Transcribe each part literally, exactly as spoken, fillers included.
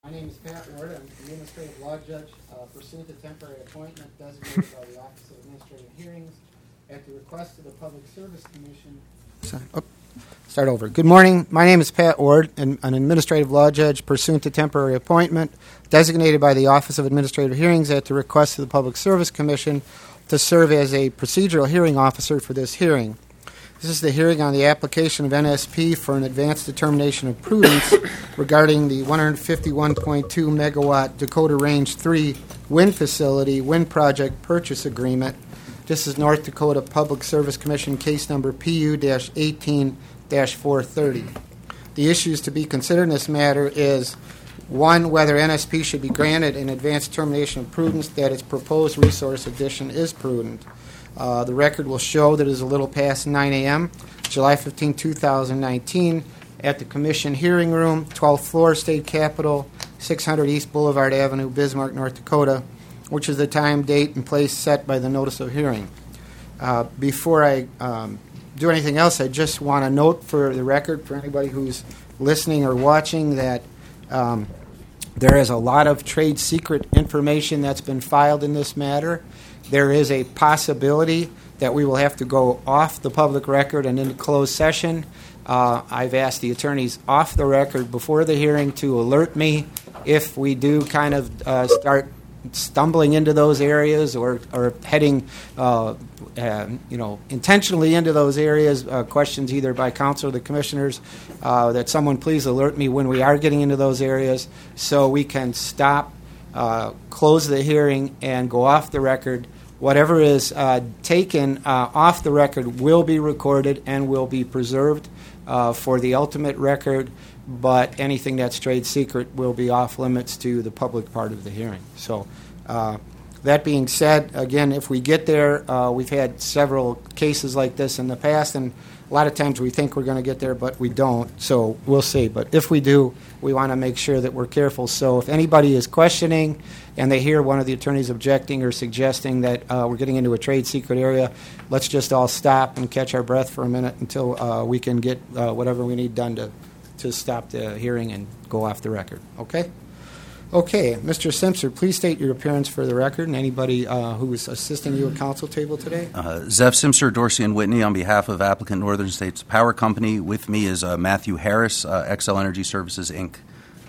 My name is Pat Ward. I'm Administrative Law Judge uh, pursuant to temporary appointment designated by the Office of Administrative Hearings at the request of the Public Service Commission. So, oh, start over. Good morning. My name is Pat Ward, and an Administrative Law Judge pursuant to temporary appointment designated by the Office of Administrative Hearings at the request of the Public Service Commission to serve as a procedural hearing officer for this hearing. This is the hearing on the application of N S P for an advanced determination of prudence regarding the one hundred fifty-one point two megawatt Dakota Range three wind facility wind project purchase agreement. This is North Dakota Public Service Commission case number P U eighteen dash four thirty. The issues to be considered in this matter is, one, whether N S P should be granted an advanced determination of prudence that its proposed resource addition is prudent. Uh, the record will show that it is a little past nine a.m., July fifteenth, twenty nineteen, at the Commission Hearing Room, twelfth floor, State Capitol, six hundred East Boulevard Avenue, Bismarck, North Dakota, which is the time, date, and place set by the notice of hearing. Uh, before I um, do anything else, I just want to note for the record, for anybody who's listening or watching, that um, there is a lot of trade secret information that's been filed in this matter. There is a possibility that we will have to go off the public record and into closed session. Uh, I've asked the attorneys off the record before the hearing to alert me if we do kind of uh, start stumbling into those areas or, or heading, uh, uh, you know, intentionally into those areas, uh, questions either by counsel or the commissioners, uh, that someone please alert me when we are getting into those areas so we can stop, uh, close the hearing, and go off the record. Whatever is uh, taken uh, off the record will be recorded and will be preserved uh, for the ultimate record, but anything that's trade secret will be off limits to the public part of the hearing. So uh, that being said, again, if we get there, uh, we've had several cases like this in the past, and a lot of times we think we're going to get there, but we don't, so we'll see. But if we do, we want to make sure that we're careful. So if anybody is questioning and they hear one of the attorneys objecting or suggesting that uh, we're getting into a trade secret area, let's just all stop and catch our breath for a minute until uh, we can get uh, whatever we need done to, to stop the hearing and go off the record. Okay? Okay, Mister Simpson, please state your appearance for the record and anybody uh, who is assisting you at council table today. Uh, Zev Simpson, Dorsey and Whitney on behalf of applicant Northern States Power Company. With me is uh, Matthew Harris, uh, Xcel Energy Services, Incorporated.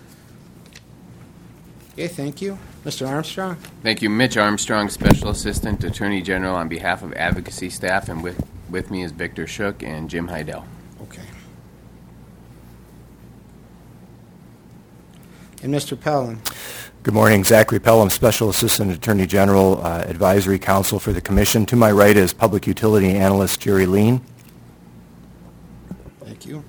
Okay, thank you. Mister Armstrong. Thank you. Mitch Armstrong, Special Assistant Attorney General on behalf of advocacy staff, and with, with me is Victor Shook and Jim Heidel. Okay. And Mister Pellin. Good morning. Zachary Pelham, Special Assistant Attorney General, uh, Advisory Counsel for the Commission. To my right is Public Utility Analyst Jerry Lean. Thank you.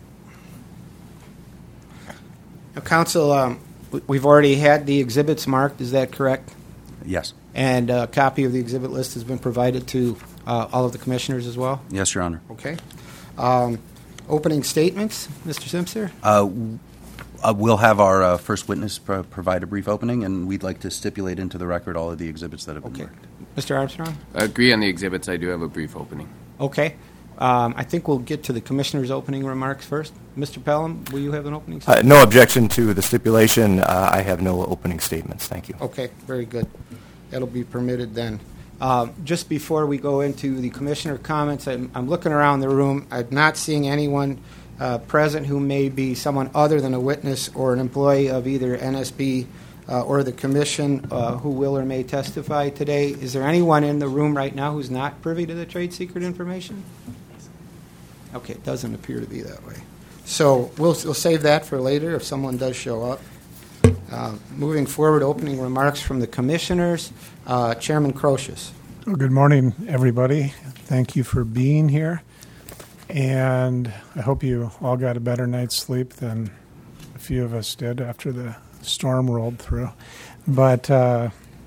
Now, Counsel, um, we've already had the exhibits marked. Is that correct? Yes. And a copy of the exhibit list has been provided to uh, all of the commissioners as well? Yes, Your Honor. Okay. Um, opening statements, Mister Simpson? Uh, Uh, we'll have our uh, first witness pro- provide a brief opening, and we'd like to stipulate into the record all of the exhibits that have been Okay. marked. Mister Armstrong? I agree on the exhibits. I do have a brief opening. Okay. Um, I think we'll get to the commissioner's opening remarks first. Mister Pelham, will you have an opening Uh, statement? no objection to the stipulation. Uh, I have no opening statements. Thank you. Okay, very good. That'll be permitted then. Um, just before we go into the commissioner comments, I'm, I'm looking around the room. I'm not seeing anyone uh, present who may be someone other than a witness or an employee of either N S B uh, or the commission uh, who will or may testify today. Is there anyone in the room right now who's not privy to the trade secret information? Okay, it doesn't appear to be that way. So we'll, we'll save that for later if someone does show up. Uh, moving forward, opening remarks from the commissioners. Uh, Chairman Crocius. Well, good morning, everybody. Thank you for being here. And I hope you all got a better night's sleep than a few of us did after the storm rolled through. But uh,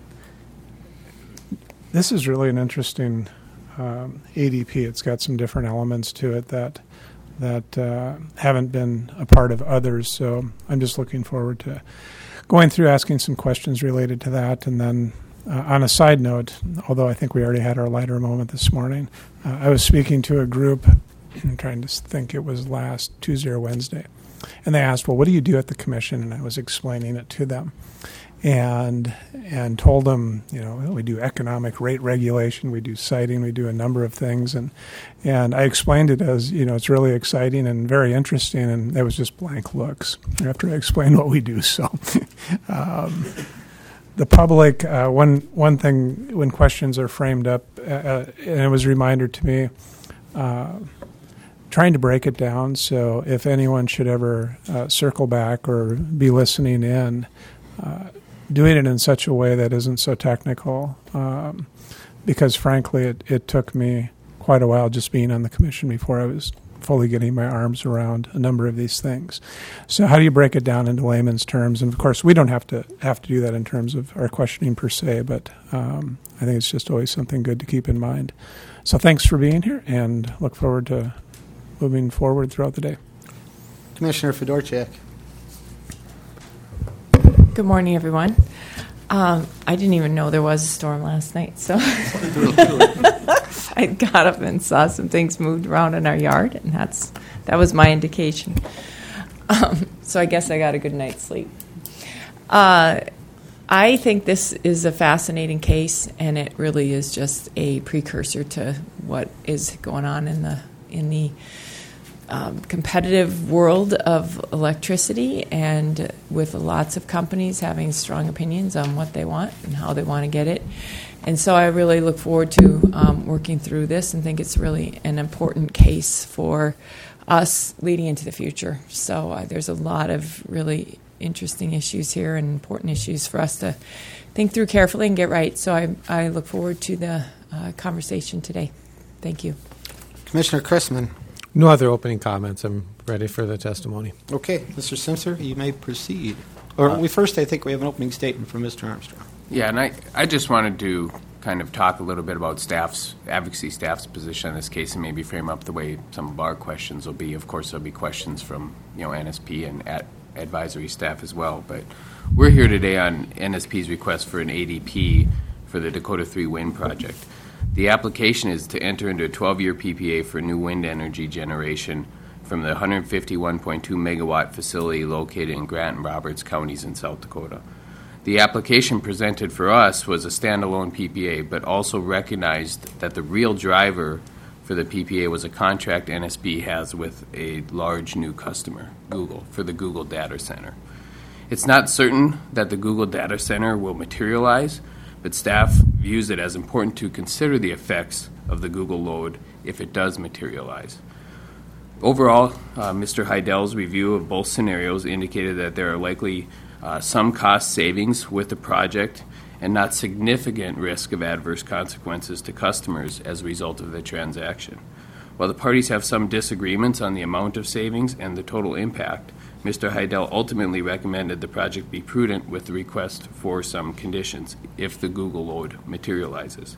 this is really an interesting um, A D P. It's got some different elements to it that that uh, haven't been a part of others. So I'm just looking forward to going through, asking some questions related to that. And then uh, on a side note, although I think we already had our lighter moment this morning, uh, I was speaking to a group, I'm trying to think it was last Tuesday or Wednesday, and they asked, well, what do you do at the commission? And I was explaining it to them. And and told them, you know, we do economic rate regulation, we do siting, we do a number of things, and and I explained it as, you know, it's really exciting and very interesting, and there was just blank looks after I explained what we do. So, um, the public, uh, one one thing when questions are framed up, uh, and it was a reminder to me, uh, trying to break it down. So if anyone should ever uh, circle back or be listening in. Uh, doing it in such a way that isn't so technical, um, because frankly it, it took me quite a while just being on the commission before I was fully getting my arms around a number of these things. So how do you break it down into layman's terms? And of course we don't have to have to do that in terms of our questioning per se, but um, I think it's just always something good to keep in mind. So thanks for being here, and look forward to moving forward throughout the day. Commissioner Fedorchak. Good morning, everyone. Um, I didn't even know there was a storm last night, so I got up and saw some things moved around in our yard, and that's that was my indication. Um, so I guess I got a good night's sleep. Uh, I think this is a fascinating case, and it really is just a precursor to what is going on in the in the Um, competitive world of electricity, and with lots of companies having strong opinions on what they want and how they want to get it. And so I really look forward to um, working through this, and think it's really an important case for us leading into the future. So uh, there's a lot of really interesting issues here and important issues for us to think through carefully and get right. So I, I look forward to the uh, conversation today. Thank you. Commissioner Chrisman. No other opening comments. I'm ready for the testimony. Okay, Mister Simpson, you may proceed. Or Uh, we first, I think we have an opening statement from Mister Armstrong. Yeah, and I, I just wanted to kind of talk a little bit about staff's, advocacy staff's position on this case, and maybe frame up the way some of our questions will be. Of course, there'll be questions from, you know, N S P and at advisory staff as well. But we're here today on N S P's request for an A D P for the Dakota three Wind Project. The application is to enter into a twelve-year P P A for new wind energy generation from the one hundred fifty-one point two megawatt facility located in Grant and Roberts counties in South Dakota. The application presented for us was a standalone P P A, but also recognized that the real driver for the P P A was a contract N S P has with a large new customer, Google, for the Google Data Center. It's not certain that the Google Data Center will materialize, but staff views it as important to consider the effects of the Google load if it does materialize. Overall, uh, Mister Heidel's review of both scenarios indicated that there are likely uh, some cost savings with the project and not significant risk of adverse consequences to customers as a result of the transaction. While the parties have some disagreements on the amount of savings and the total impact, Mister Heidel ultimately recommended the project be prudent with the request for some conditions if the Google load materializes.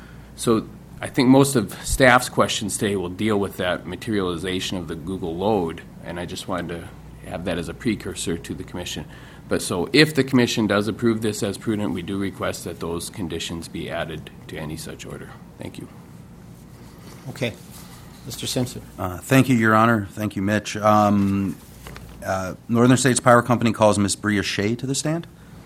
So I think most of staff's questions today will deal with that materialization of the Google load, and I just wanted to have that as a precursor to the Commission. But so if the Commission does approve this as prudent, we do request that those conditions be added to any such order. Thank you. Okay. Mister Simpson. Uh, thank you, Your Honor. Thank you, Mitch. Um, uh, Northern States Power Company calls Miz Bria Shea to the stand.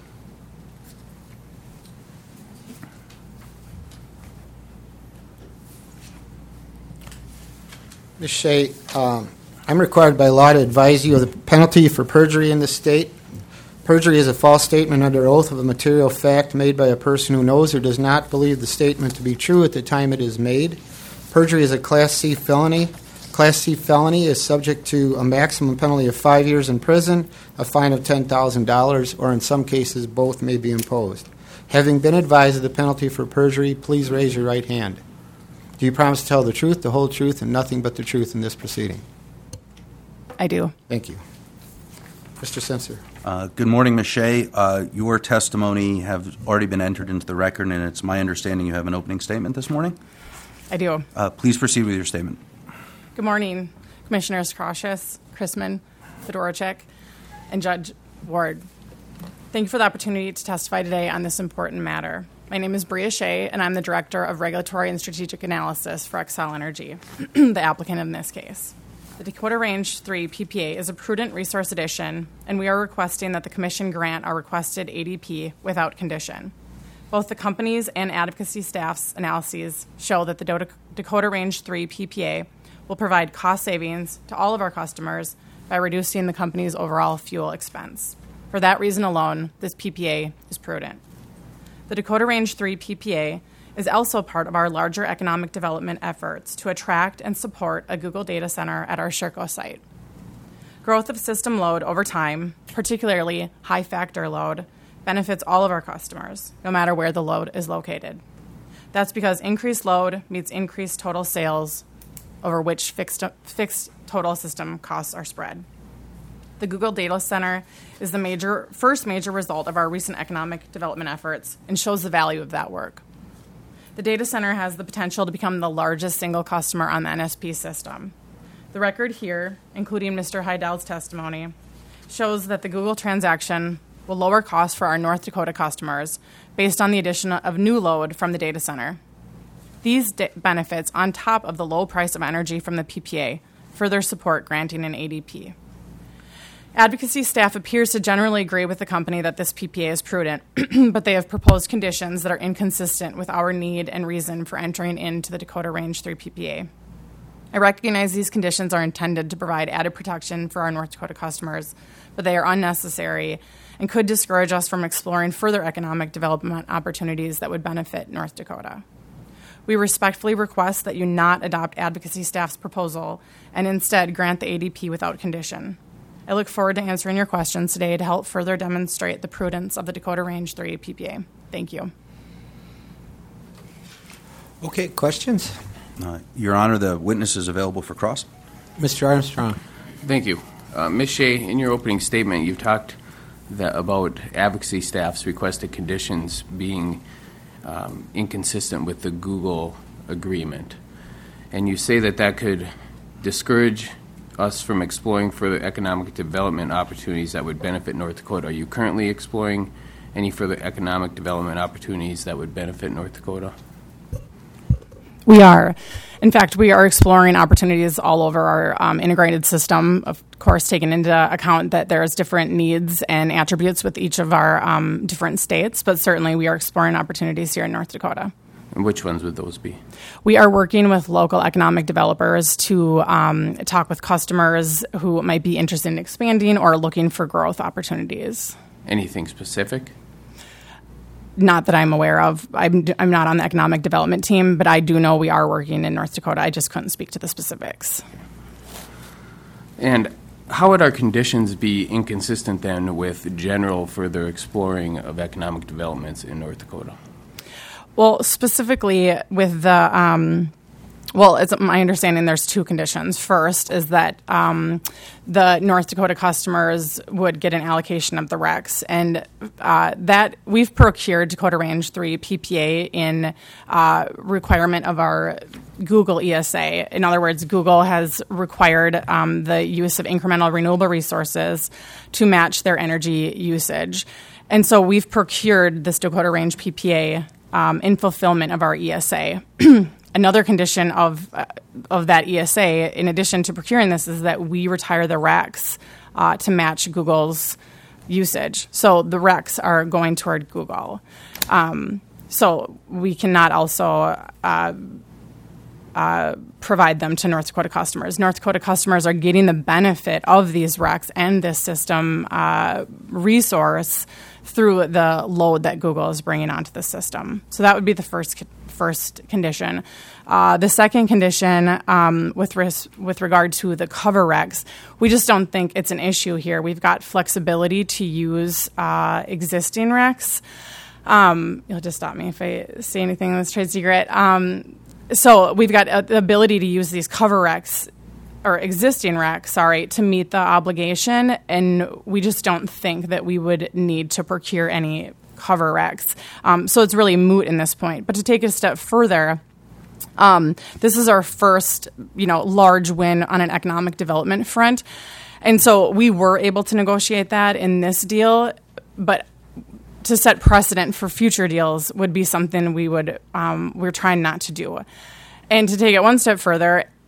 Miz Shea, um, I'm required by law to advise you of the penalty for perjury in this state. Perjury is a false statement under oath of a material fact made by a person who knows or does not believe the statement to be true at the time it is made. Perjury is a Class C felony. Class C felony is subject to a maximum penalty of five years in prison, a fine of ten thousand dollars, or in some cases both may be imposed. Having been advised of the penalty for perjury, please raise your right hand. Do you promise to tell the truth, the whole truth, and nothing but the truth in this proceeding? I do. Thank you. Mister Censor. Uh, good morning, Miz Shea. Uh, your testimony have already been entered into the record, and it's my understanding you have an opening statement this morning. I do. Uh, please proceed with your statement. Good morning, Commissioners Cautious, Chrisman, Fedorchak, and Judge Ward. Thank you for the opportunity to testify today on this important matter. My name is Bria Shea, and I'm the Director of Regulatory and Strategic Analysis for Xcel Energy, the applicant in this case. The Dakota Range three P P A is a prudent resource addition, and we are requesting that the Commission grant our requested A D P without condition. Both the company's and advocacy staff's analyses show that the Dakota Range three P P A will provide cost savings to all of our customers by reducing the company's overall fuel expense. For that reason alone, this P P A is prudent. The Dakota Range three P P A is also part of our larger economic development efforts to attract and support a Google data center at our Sherco site. Growth of system load over time, particularly high factor load, benefits all of our customers, no matter where the load is located. That's because increased load means increased total sales over which fixed, fixed total system costs are spread. The Google Data Center is the major, first major result of our recent economic development efforts and shows the value of that work. The data center has the potential to become the largest single customer on the N S P system. The record here, including Mister Heidel's testimony, shows that the Google transaction will lower costs for our North Dakota customers based on the addition of new load from the data center. These d- benefits, on top of the low price of energy from the P P A, further support granting an A D P. Advocacy staff appears to generally agree with the company that this P P A is prudent, but they have proposed conditions that are inconsistent with our need and reason for entering into the Dakota Range three P P A. I recognize these conditions are intended to provide added protection for our North Dakota customers, but they are unnecessary and could discourage us from exploring further economic development opportunities that would benefit North Dakota. We respectfully request that you not adopt advocacy staff's proposal and instead grant the A D P without condition. I look forward to answering your questions today to help further demonstrate the prudence of the Dakota Range three P P A. Thank you. Okay, questions? Uh, Your Honor, the witness is available for cross. Mister Armstrong. Thank you. Uh, Miz Shea, in your opening statement, you talked that about advocacy staff's requested conditions being um, inconsistent with the Google agreement. And you say that that could discourage us from exploring further economic development opportunities that would benefit North Dakota. Are you currently exploring any further economic development opportunities that would benefit North Dakota? We are. In fact, we are exploring opportunities all over our um, integrated system, of course, taking into account that there's different needs and attributes with each of our um, different states, but certainly we are exploring opportunities here in North Dakota. And which ones would those be? We are working with local economic developers to um, talk with customers who might be interested in expanding or looking for growth opportunities. Anything specific? Not that I'm aware of. I'm, I'm not on the economic development team, but I do know we are working in North Dakota. I just couldn't speak to the specifics. And how would our conditions be inconsistent then with general further exploring of economic developments in North Dakota? Well, specifically with the, um, well, it's my understanding there's two conditions. First is that um, the North Dakota customers would get an allocation of the R E Cs, and uh, that we've procured Dakota Range three P P A in uh, requirement of our Google E S A. In other words, Google has required um, the use of incremental renewable resources to match their energy usage. And so we've procured this Dakota Range P P A Um, in fulfillment of our E S A. Another condition of uh, of that E S A, in addition to procuring this, is that we retire the R E Cs uh, to match Google's usage. So the R E Cs are going toward Google. Um, so we cannot also uh, uh, provide them to North Dakota customers. North Dakota customers are getting the benefit of these R E Cs and this system uh, resource through the load that Google is bringing onto the system. So that would be the first first condition. Uh, the second condition, um, with ris- with regard to the cover R E Cs, we just don't think it's an issue here. We've got flexibility to use uh, existing R E Cs. Um, you'll just stop me if I say anything that's trade secret. Um, so we've got uh, the ability to use these cover R E Cs, or existing R E Cs, sorry, to meet the obligation, and we just don't think that we would need to procure any cover R E Cs. Um, so it's really moot in this point. But to take it a step further, um, this is our first, you know, large win on an economic development front, and so we were able to negotiate that in this deal, but to set precedent for future deals would be something we would um, we're trying not to do. And to take it one step further,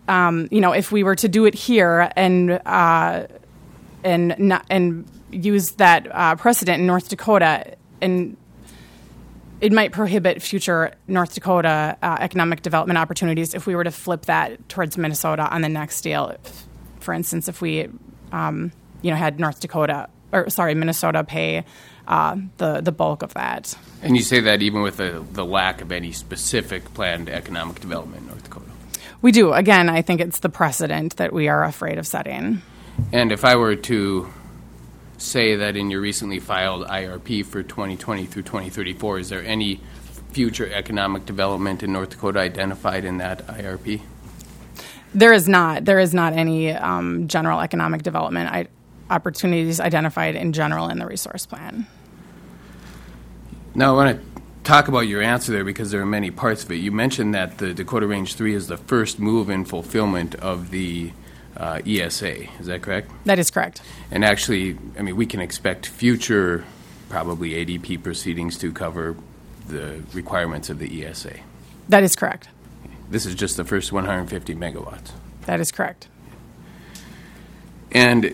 um, you know, if we were to do it here and uh, and not, and use that uh, precedent in North Dakota, and it might prohibit future North Dakota uh, economic development opportunities if we were to flip that towards Minnesota on the next deal. For instance, if we, um, you know, had North Dakota or sorry, Minnesota pay uh, the the bulk of that. And you say that even with the, the lack of any specific planned economic development in North Dakota? We do. Again, I think it's the precedent that we are afraid of setting. And if I were to say that in your recently filed I R P for twenty twenty through twenty thirty-four, is there any future economic development in North Dakota identified in that I R P? There is not. There is not any um, general economic development I, opportunities identified in general in the resource plan. Now, I want to talk about your answer there because there are many parts of it. You mentioned that the Dakota Range three is the first move in fulfillment of the uh, E S A. Is that correct? That is correct. And actually, I mean, we can expect future, probably A D P proceedings to cover the requirements of the E S A. That is correct. This is just the first one hundred fifty megawatts. That is correct. And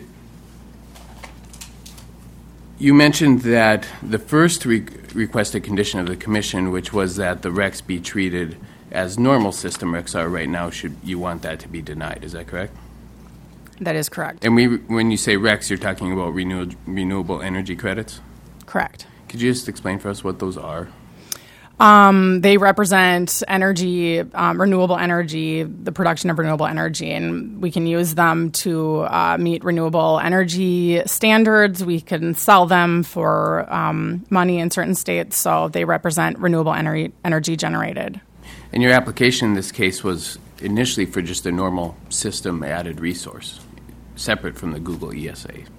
you mentioned that the first re- requested condition of the commission, which was that the R E Cs be treated as normal system R E Cs are right now, should you want that to be denied. Is that correct? That is correct. And we, when you say R E Cs, you're talking about renew- renewable energy credits? Correct. Could you just explain for us what those are? Um, they represent energy, um, renewable energy, the production of renewable energy, and we can use them to uh, meet renewable energy standards. We can sell them for um, money in certain states, so they represent renewable ener- energy generated. And your application in this case was initially for just a normal system added resource, separate from the Google E S A.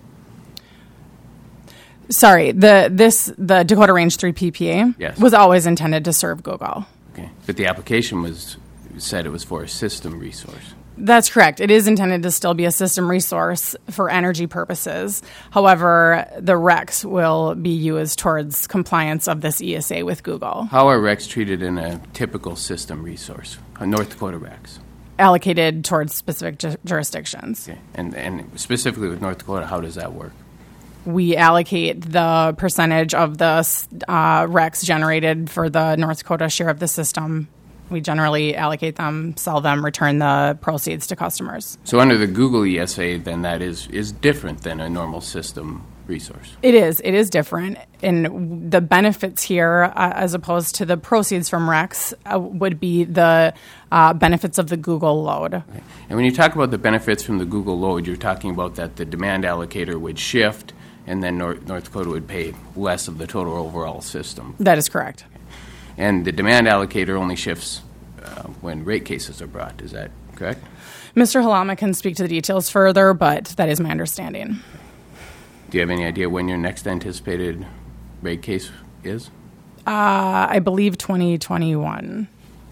Sorry, the this the Dakota Range three P P A Yes. was always intended to serve Google. Okay. But the application was said it was for a system resource. That's correct. It is intended to still be a system resource for energy purposes. However, the R E Cs will be used towards compliance of this E S A with Google. How are R E Cs treated in a typical system resource, a North Dakota R E C? Allocated towards specific ju- jurisdictions. Okay. And, and specifically with North Dakota, how does that work? We allocate the percentage of the uh, R E Cs generated for the North Dakota share of the system. We generally allocate them, sell them, return the proceeds to customers. So under the Google E S A, then that is, is different than a normal system resource. It is. It is different. And the benefits here, uh, as opposed to the proceeds from R E Cs, uh, would be the uh, benefits of the Google load. Okay. And when you talk about the benefits from the Google load, you're talking about that the demand allocator would shift and then North, North Dakota would pay less of the total overall system. That is correct. And the demand allocator only shifts uh, when rate cases are brought. Is that correct? Mister Halama can speak to the details further, but that is my understanding. Do you have any idea when your next anticipated rate case is? Uh, I believe twenty twenty-one.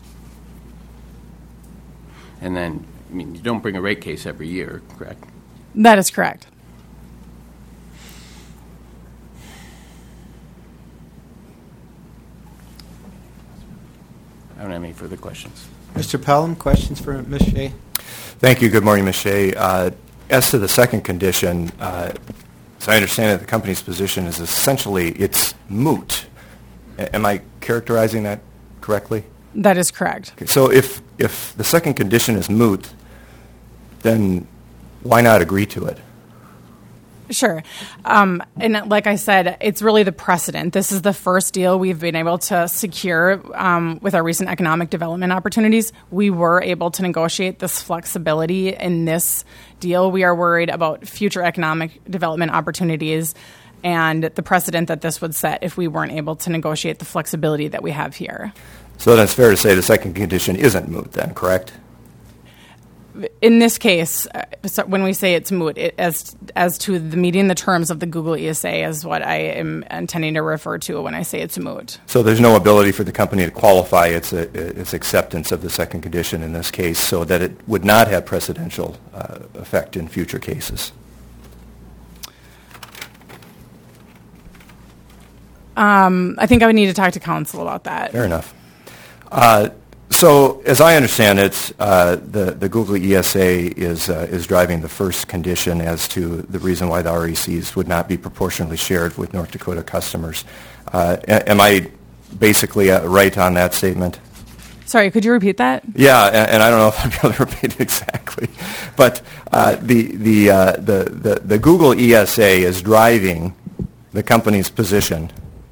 And then, I mean, you don't bring a rate case every year, correct? That is correct. I don't have any further questions. Mister Pelham, questions for Miz Shea? Thank you. Good morning, Miz Shea. Uh, as to the second condition, uh, as I understand it, the company's position is essentially it's moot. A- am I characterizing that correctly? That is correct. Okay, so if, if the second condition is moot, then why not agree to it? Sure. Um, and like I said, it's really the precedent. This is the first deal we've been able to secure um, with our recent economic development opportunities. We were able to negotiate this flexibility in this deal. We are worried about future economic development opportunities and the precedent that this would set if we weren't able to negotiate the flexibility that we have here. So then it's fair to say the second condition isn't moot then, correct? In this case, uh, so when we say it's moot, it, as as to the meeting the terms of the Google E S A is what I am intending to refer to when I say it's moot. So there's no ability for the company to qualify its uh, its acceptance of the second condition in this case so that it would not have precedential uh, effect in future cases? Um, I think I would need to talk to counsel about that. Fair enough. Uh, So, as I understand it, uh, the the Google E S A is uh, is driving the first condition as to the reason why the R E Cs would not be proportionally shared with North Dakota customers. Uh, a- am I basically uh, right on that statement? Sorry, could you repeat that? Yeah, and, and I don't know if I'll be able to repeat it exactly, but uh, the the, uh, the the the Google E S A is driving the company's position.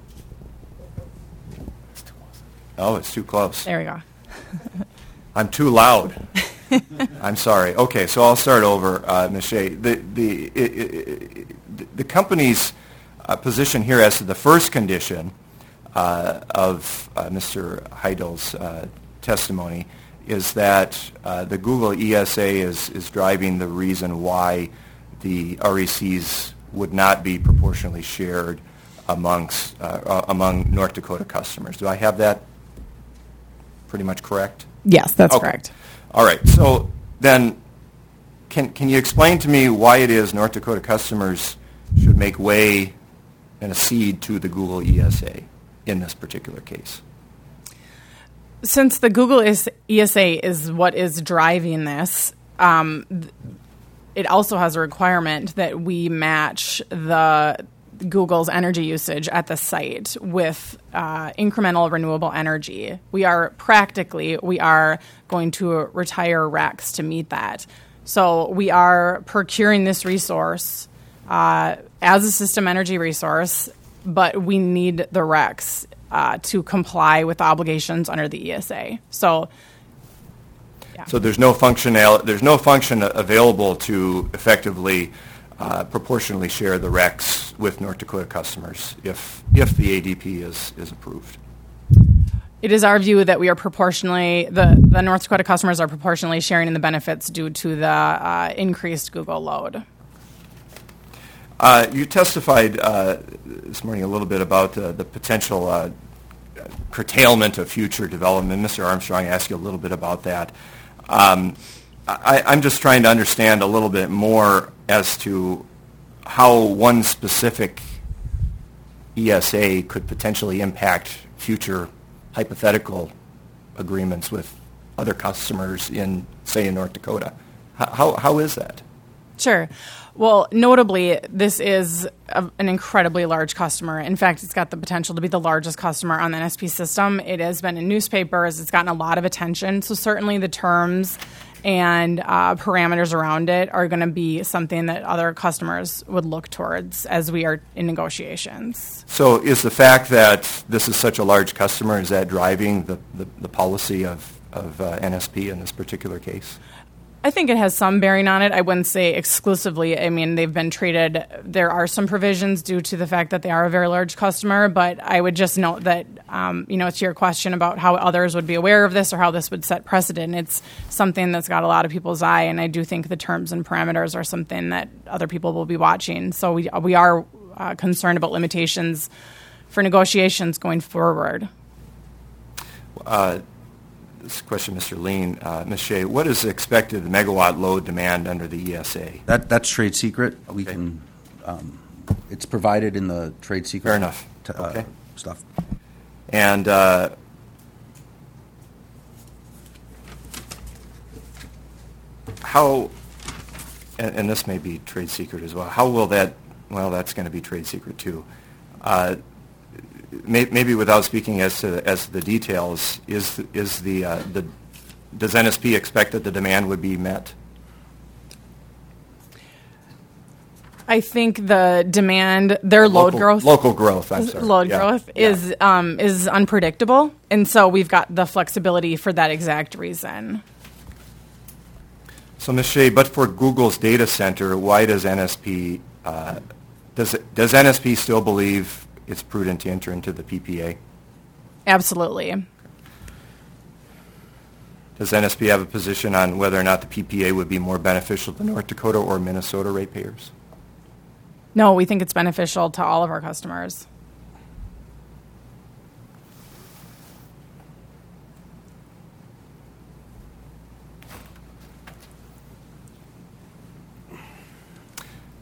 Oh, it's too close. There we go. I'm too loud. I'm sorry. Okay, so I'll start over, uh, Miz Shea. The the i i i the company's uh, position here as to the first condition uh, of uh, Mister Heidel's uh, testimony is that uh, the Google E S A is is driving the reason why the R E Cs would not be proportionally shared amongst uh, uh, among North Dakota customers. Do I have that pretty much correct? Yes, that's Okay. correct. All right. So then, can can you explain to me why it is North Dakota customers should make way and accede to the Google E S A in this particular case? Since the Google E S A is what is driving this, um, th- it also has a requirement that we match the Google's energy usage at the site with uh, incremental renewable energy. We are practically, we are going to retire R E Cs to meet that. So we are procuring this resource uh, as a system energy resource, but we need the R E Cs uh, to comply with obligations under the E S A. So yeah. So there's no functional, there's no function available to effectively uh, proportionally share the R E Cs with North Dakota customers if if the A D P is is approved. It is our view that we are proportionally, the, the North Dakota customers are proportionally sharing in the benefits due to the uh, increased Google load. Uh, you testified uh, this morning a little bit about uh, the potential uh, curtailment of future development. Mister Armstrong asked you a little bit about that. Um, I, I'm just trying to understand a little bit more as to how one specific E S A could potentially impact future hypothetical agreements with other customers in, say, in North Dakota. How, how, how is that? Sure. Well, notably, this is a, an incredibly large customer. In fact, it's got the potential to be the largest customer on the N S P system. It has been in newspapers. It's gotten a lot of attention. So certainly the terms and uh, parameters around it are going to be something that other customers would look towards as we are in negotiations. So is the fact that this is such a large customer, is that driving the, the, the policy of, of uh, N S P in this particular case? I think it has some bearing on it. I wouldn't say exclusively. I mean, they've been treated, there are some provisions due to the fact that they are a very large customer, but I would just note that, um, you know, it's your question about how others would be aware of this or how this would set precedent. It's something that's got a lot of people's eye, and I do think the terms and parameters are something that other people will be watching. So we, we are uh, concerned about limitations for negotiations going forward. Uh, This question, Mister Lean. Uh, Miz Shea, what is the expected megawatt load demand under the E S A? That that's trade secret. We Okay. can. Um, it's provided in the trade secret. Fair enough. t- uh, Okay. Stuff. And uh, how, and, and this may be trade secret as well, how will that, well, that's going to be trade secret too. Uh, may, maybe without speaking as to as to the details, is is the uh, the does N S P expect that the demand would be met? I think the demand, their load Local- growth, Local growth, I'm sorry. load Yeah. growth Yeah. is um, is unpredictable, and so we've got the flexibility for that exact reason. So, Miz Shea, but for Google's data center, why does N S P, uh, does, it, does N S P still believe it's prudent to enter into the P P A? Absolutely. Does N S P have a position on whether or not the P P A would be more beneficial to North Dakota or Minnesota ratepayers? No, we think it's beneficial to all of our customers.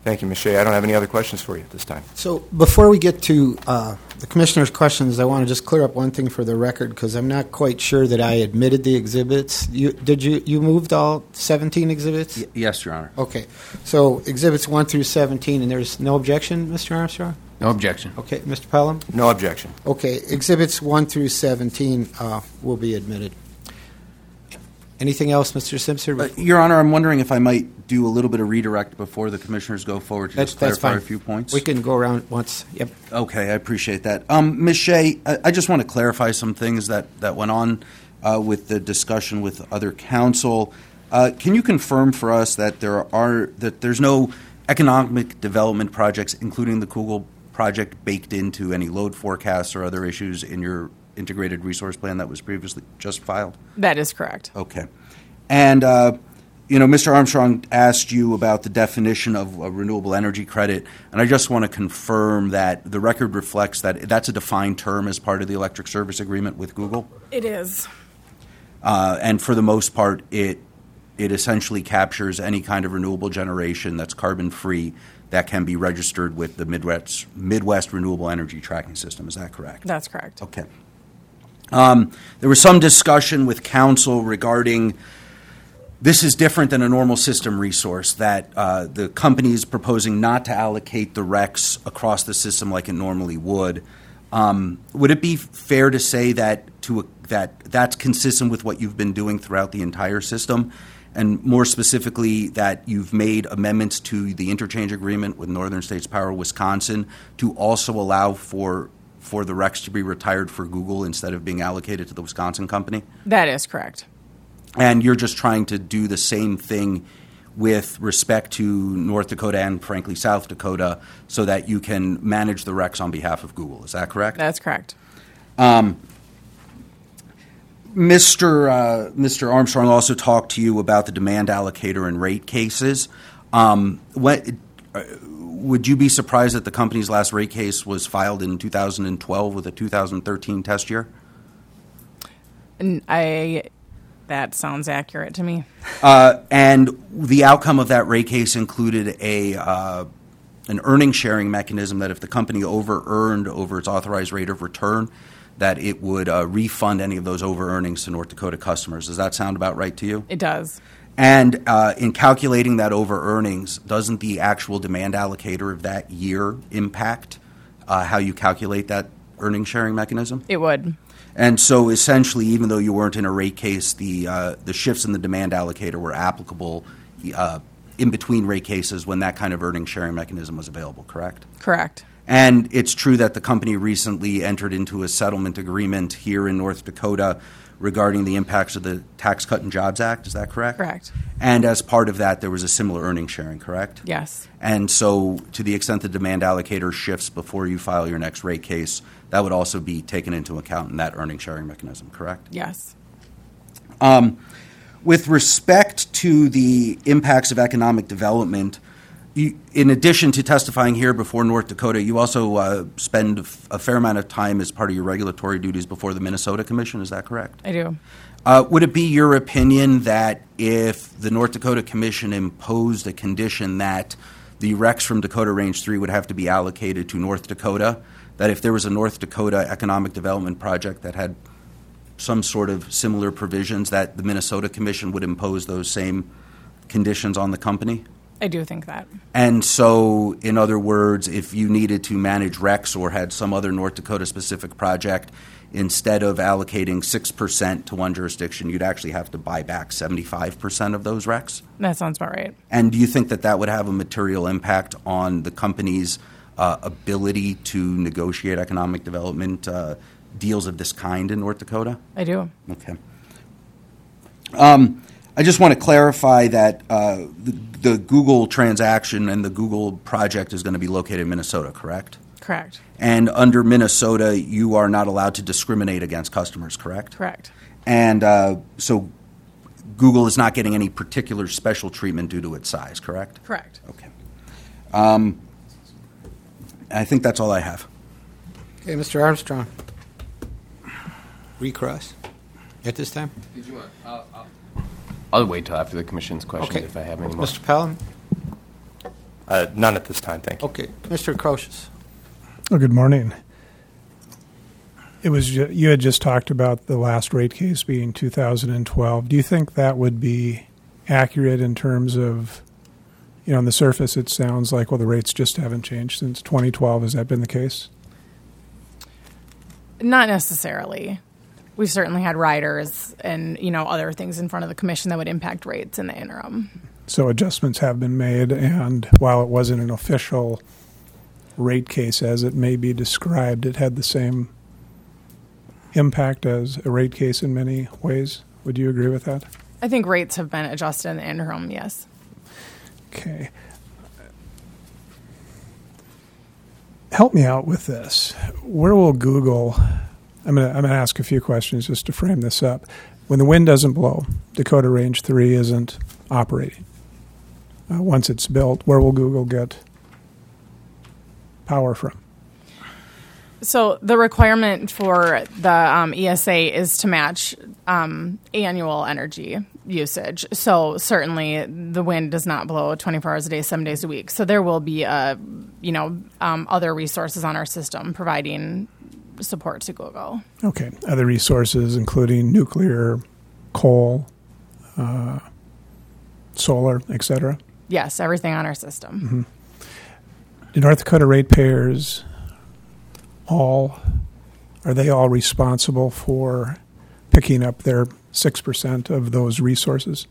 Thank you, Miz Shea. I don't have any other questions for you at this time. So before we get to uh, the commissioner's questions, I want to just clear up one thing for the record because I'm not quite sure that I admitted the exhibits. You, did you you moved all seventeen exhibits? Y- yes, Your Honor. Okay. So exhibits one through seventeen, and there's no objection, Mister Armstrong? No objection. Okay. Mister Pelham? No objection. Okay. Exhibits one through seventeen uh, will be admitted. Anything else, Mister Simpson? Uh, Your Honor, I'm wondering if I might do a little bit of redirect before the commissioners go forward to That's, just that's clarify fine. a few points. We can go around once. Yep. Okay, I appreciate that. Um, Miz Shea, I, I just want to clarify some things that, that went on uh, with the discussion with other counsel. Uh, can you confirm for us that there are that there's no economic development projects, including the Kugel project, baked into any load forecasts or other issues in your integrated resource plan that was previously just filed? That is correct. Okay. And, uh, you know, Mister Armstrong asked you about the definition of a renewable energy credit, and I just want to confirm that the record reflects that that's a defined term as part of the electric service agreement with Google. It is. Uh, and for the most part, it it essentially captures any kind of renewable generation that's carbon-free that can be registered with the Midwest, Midwest Renewable Energy Tracking System. Is that correct? That's correct. Okay. Um, there was some discussion with counsel regarding this is different than a normal system resource, that uh, the company is proposing not to allocate the R E Cs across the system like it normally would. Um, would it be fair to say that to a, that that's consistent with what you've been doing throughout the entire system, and more specifically that you've made amendments to the interchange agreement with Northern States Power Wisconsin to also allow for for the R E Cs to be retired for Google instead of being allocated to the Wisconsin company? That is correct. And you're just trying to do the same thing with respect to North Dakota and, frankly, South Dakota so that you can manage the R E Cs on behalf of Google. Is that correct? That's correct. Um, Mister Uh, Mister Armstrong also talked to you about the demand allocator and rate cases. Um, what, uh, would you be surprised that the company's last rate case was filed in two thousand twelve with a two thousand thirteen test year? And I... That sounds accurate to me. Uh, and the outcome of that rate case included a uh, an earnings sharing mechanism that if the company over-earned over its authorized rate of return, that it would uh, refund any of those over-earnings to North Dakota customers. Does that sound about right to you? It does. And uh, in calculating that over-earnings, doesn't the actual demand allocator of that year impact uh, how you calculate that earnings sharing mechanism? It would. And so essentially, even though you weren't in a rate case, the uh, the shifts in the demand allocator were applicable uh, in between rate cases when that kind of earnings sharing mechanism was available, correct? Correct. And it's true that the company recently entered into a settlement agreement here in North Dakota regarding the impacts of the Tax Cut and Jobs Act. Is that correct? Correct. And as part of that, there was a similar earnings sharing, correct? Yes. And so to the extent the demand allocator shifts before you file your next rate case, that would also be taken into account in that earnings sharing mechanism, correct? Yes. Um, with respect to the impacts of economic development, you, in addition to testifying here before North Dakota, you also uh, spend a fair amount of time as part of your regulatory duties before the Minnesota Commission. Is that correct? I do. Uh, would it be your opinion that if the North Dakota Commission imposed a condition that the R E Cs from Dakota Range three would have to be allocated to North Dakota, that if there was a North Dakota economic development project that had some sort of similar provisions, that the Minnesota Commission would impose those same conditions on the company? I do think that. And so, in other words, if you needed to manage R E Cs or had some other North Dakota-specific project, instead of allocating six percent to one jurisdiction, you'd actually have to buy back seventy-five percent of those R E Cs? That sounds about right. And do you think that that would have a material impact on the company's uh, ability to negotiate economic development uh, deals of this kind in North Dakota? I do. Okay. Um, I just want to clarify that uh, the, the Google transaction and the Google project is going to be located in Minnesota, correct? Correct. And under Minnesota, you are not allowed to discriminate against customers, correct? Correct. And uh, so Google is not getting any particular special treatment due to its size, correct? Correct. Okay. Um, I think that's all I have. Okay, Mister Armstrong. Recross at this time? Did you want? I'll, I'll, I'll wait till after the commission's questions Okay. if I have any more. Mister Pelham? Uh, none at this time, thank you. Okay. Mister Crocius. Oh, good morning. It was ju- you had just talked about the last rate case being two thousand twelve. Do you think that would be accurate in terms of, you know, on the surface it sounds like, well, the rates just haven't changed since twenty twelve. Has that been the case? Not necessarily. We've certainly had riders and, you know, other things in front of the commission that would impact rates in the interim. So adjustments have been made, and while it wasn't an official rate case as it may be described, it had the same impact as a rate case in many ways. Would you agree with that? I think rates have been adjusted in the interim, yes. Okay. Help me out with this. Where will Google, I'm going to I'm going to ask a few questions just to frame this up. When the wind doesn't blow, Dakota Range three isn't operating. Uh, once it's built, where will Google get power from? So the requirement for the um, E S A is to match um, annual energy usage. So certainly the wind does not blow twenty-four hours a day, seven days a week. So there will be, uh, you know, um, other resources on our system providing support to Google. Okay. Other resources including nuclear, coal, uh, solar, et cetera? Yes, everything on our system. Mm-hmm. Do North Dakota ratepayers all, are they all responsible for picking up their six percent of those resources?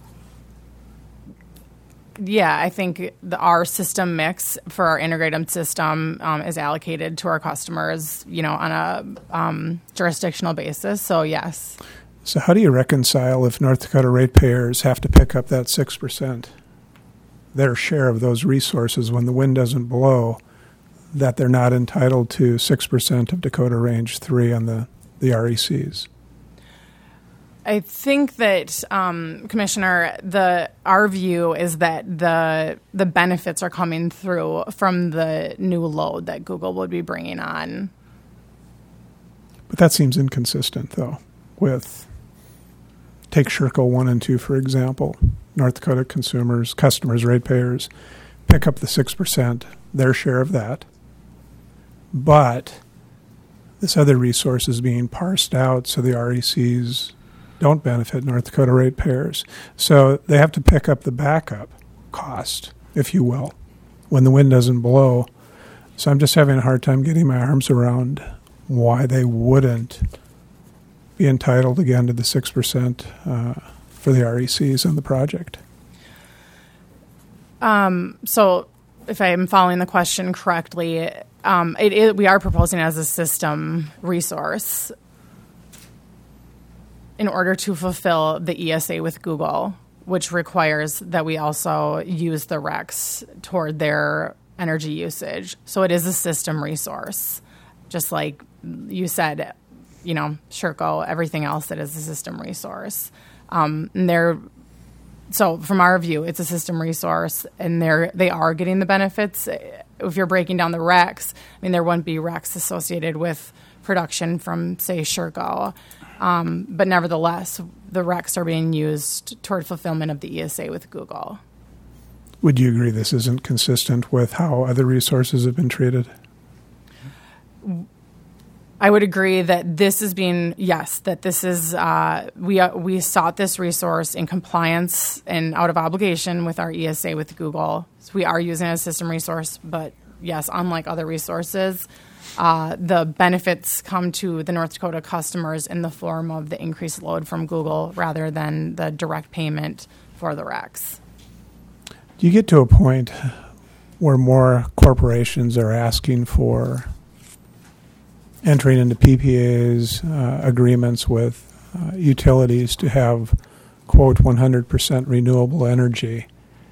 Yeah, I think the, our system mix for our integrated system um, is allocated to our customers, you know, on a um, jurisdictional basis. So, yes. So how do you reconcile if North Dakota ratepayers have to pick up that six percent, their share of those resources when the wind doesn't blow, that they're not entitled to six percent of Dakota Range three on the, the R E Cs? I think that, um, Commissioner, the our view is that the the benefits are coming through from the new load that Google would be bringing on. But that seems inconsistent, though, with, take Sherco one and two, for example. North Dakota consumers, customers, ratepayers pick up the six percent, their share of that. But this other resource is being parsed out so the R E Cs don't benefit North Dakota ratepayers. So they have to pick up the backup cost, if you will, when the wind doesn't blow. So I'm just having a hard time getting my arms around why they wouldn't be entitled again to the six percent uh, for the R E Cs on the project. Um, so if I am following the question correctly, um, it is, we are proposing as a system resource in order to fulfill the E S A with Google, which requires that we also use the R E Cs toward their energy usage. So it is a system resource, just like you said, you know, Sherco, everything else that is a system resource. Um, and they're, so from our view, it's a system resource, and they're, they are getting the benefits. If you're breaking down the R E Cs, I mean, there wouldn't be R E Cs associated with production from, say, Sherco. Um, but nevertheless, the R E Cs are being used toward fulfillment of the E S A with Google. Would you agree this isn't consistent with how other resources have been treated? I would agree that this is being, yes, that this is, uh, we uh, we sought this resource in compliance and out of obligation with our E S A with Google. So we are using it as a system resource, but yes, unlike other resources, uh, the benefits come to the North Dakota customers in the form of the increased load from Google rather than the direct payment for the R E Cs. Do you get to a point where more corporations are asking for entering into P P As, uh, agreements with uh, utilities to have, quote, one hundred percent renewable energy?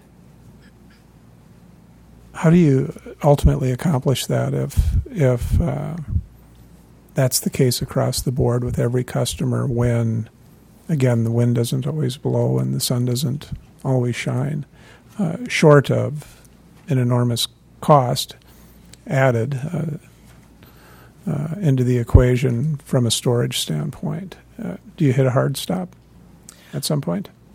How do you ultimately accomplish that if if uh, that's the case across the board with every customer when, again, the wind doesn't always blow and the sun doesn't always shine, uh, short of an enormous cost added uh, uh, into the equation from a storage standpoint? Uh, do you hit a hard stop at some point?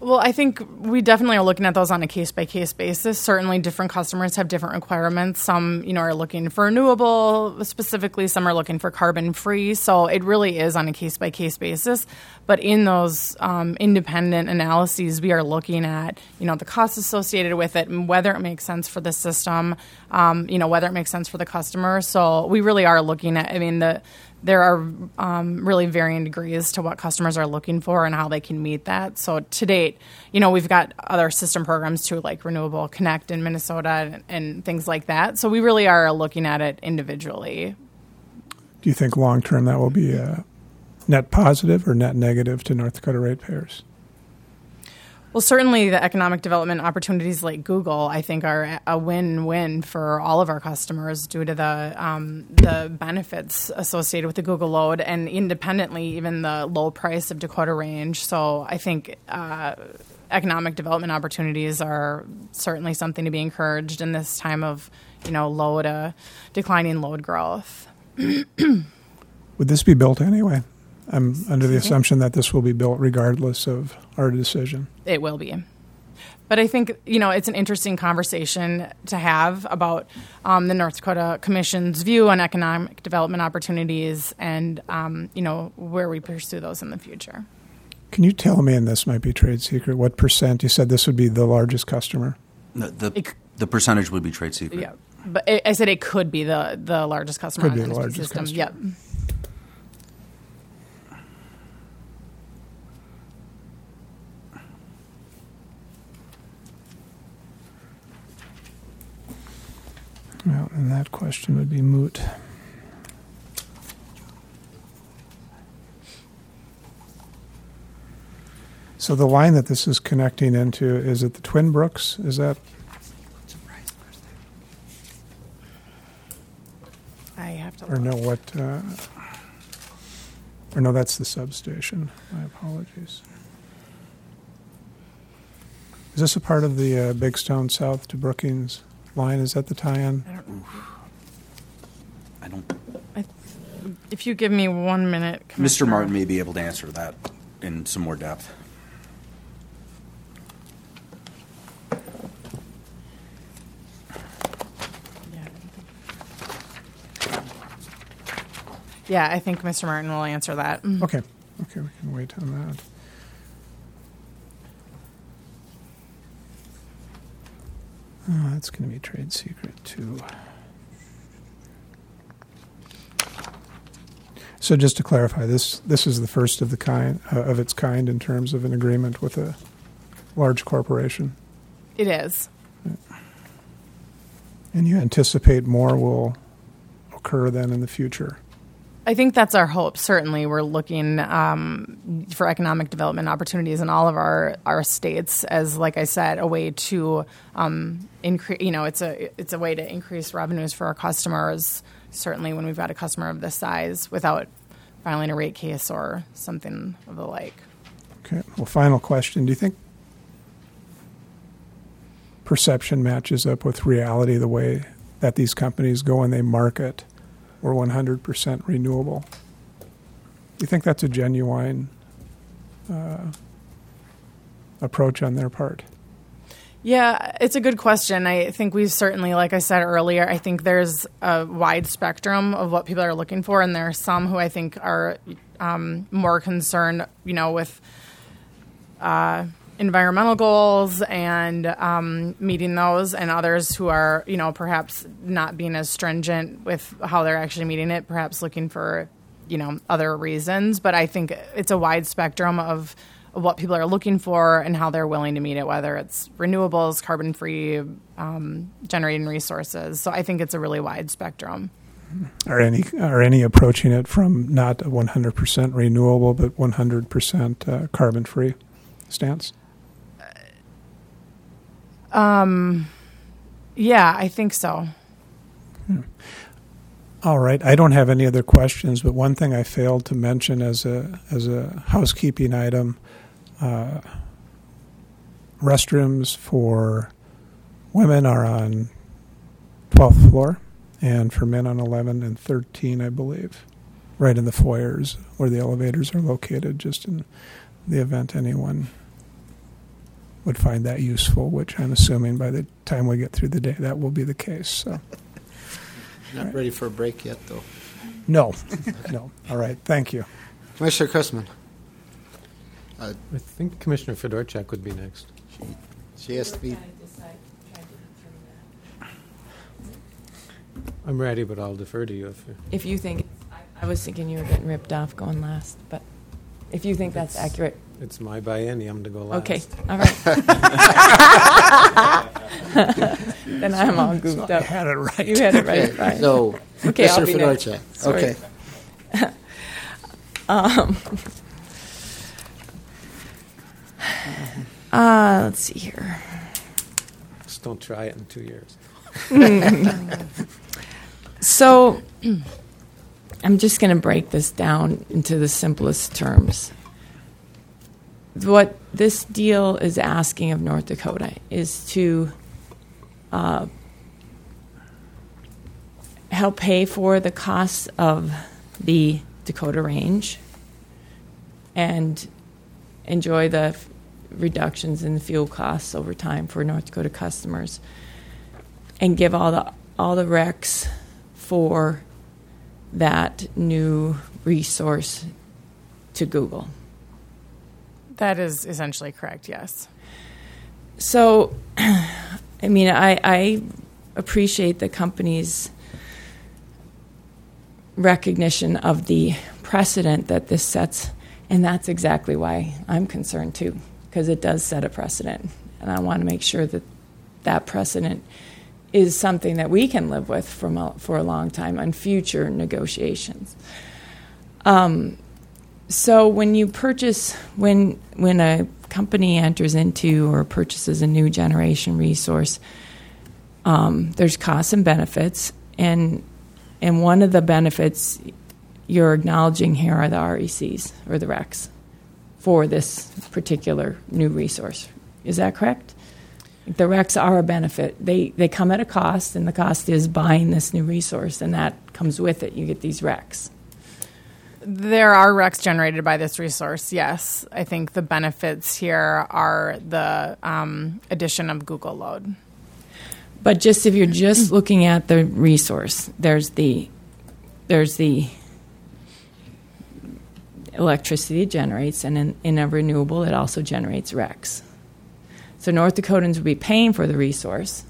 Well, I think we definitely are looking at those on a case-by-case basis. Certainly, different customers have different requirements. Some, you know, are looking for renewable specifically. Some are looking for carbon-free. So it really is on a case-by-case basis. But in those um, independent analyses, we are looking at, you know, the costs associated with it and whether it makes sense for the system, um, you know, whether it makes sense for the customer. So we really are looking at, I mean, the there are um, really varying degrees to what customers are looking for and how they can meet that. So to date, you know, we've got other system programs too, like Renewable Connect in Minnesota and, and things like that. So we really are looking at it individually. Do you think long term that will be a net positive or net negative to North Dakota ratepayers? Well, certainly the economic development opportunities like Google, I think, are a win-win for all of our customers due to the um, the benefits associated with the Google load, and independently, even the low price of Dakota Range. So I think uh, economic development opportunities are certainly something to be encouraged in this time of, you know, low to declining load growth. Would this be built anyway? I'm under the assumption that this will be built regardless of our decision. It will be. But I think, you know, it's an interesting conversation to have about um, the North Dakota Commission's view on economic development opportunities and, um, you know, where we pursue those in the future. Can you tell me, and this might be trade secret, what percent, you said this would be the largest customer? The, the, It- the percentage would be trade secret. Yeah. But I I said it could be the, the largest customer Could on be the the N S P largest system. customer. Yep. Well, and that question would be moot. So the line that this is connecting into, is it the Twin Brooks? Is that? I have to Or look. no, what? Uh, or no, that's the substation. My apologies. Is this a part of the uh, Big Stone South to Brookings line? Is that the tie-in? I don't. I, if you give me one minute, Mister Commissioner. Martin may be able to answer that in some more depth. Yeah, I think Mister Martin will answer that. Okay. Okay, we can wait on that. Oh, that's going to be trade secret too. So just to clarify, this this is the first of the kind uh, of its kind in terms of an agreement with a large corporation, It is. and you anticipate more will occur then in the future. I think that's our hope. Certainly, we're looking um, for economic development opportunities in all of our, our states as, like I said, a way to um, increase. You know, it's a it's a way to increase revenues for our customers. Certainly, when we've got a customer of this size, without filing a rate case or something of the like. Okay. Well, final question: do you think perception matches up with reality the way that these companies go and they market? We're one hundred percent renewable. Do you think that's a genuine uh, approach on their part? Yeah, it's a good question. I think we've certainly, like I said earlier, I think there's a wide spectrum of what people are looking for, and there are some who I think are um, more concerned, you know, with uh, environmental goals and um, meeting those, and others who are, you know, perhaps not being as stringent with how they're actually meeting it, perhaps looking for, you know, other reasons. But I think it's a wide spectrum of what people are looking for and how they're willing to meet it, whether it's renewables, carbon-free, um, generating resources. So I think it's a really wide spectrum. Are any are any approaching it from not a one hundred percent renewable but one hundred percent uh, carbon-free stance? Um, yeah, I think so. Hmm. All right. I don't have any other questions, but one thing I failed to mention as a as a housekeeping item, uh, restrooms for women are on twelfth floor, and for men on eleven and thirteen, I believe, right in the foyers where the elevators are located, just in the event anyone would find that useful, which I'm assuming by the time we get through the day that will be the case. So, Not right. ready for a break yet, though. No, no. All right, thank you. Commissioner Chrisman. I think Commissioner Fedorchak would be next. She, she has to be. I'm ready, but I'll defer to you if you're... If you think, I was thinking you were getting ripped off going last, but if you think that's accurate. It's my biennium to go last. Okay, all right. Then I'm all goofed I up. had it right. You had it right. Okay, Fine. so, Okay, I'll Commissioner be next. Fedorchak. Sorry. Okay. Um, uh, let's see here. Just don't try it in two years. So I'm just going to break this down into the simplest terms. What this deal is asking of North Dakota is to uh, help pay for the costs of the Dakota Range and enjoy the f- reductions in the fuel costs over time for North Dakota customers, and give all the all the recs for that new resource to Google. That is essentially correct, yes. So, I mean, I, I appreciate the company's recognition of the precedent that this sets, and that's exactly why I'm concerned too, because it does set a precedent, and I want to make sure that that precedent is something that we can live with from a, for a long time on future negotiations. Um, so when you purchase, when when a company enters into or purchases a new generation resource, um, there's costs and benefits, and and one of the benefits you're acknowledging here are the R E Cs or the recs for this particular new resource. Is that correct? The recs are a benefit. They they come at a cost, and the cost is buying this new resource, and that comes with it. You get these recs. There are recs generated by this resource, yes. I think the benefits here are the um, addition of Google load. But just if you're just looking at the resource, there's the there's the electricity it generates, and in, in a renewable, it also generates recs. So North Dakotans would be paying for the resource.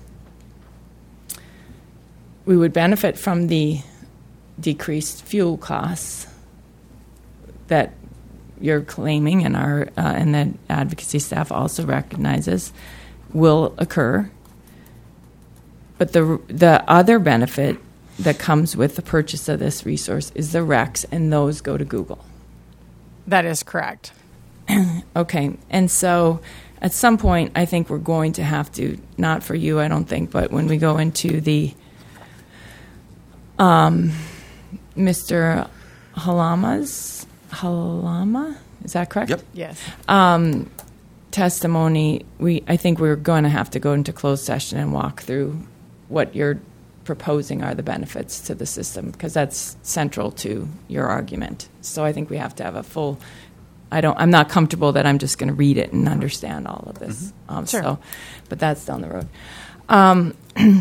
We would benefit from the decreased fuel costs that you're claiming, and our uh, and the advocacy staff also recognizes will occur. But the the other benefit that comes with the purchase of this resource is the recs, and those go to Google. That is correct. Okay, and so at some point, I think we're going to have to, not for you, I don't think, but when we go into the um, Mister Halama's, Halama, is that correct? Yep. Yes. Um, testimony, we I think we're going to have to go into closed session and walk through what you're proposing are the benefits to the system, because that's central to your argument. So I think we have to have a full. I don't. I'm not comfortable that I'm just going to read it and understand all of this. Mm-hmm. Um, Sure. So, but that's down the road. Um,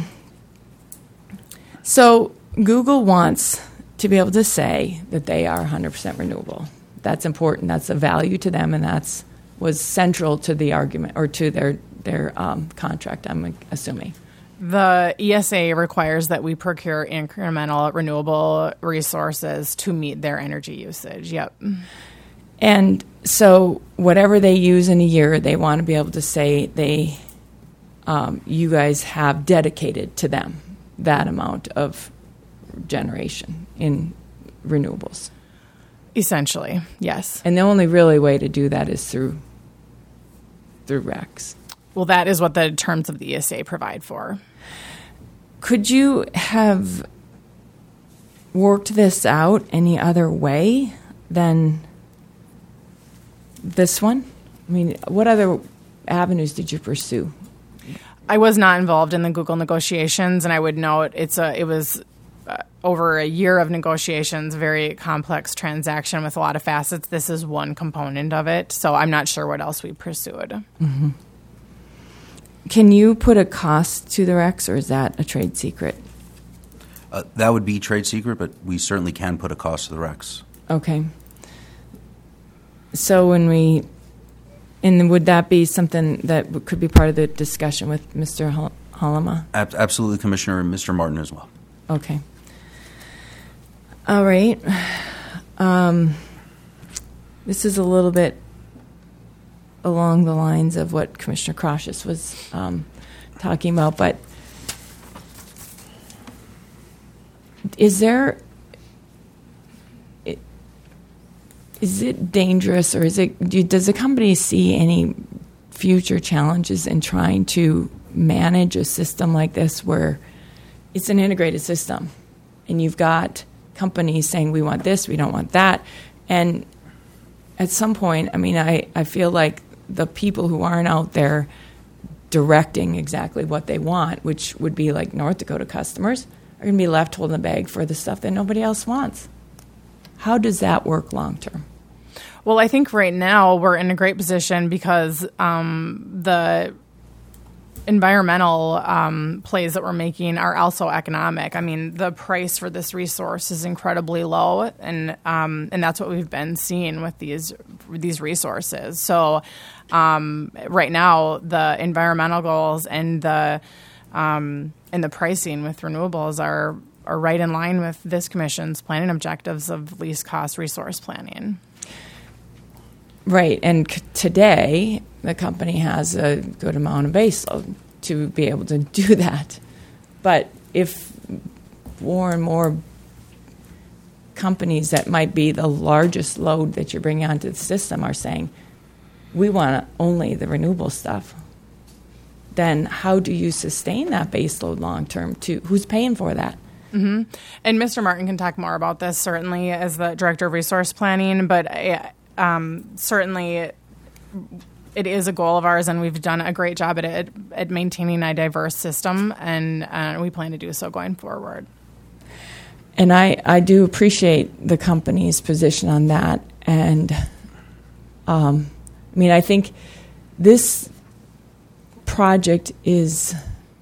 so Google wants to be able to say that they are one hundred percent renewable. That's important. That's a value to them, and that's was central to the argument or to their their um, contract. I'm assuming. The E S A requires that we procure incremental renewable resources to meet their energy usage. Yep. And so whatever they use in a year, they want to be able to say they, um, you guys have dedicated to them that amount of generation in renewables. Essentially, yes. And the only really way to do that is through through recs. Well, that is what the terms of the E S A provide for. Could you have worked this out any other way than this one? I mean, what other avenues did you pursue? I was not involved in the Google negotiations, and I would note it's a it was uh, over a year of negotiations, very complex transaction with a lot of facets. This is one component of it, so I'm not sure what else we pursued. Mm-hmm. can you put a cost to the RECs, or is that a trade secret? Uh, that would be trade secret, but we certainly can put a cost to the RECs. Okay. So when we, and would that be something that w- could be part of the discussion with Mister Hol- Hollema? Ab- absolutely, Commissioner, and Mister Martin as well. Okay. All right. Um, this is a little bit along the lines of what Commissioner Croshus was um, talking about, but is there, i- is it dangerous, or is it, do, does the company see any future challenges in trying to manage a system like this where it's an integrated system and you've got companies saying we want this, we don't want that, and at some point, I mean, I, I feel like the people who aren't out there directing exactly what they want, which would be like North Dakota customers, are going to be left holding the bag for the stuff that nobody else wants. How does that work long term? Well, I think right now we're in a great position because um, the environmental um, plays that we're making are also economic. I mean, the price for this resource is incredibly low, and um, and that's what we've been seeing with these these resources. So um, right now, the environmental goals and the um, and the pricing with renewables are are right in line with this commission's planning objectives of least cost resource planning. Right, and c- today the company has a good amount of baseload to be able to do that. But if more and more companies that might be the largest load that you're bringing onto the system are saying, we want only the renewable stuff, then how do you sustain that baseload long term too? Who's paying for that? Mm-hmm. And Mister Martin can talk more about this, certainly, as the Director of Resource Planning, but I, Um, certainly, it is a goal of ours, and we've done a great job at it, at maintaining a diverse system, and uh, we plan to do so going forward. And I, I do appreciate the company's position on that. And um, I mean, I think this project is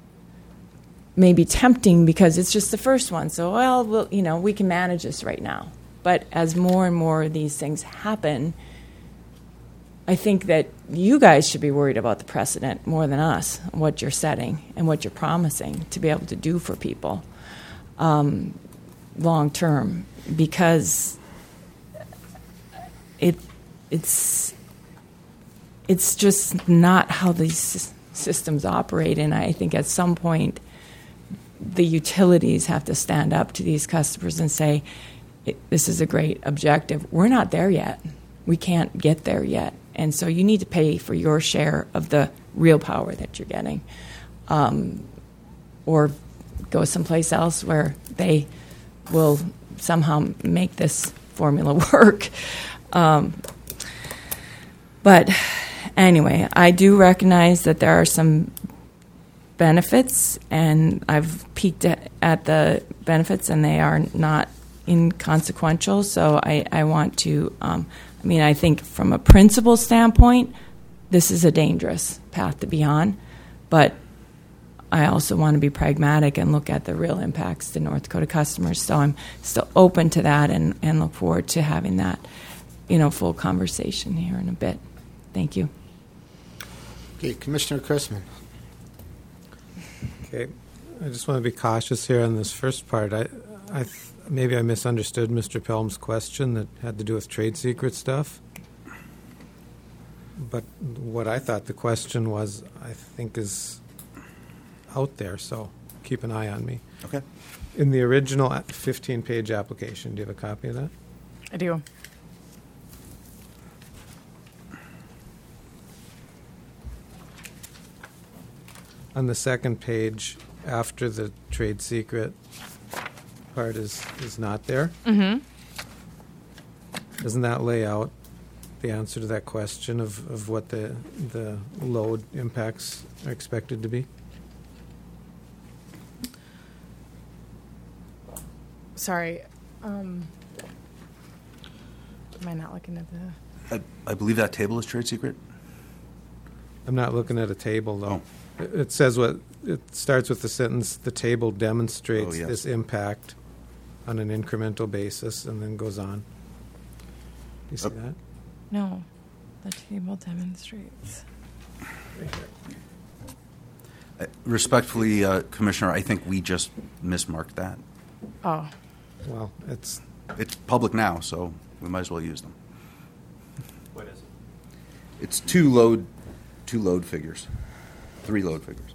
maybe tempting because it's just the first one. So, well, we'll you know, we can manage this right now. But as more and more of these things happen, I think that you guys should be worried about the precedent more than us, what you're setting and what you're promising to be able to do for people um, long term, because it it's it's just not how these systems operate. And I think at some point the utilities have to stand up to these customers and say, this is a great objective. We're not there yet. We can't get there yet. And so you need to pay for your share of the real power that you're getting. Um, or go someplace else where they will somehow make this formula work. Um, but anyway, I do recognize that there are some benefits, and I've peeked at, at the benefits, and they are not inconsequential. So I, I want to, um, I mean, I think from a principle standpoint, this is a dangerous path to be on, but I also want to be pragmatic and look at the real impacts to North Dakota customers. So I'm still open to that, and, and look forward to having that, you know, full conversation here in a bit. Thank you. Okay, Commissioner Chrisman. Okay, I just want to be cautious here on this first part. I, I th- maybe I misunderstood Mister Pelham's question that had to do with trade secret stuff. But what I thought the question was, I think, is out there. So keep an eye on me. Okay. In the original fifteen-page application, do you have a copy of that? I do. On the second page, after the trade secret part is, is not there, Mm-hmm. doesn't that lay out the answer to that question of, of what the the load impacts are expected to be? Sorry. Um, am I not looking at the... I, I believe that table is trade secret. I'm not looking at a table, though. Oh. It it says what, it starts with the sentence, "The table demonstrates Oh, yes. this impact on an incremental basis," and then goes on. You see Up. that? No, the table demonstrates. Uh, Respectfully, uh, Commissioner, I think we just mismarked that. Oh, Well, it's, It's public now, so we might as well use them. What is it? It's two load, two load figures, three load figures.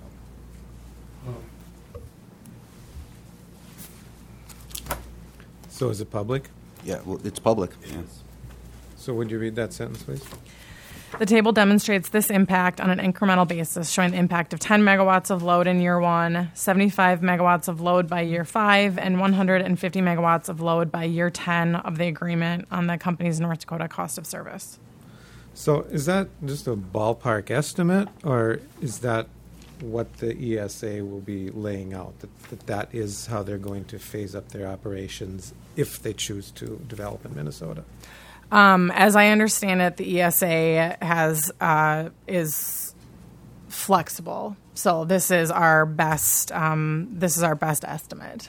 so is it public? Yeah, well, it's public. Yeah. So would you read that sentence, please? the table demonstrates this impact on an incremental basis, showing the impact of ten megawatts of load in year one, seventy-five megawatts of load by year five, and one hundred fifty megawatts of load by year ten of the agreement on the company's North Dakota cost of service. So is that just a ballpark estimate, or is that what the E S A will be laying out, that that, that is how they're going to phase up their operations if they choose to develop in Minnesota? Um, as I understand it, the E S A has uh, is flexible. So this is our best. Um, this is our best estimate.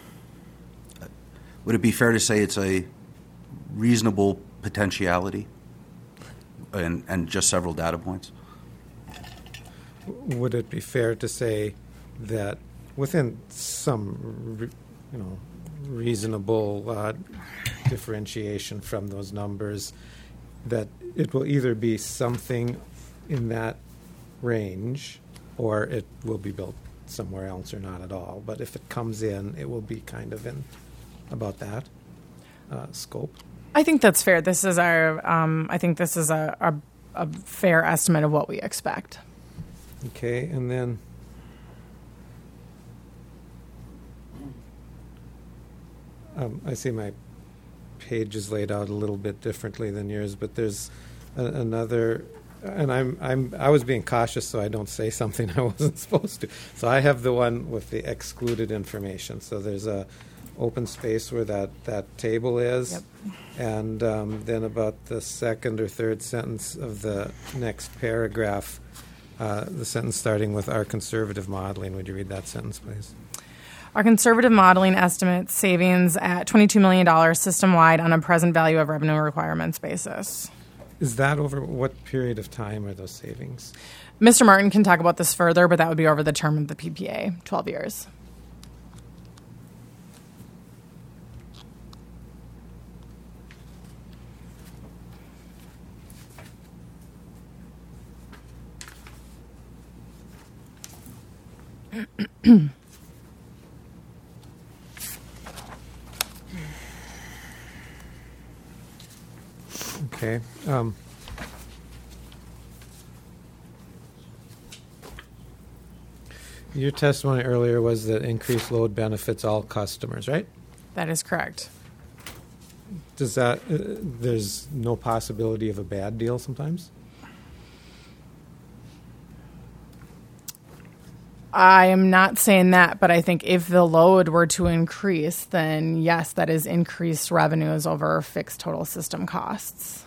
Would it be fair to say it's a reasonable potentiality and, and just several data points? Would it be fair to say that within some, re- you know, reasonable uh, differentiation from those numbers, that it will either be something in that range, or it will be built somewhere else, or not at all? But if it comes in, it will be kind of in about that uh, scope. I think that's fair. This is our. Um, I think this is a, a, a fair estimate of what we expect. Okay, and then um, I see my page is laid out a little bit differently than yours, but there's a, another, and I'm I'm I was being cautious so I don't say something I wasn't supposed to. So I have the one with the excluded information. So there's a open space where that, that table is, Yep. and um, then about the second or third sentence of the next paragraph. Uh, the sentence starting with "our conservative modeling." Would you read that sentence, please? Our conservative modeling estimates savings at twenty-two million dollars system-wide on a present value of revenue requirements basis. Is that over what period of time are those savings? Mister Martin can talk about this further, but that would be over the term of the P P A, twelve years. Okay. Um, your testimony earlier was that increased load benefits all customers, right? That is correct. Does that, uh, there's no possibility of a bad deal sometimes? I am not saying that, but I think if the load were to increase, then yes, that is increased revenues over fixed total system costs.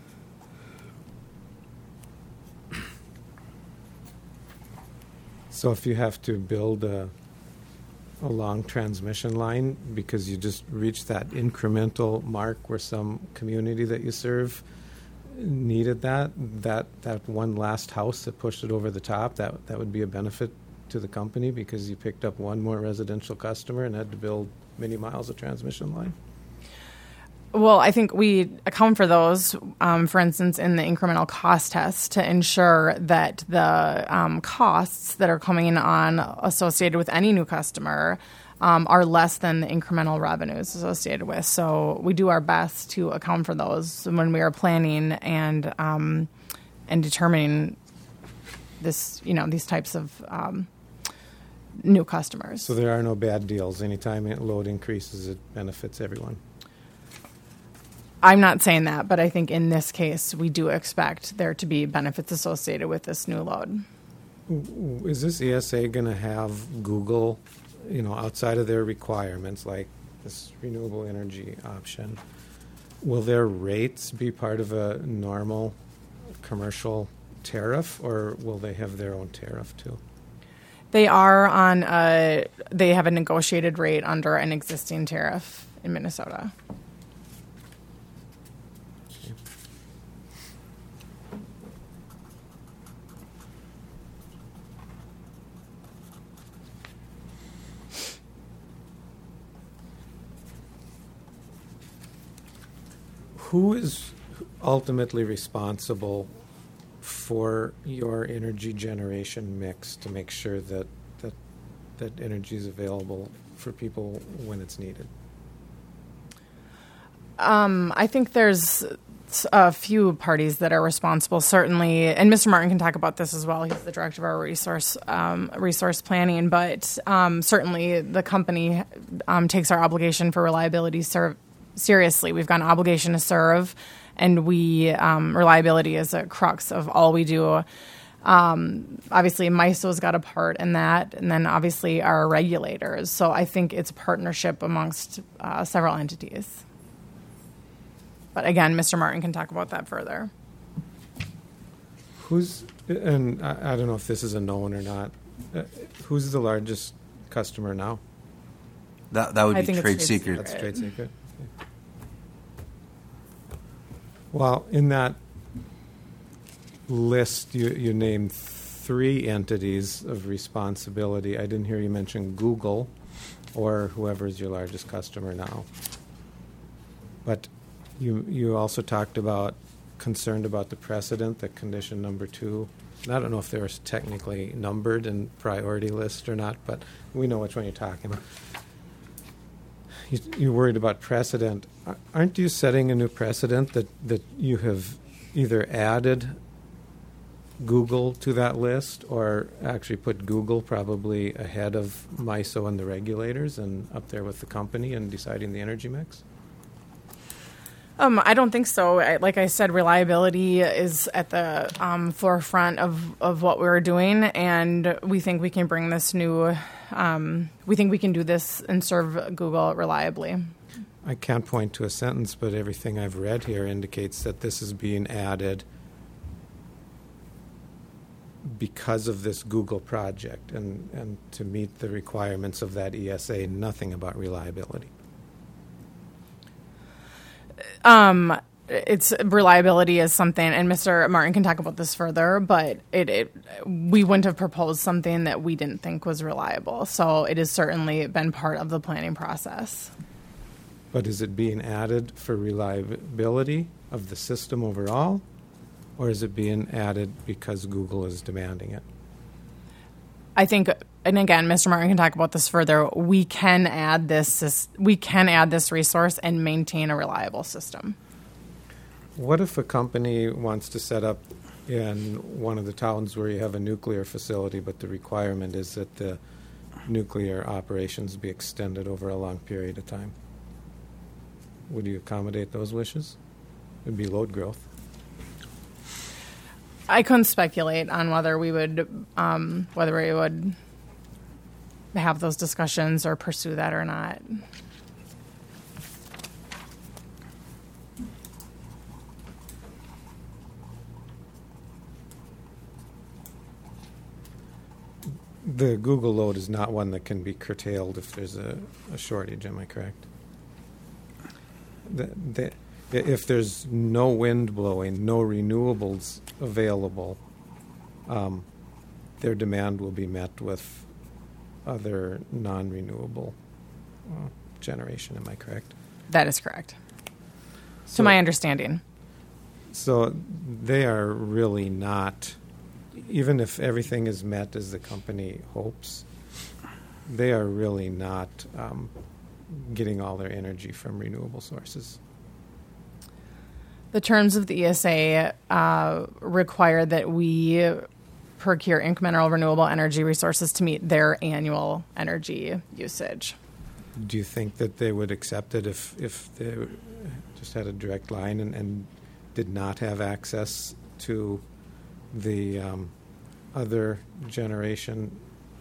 So if you have to build a, a long transmission line because you just reached that incremental mark where some community that you serve needed that, that, that one last house that pushed it over the top, that, that would be a benefit to the company because you picked up one more residential customer and had to build many miles of transmission line? Well, I think we account for those, um, for instance, in the incremental cost test to ensure that the um, costs that are coming on associated with any new customer um, are less than the incremental revenues associated with. So we do our best to account for those when we are planning and um, and determining this, you know, these types of um, new customers. So there are no bad deals. Anytime it load increases, it benefits everyone. I'm not saying that, but I think in this case, we do expect there to be benefits associated with this new load. Is this E S A going to have Google, you know, outside of their requirements, like this renewable energy option? Will their rates be part of a normal commercial tariff, or will they have their own tariff too? They are on a, they have a negotiated rate under an existing tariff in Minnesota. Who is ultimately responsible for your energy generation mix to make sure that that, that energy is available for people when it's needed? Um, I think there's a few parties that are responsible, certainly, and Mister Martin can talk about this as well. He's the director of our resource um, resource planning, but um, certainly the company um, takes our obligation for reliability serve seriously. We've got an obligation to serve, and we um, reliability is a crux of all we do. Um, obviously, MISO's got a part in that, and then obviously our regulators. So I think it's a partnership amongst uh, several entities. But again, Mister Martin can talk about that further. Who's, and I, I don't know if this is a known or not, uh, who's the largest customer now? That that would I be think it's trade trade secret. secret. That's trade secret. Okay. Well, in that list, you, you named three entities of responsibility. I didn't hear you mention Google or whoever is your largest customer now. But you you also talked about concerned about the precedent, that condition number two. And I don't know if they're technically numbered in priority list or not, but we know which one you're talking about. You, you're worried about precedent. Aren't you setting a new precedent that, that you have either added Google to that list or actually put Google probably ahead of MISO and the regulators and up there with the company in deciding the energy mix? Um, I don't think so. I, like I said, reliability is at the um, forefront of, of what we're doing, and we think we can bring this new, um, we think we can do this and serve Google reliably. I can't point to a sentence, but everything I've read here indicates that this is being added because of this Google project and, and to meet the requirements of that E S A, nothing about reliability. Um, it's reliability is something, and Mister Martin can talk about this further, but it, it we wouldn't have proposed something that we didn't think was reliable. So it has certainly been part of the planning process. But is it being added for reliability of the system overall, or is it being added because Google is demanding it? I think, and again, Mister Martin can talk about this further. We can add this. We can add this resource and maintain a reliable system. What if a company wants to set up in one of the towns where you have a nuclear facility, but the requirement is that the nuclear operations be extended over a long period of time? Would you accommodate those wishes? It would be load growth. I couldn't speculate on whether we would, um, whether we would have those discussions or pursue that or not. The Google load is not one that can be curtailed if there's a, a shortage, am I correct? The, the, if there's no wind blowing, no renewables available, um, their demand will be met with other non-renewable uh, generation, am I correct? That is correct, So, to my understanding. So they are really not, even if everything is met as the company hopes, they are really not um, getting all their energy from renewable sources. The terms of the E S A uh, require that we procure incremental renewable energy resources to meet their annual energy usage. Do you think that they would accept it if, if they just had a direct line and, and did not have access to the um, other generation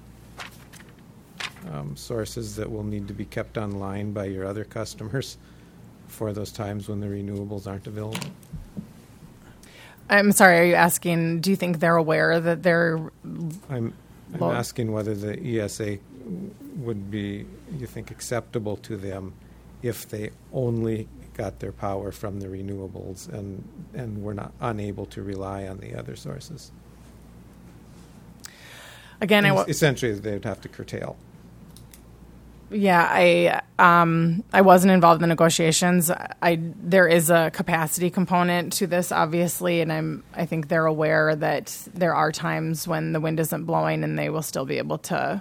um, sources that will need to be kept online by your other customers for those times when the renewables aren't available? I'm sorry, are you asking, do you think they're aware that they're... I'm, I'm Well- asking whether the E S A would be, you think, acceptable to them if they only got their power from the renewables and, and were not unable to rely on the other sources. Again, I... Es- wa- Essentially, they would have to curtail. Yeah, I um, I wasn't involved in the negotiations. I there is a capacity component to this, obviously, and I'm I think they're aware that there are times when the wind isn't blowing and they will still be able to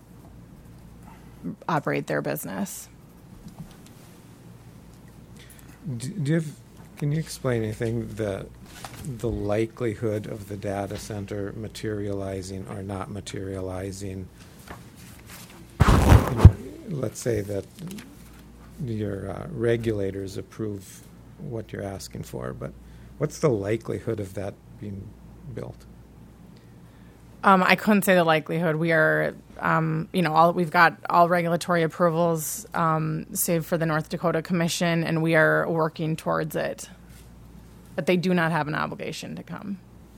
operate their business. Do, do you have, can you explain anything the the likelihood of the data center materializing or not materializing? Let's say that your uh, regulators approve what you're asking for, but what's the likelihood of that being built? Um, I couldn't say the likelihood. We are, um, you know, all we've got all regulatory approvals um, saved for the North Dakota Commission, and we are working towards it. But they do not have an obligation to come.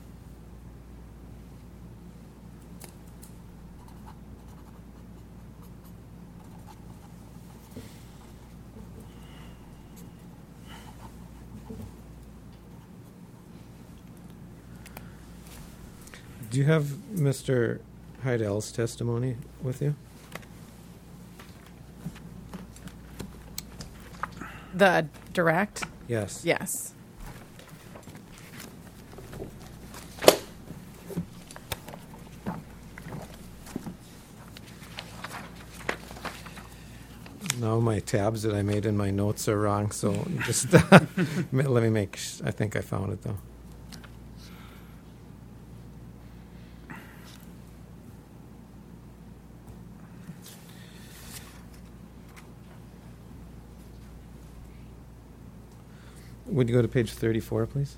Do you have Mister Heidel's testimony with you? The direct? Yes. Yes. No, my tabs that I made in my notes are wrong, so just let me make. Sh- I think I found it though. Would you go to page thirty-four, please?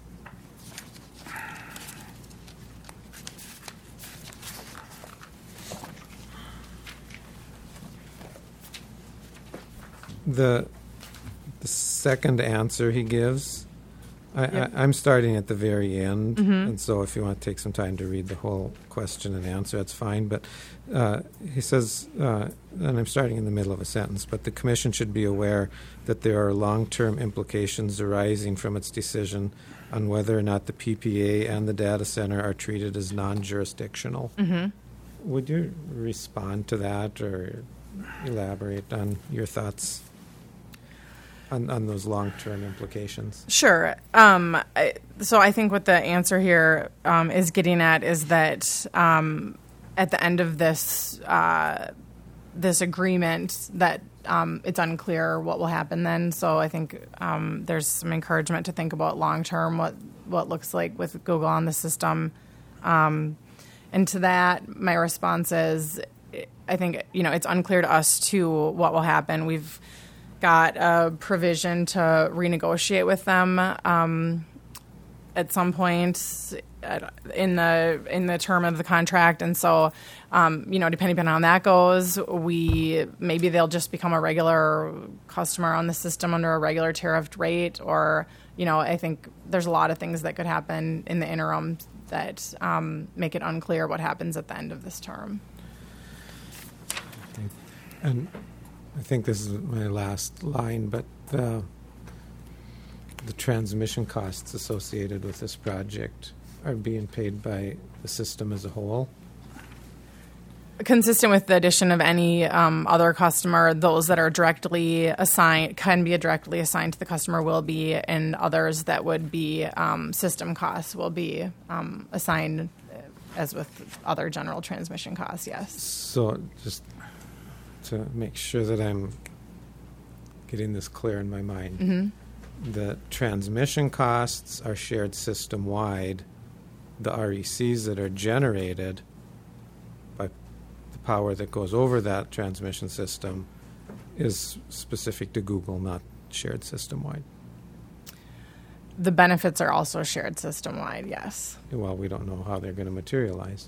The the second answer he gives, I, Yep. I, I'm starting at the very end, Mhm. and so if you want to take some time to read the whole question and answer, that's fine. But uh, he says, uh, and I'm starting in the middle of a sentence, but the Commission should be aware that there are long-term implications arising from its decision on whether or not the P P A and the data center are treated as non-jurisdictional. Mm-hmm. Would you respond to that or elaborate on your thoughts on, on those long-term implications? Sure. Um, I, so I think what the answer here um, is getting at is that um, at the end of this uh, this agreement, that um, it's unclear what will happen then. So I think um, there's some encouragement to think about long-term what what looks like with Google on the system. Um, and to that, my response is, I think, you know, it's unclear to us too what will happen. We've got a provision to renegotiate with them um, at some point in the in the term of the contract, and so um, you know, depending on how that goes, we maybe they'll just become a regular customer on the system under a regular tariffed rate, or you know, I think there's a lot of things that could happen in the interim that um, make it unclear what happens at the end of this term. And I think this is my last line, but the, the transmission costs associated with this project are being paid by the system as a whole. Consistent with the addition of any um, other customer, those that are directly assigned can be directly assigned to the customer will be, and others that would be um, system costs will be um, assigned as with other general transmission costs, yes. So just to make sure that I'm getting this clear in my mind, Mm-hmm. the transmission costs are shared system-wide. The R E Cs that are generated by the power that goes over that transmission system is specific to Google, not shared system-wide. The benefits are also shared system-wide, yes. Well, we don't know how they're going to materialize.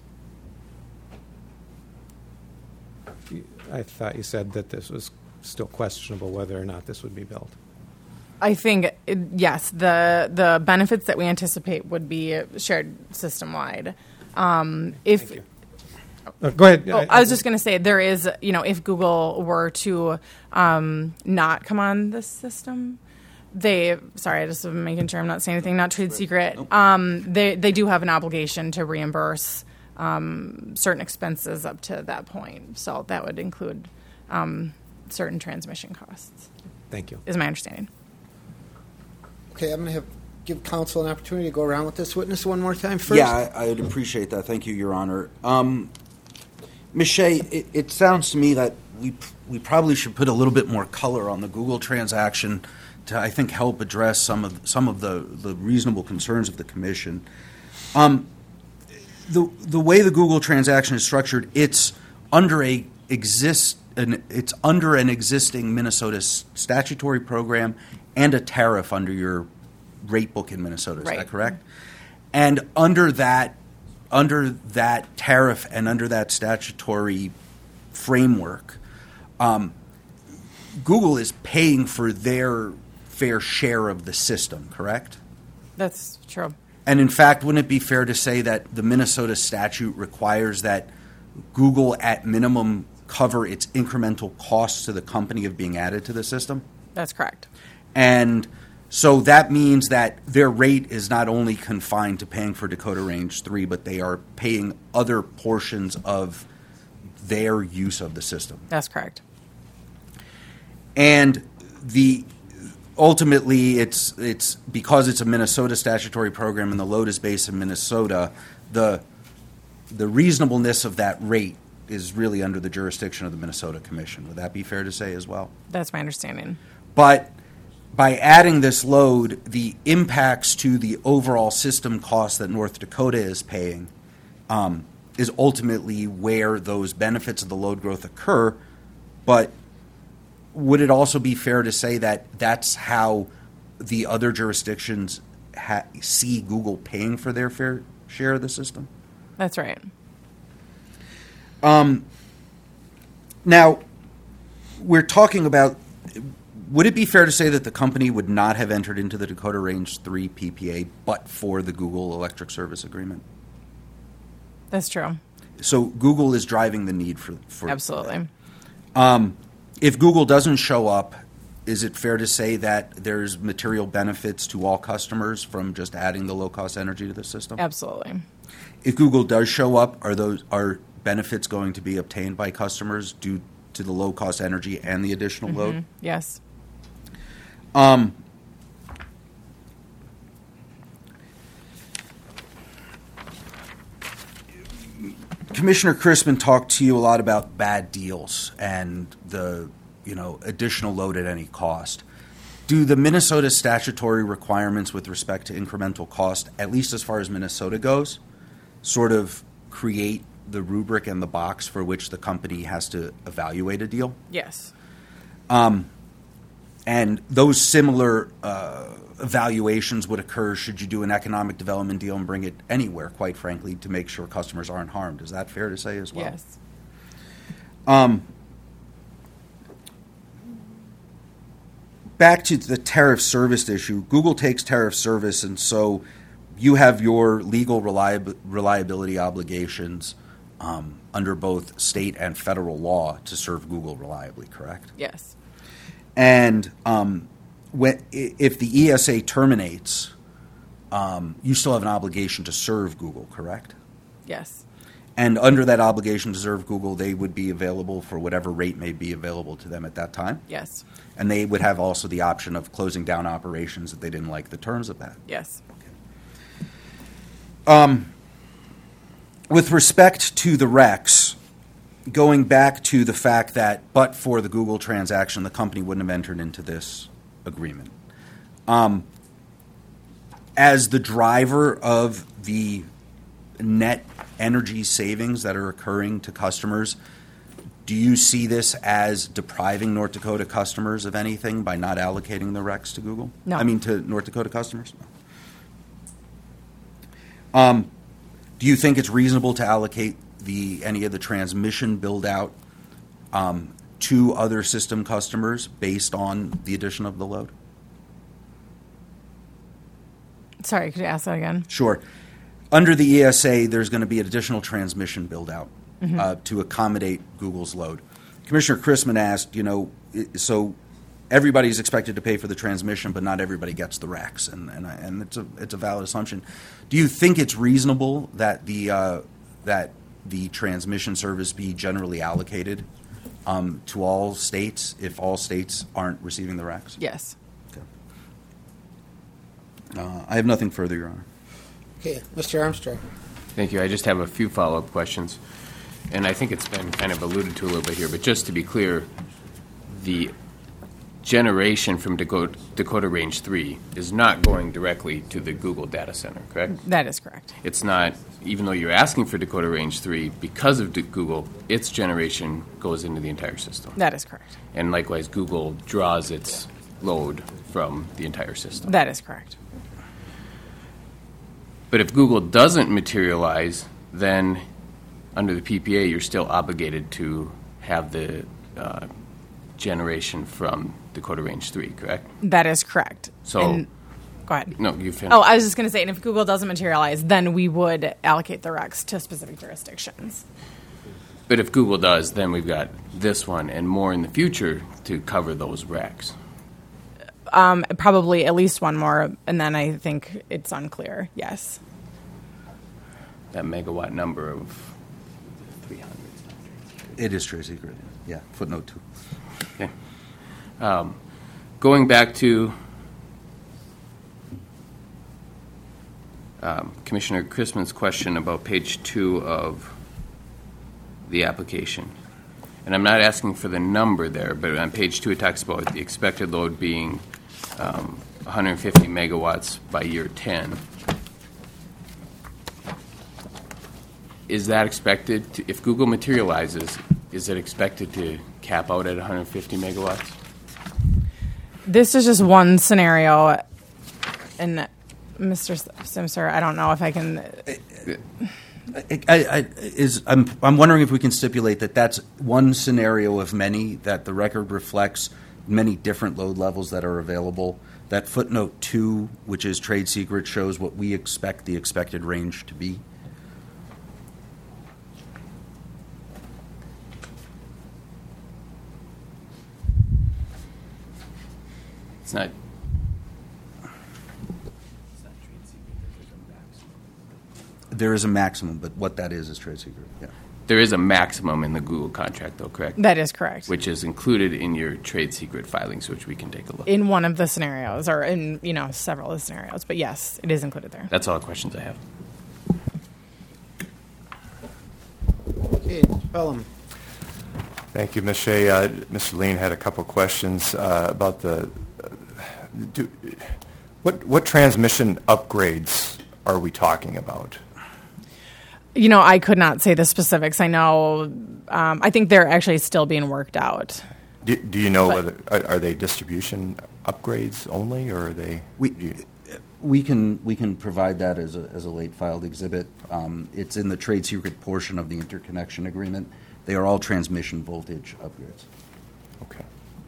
I thought you said that this was still questionable whether or not this would be built. I think it, yes, the the benefits that we anticipate would be shared system wide. Um, if Thank you. Uh, go ahead. Oh, I was just going to say there is, you know, if Google were to um, not come on this system, they, sorry, I just am making sure I'm not saying anything, not trade secret. Um, they they do have an obligation to reimburse um, certain expenses up to that point. So that would include um, certain transmission costs. Thank you. Is my understanding. Okay, I'm going to have give council an opportunity to go around with this witness one more time first. Yeah, I, I'd appreciate that. Thank you, Your Honor. Um, Miz Shea, it, it sounds to me that we we probably should put a little bit more color on the Google transaction to, I think, help address some of some of the, the reasonable concerns of the commission. Um, the the way the Google transaction is structured, it's under a exist an, it's under an existing Minnesota s- statutory program and a tariff under your rate book in Minnesota. Is Right. that correct? And under that under that tariff and under that statutory framework, um, Google is paying for their fair share of the system, correct? That's true. And in fact, wouldn't it be fair to say that the Minnesota statute requires that Google at minimum cover its incremental costs to the company of being added to the system? That's correct. And so that means that their rate is not only confined to paying for Dakota Range three, but they are paying other portions of their use of the system. That's correct. And the ultimately, it's it's because it's a Minnesota statutory program and the load is based in Minnesota, the the reasonableness of that rate is really under the jurisdiction of the Minnesota Commission. Would that be fair to say as well? That's my understanding. But by adding this load, the impacts to the overall system cost that North Dakota is paying um, is ultimately where those benefits of the load growth occur. But would it also be fair to say that that's how the other jurisdictions ha- see Google paying for their fair share of the system? That's right. Um, now, we're talking about, would it be fair to say that the company would not have entered into the Dakota Range three P P A but for the Google Electric Service Agreement? That's true. So Google is driving the need for, for Absolutely. Um, if Google doesn't show up, is it fair to say that there's material benefits to all customers from just adding the low-cost energy to the system? Absolutely. If Google does show up, are those are benefits going to be obtained by customers due to the low-cost energy and the additional Mm-hmm. load? Yes. Um, Commissioner Chrisman talked to you a lot about bad deals and the, you know, additional load at any cost. Do the Minnesota statutory requirements with respect to incremental cost, at least as far as Minnesota goes, sort of create the rubric and the box for which the company has to evaluate a deal? Yes. Um, and those similar uh, evaluations would occur should you do an economic development deal and bring it anywhere, quite frankly, to make sure customers aren't harmed. Is that fair to say as well? Yes. Um, back to the tariff service issue. Google takes tariff service, and so you have your legal reliab- reliability obligations um, under both state and federal law to serve Google reliably, correct? Yes. And um, when, if the E S A terminates, um, you still have an obligation to serve Google, correct? Yes. And under that obligation to serve Google, they would be available for whatever rate may be available to them at that time? Yes. And they would have also the option of closing down operations if they didn't like the terms of that? Yes. Um, with respect to the RECs, going back to the fact that but for the Google transaction, the company wouldn't have entered into this agreement. Um, as the driver of the net energy savings that are occurring to customers, do you see this as depriving North Dakota customers of anything by not allocating the RECs to Google? No. I mean, to North Dakota customers? No. Um, do you think it's reasonable to allocate the any of the transmission build-out um, to other system customers based on the addition of the load? Sorry, could you ask that again? Sure. Under the E S A, there's going to be an additional transmission build-out uh, to accommodate Google's load. Commissioner Chrisman asked, you know, i- so everybody's expected to pay for the transmission, but not everybody gets the racks, and and, I, and it's a it's a valid assumption. Do you think it's reasonable that the uh, that the transmission service be generally allocated um, to all states if all states aren't receiving the racks? Yes. Uh, I have nothing further, Your Honor. Okay, Mister Armstrong. Thank you. I just have a few follow-up questions. And I think it's been kind of alluded to a little bit here, but just to be clear, the generation from Dakota, Dakota Range three is not going directly to the Google data center, correct? That is correct. It's not, even though you're asking for Dakota Range three, because of D- Google, its generation goes into the entire system. That is correct. And likewise, Google draws its load from the entire system. That is correct. But if Google doesn't materialize, then under the P P A, you're still obligated to have the uh, generation from Dakota Range three, correct? That is correct. So- And- go ahead. No, you finished. Oh, I was just going to say, and if Google doesn't materialize, then we would allocate the recs to specific jurisdictions. But if Google does, then we've got this one and more in the future to cover those recs. Um, probably at least one more, and then I think it's unclear. Yes. That megawatt number of three hundred. It is trade secret. Yeah, footnote two. Okay. Um, going back to um, Commissioner Chrisman's question about page two of the application. And I'm not asking for the number there, but on page two it talks about the expected load being um, one hundred fifty megawatts by year ten. Is that expected to, if Google materializes, is it expected to cap out at one hundred fifty megawatts? This is just one scenario, and Mister Simser, I don't know if I can. I, I, is I'm I'm wondering if we can stipulate that that's one scenario of many, that the record reflects many different load levels that are available. That footnote two, which is trade secret, shows what we expect the expected range to be. It's not. There is a maximum, but what that is is trade secret. Yeah. There is a maximum in the Google contract, though, correct? That is correct. Which is included in your trade secret filings, which we can take a look. In one of the scenarios, or in you know several of the scenarios, but yes, it is included there. That's all the questions I have. Okay, Mister Pelham. Thank you, Miz Shea. Uh, Mister Lean had a couple questions uh, about the. Uh, do, what what transmission upgrades are we talking about? You know, I could not say the specifics. I know. Um, I think they're actually still being worked out. Do, do you know But- whether are, are they distribution upgrades only, or are they? We, do you- we can we can provide that as a as a late filed exhibit. Um, it's in the trade secret portion of the interconnection agreement. They are all transmission voltage upgrades. Okay.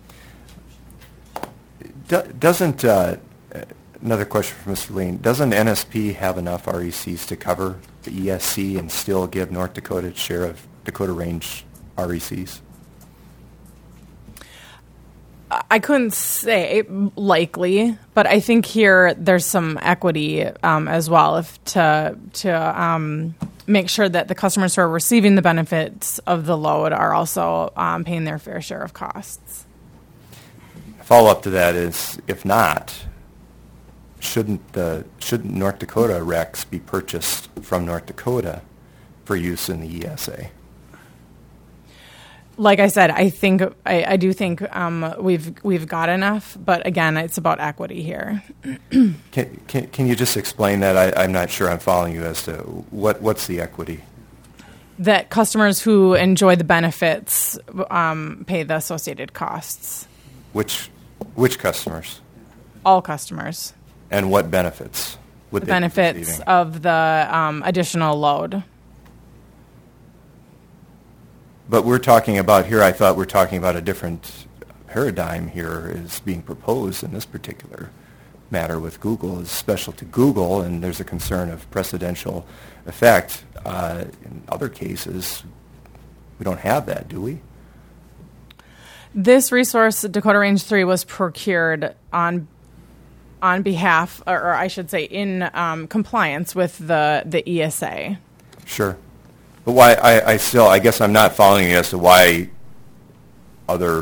Do, doesn't uh, another question for Mister Lean? Doesn't N S P have enough R E Cs to cover the E S C and still give North Dakota its share of Dakota Range R E Cs? I couldn't say likely, but I think here there's some equity um, as well, if to to um, make sure that the customers who are receiving the benefits of the load are also um, paying their fair share of costs. Follow up to that is, if not, shouldn't the shouldn't North Dakota RECs be purchased from North Dakota for use in the E S A? Like I said, I think I, I do think um, we've we've got enough, but again, it's about equity here. Can, can, can you just explain that? I, I'm not sure I'm following you as to what, what's the equity? That customers who enjoy the benefits um, pay the associated costs. Which, which customers? All customers. And what benefits would The they be benefits receiving? of the um, additional load. But we're talking about here, I thought we're talking about a different paradigm here is being proposed in this particular matter with Google is special to Google, and there's a concern of precedential effect. Uh, in other cases, we don't have that, do we? This resource, Dakota Range three, was procured on on behalf, or, or I should say, in um, compliance with the, the E S A. Sure. But why, I, I still, I guess I'm not following you as to why other,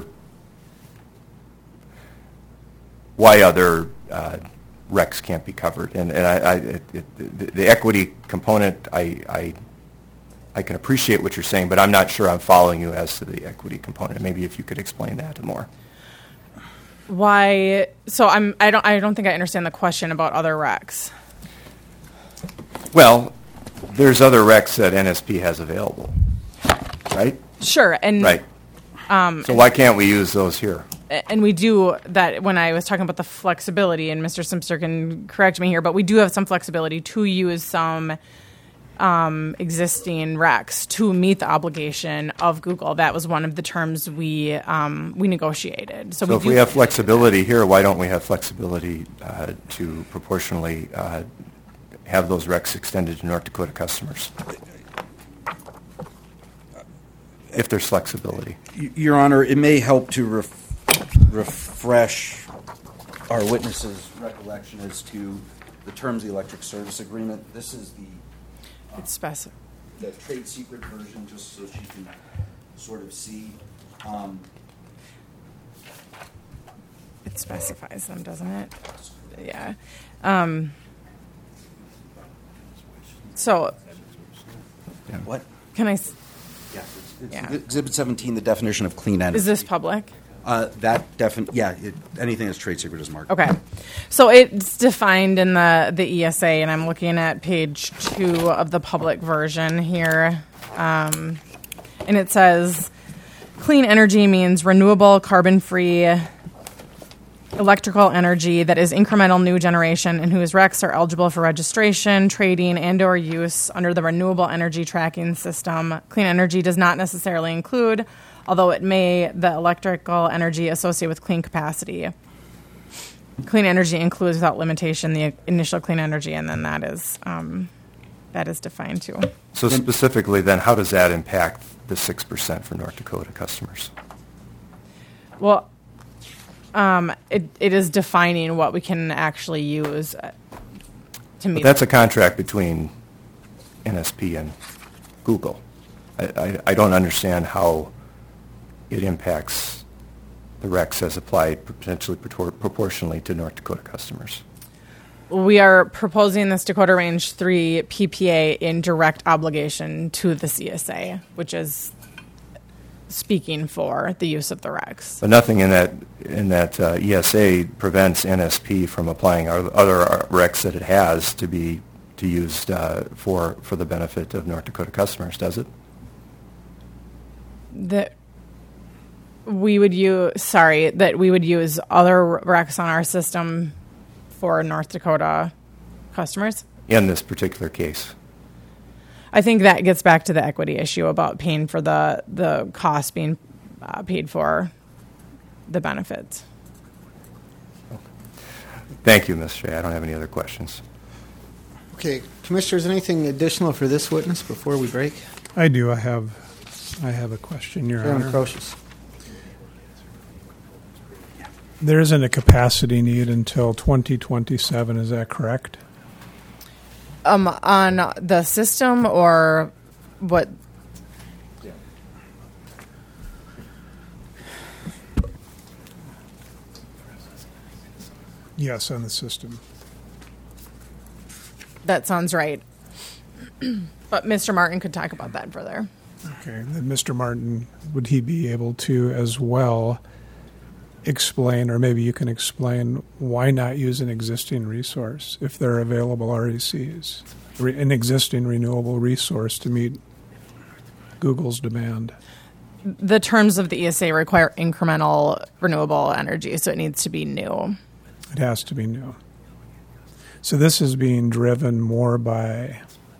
why other uh, recs can't be covered. And, and I, I it, it, the, the equity component, I, I I can appreciate what you're saying, but I'm not sure I'm following you as to the equity component. Maybe if you could explain that more. Why? So I'm. I don't. I don't think I understand the question about other recs. Well, there's other recs that N S P has available, right? Sure. And right. Um, so why can't we use those here? And we do that when I was talking about the flexibility, and Mister Simpster can correct me here, but we do have some flexibility to use some Um, existing recs to meet the obligation of Google. That was one of the terms we um, we negotiated. So, so we if do we have flexibility here, why don't we have flexibility uh, to proportionally uh, have those recs extended to North Dakota customers? If there's flexibility. Y- Your Honor, it may help to ref- refresh our witnesses' recollection as to the terms of the electric service agreement. This is the It's specific. the trade secret version, just so she can sort of see. Um, It specifies them, doesn't it? Yeah. Um, so, what? can I? s- Yes, it's, it's Yeah. Exhibit seventeen, the definition of clean energy. Is this public? Uh, that defin- yeah, it, anything that's trade secret is marked. Okay. So it's defined in the, the E S A, and I'm looking at page two of the public version here. Um, and it says clean energy means renewable, carbon-free electrical energy that is incremental new generation and whose recs are eligible for registration, trading, and or use under the Renewable Energy Tracking System. Clean energy does not necessarily include, although it may, the electrical energy associated with clean capacity. Clean energy includes without limitation the initial clean energy, and then that is um, that is defined too. So specifically then, how does that impact the six percent for North Dakota customers? Well, um, it, it is defining what we can actually use uh, to meet. But that's a contract between N S P and Google. I, I, I don't understand how it impacts the recs as applied potentially propor- proportionally to North Dakota customers. We are proposing this Dakota Range three P P A in direct obligation to the C S A, which is speaking for the use of the recs. But nothing in that in that uh, E S A prevents N S P from applying our other recs that it has to be to used uh, for for the benefit of North Dakota customers, does it? That we would use, sorry, that we would use other recs on our system for North Dakota customers? In this particular case. I think that gets back to the equity issue about paying for the, the cost being uh, paid for the benefits. Thank you, Miz Shea. I don't have any other questions. Okay, Commissioners, anything additional for this witness before we break? I do. I have, I have a question, Your Chairman Honor. Crotius. There isn't a capacity need until twenty twenty-seven. Is that correct? Um, on the system or what? Yes, on the system. That sounds right. But Mister Martin could talk about that further. Okay. Then Mister Martin, would he be able to as well explain, or maybe you can explain, why not use an existing resource if there are available R E Cs, Re- an existing renewable resource to meet Google's demand? The terms of the E S A require incremental renewable energy, so it needs to be new. It has to be new. So this is being driven more by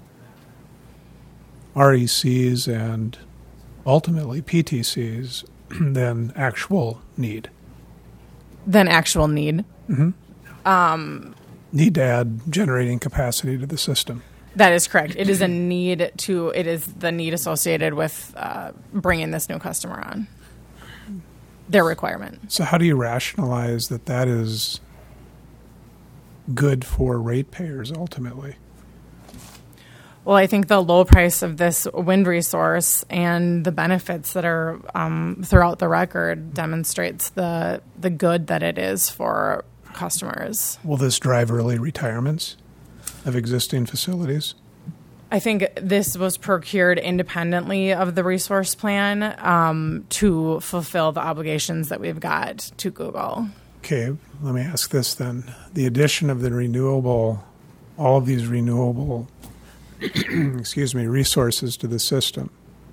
R E Cs and ultimately P T Cs than actual need. Than actual need. Mm-hmm. Need to add generating capacity to the system. That is correct. It is a need to. It is the need associated with uh, bringing this new customer on. Their requirement. So how do you rationalize that that is good for ratepayers ultimately? Well, I think the low price of this wind resource and the benefits that are um, throughout the record demonstrates the the good that it is for customers. Will this drive early retirements of existing facilities? I think this was procured independently of the resource plan um, to fulfill the obligations that we've got to Google. Okay, let me ask this then. The addition of the renewable, all of these renewable, excuse me, resources to the system,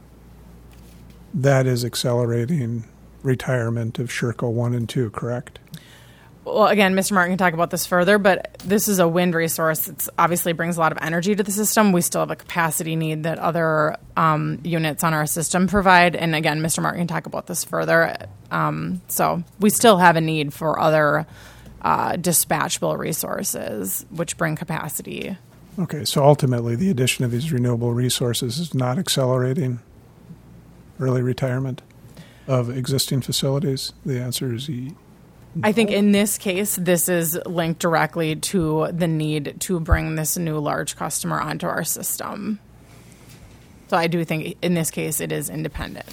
that is accelerating retirement of Sherco one and two, correct? Well, again, Mister Martin can talk about this further, but this is a wind resource. It obviously brings a lot of energy to the system. We still have a capacity need that other um, units on our system provide. And again, Mister Martin can talk about this further. Um, so we still have a need for other uh, dispatchable resources, which bring capacity. Okay, so ultimately the addition of these renewable resources is not accelerating early retirement of existing facilities? The answer is E. I think in this case, this is linked directly to the need to bring this new large customer onto our system. So I do think in this case it is independent.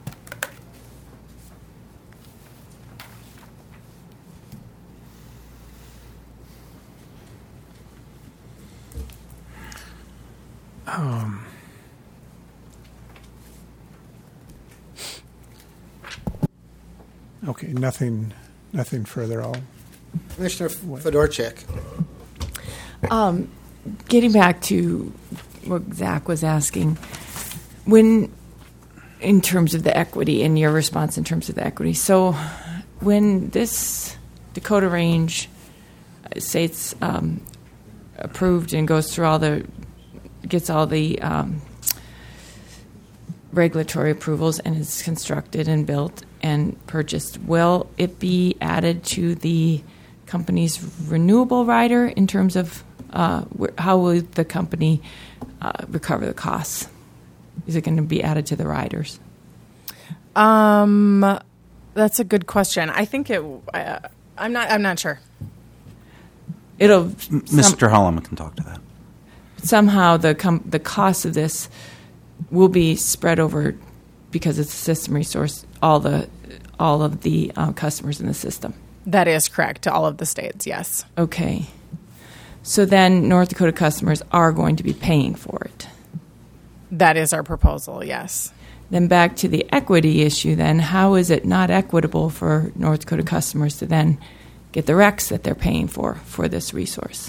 Um, okay, nothing... Nothing further. I'll Commissioner Fedorchak. Um, getting back to what Zach was asking, when, in terms of the equity, and your response in terms of the equity, so when this Dakota Range, uh, say it's um, approved and goes through all the, gets all the um, regulatory approvals and is constructed and built and purchased, will it be added to the company's renewable rider in terms of uh, wh- how will the company uh, recover the costs? Is it going to be added to the riders? Um, that's a good question. I think it. Uh, I'm not. I'm not sure. It'll. M- Mister Holland can talk to that. Somehow the com- the cost of this will be spread over, because it's a system resource, all the all of the uh, customers in the system. That is correct to all of the states, yes. Okay. So then North Dakota customers are going to be paying for it. That is our proposal, yes. Then back to the equity issue then, how is it not equitable for North Dakota customers to then get the R E Cs that they're paying for for this resource?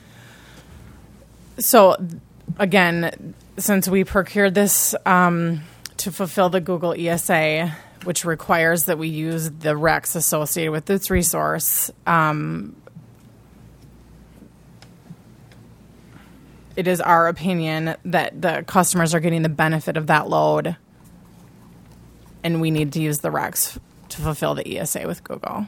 So, again, since we procured this um, to fulfill the Google E S A, which requires that we use the R E Cs associated with this resource, um, it is our opinion that the customers are getting the benefit of that load, and we need to use the R E Cs to fulfill the E S A with Google.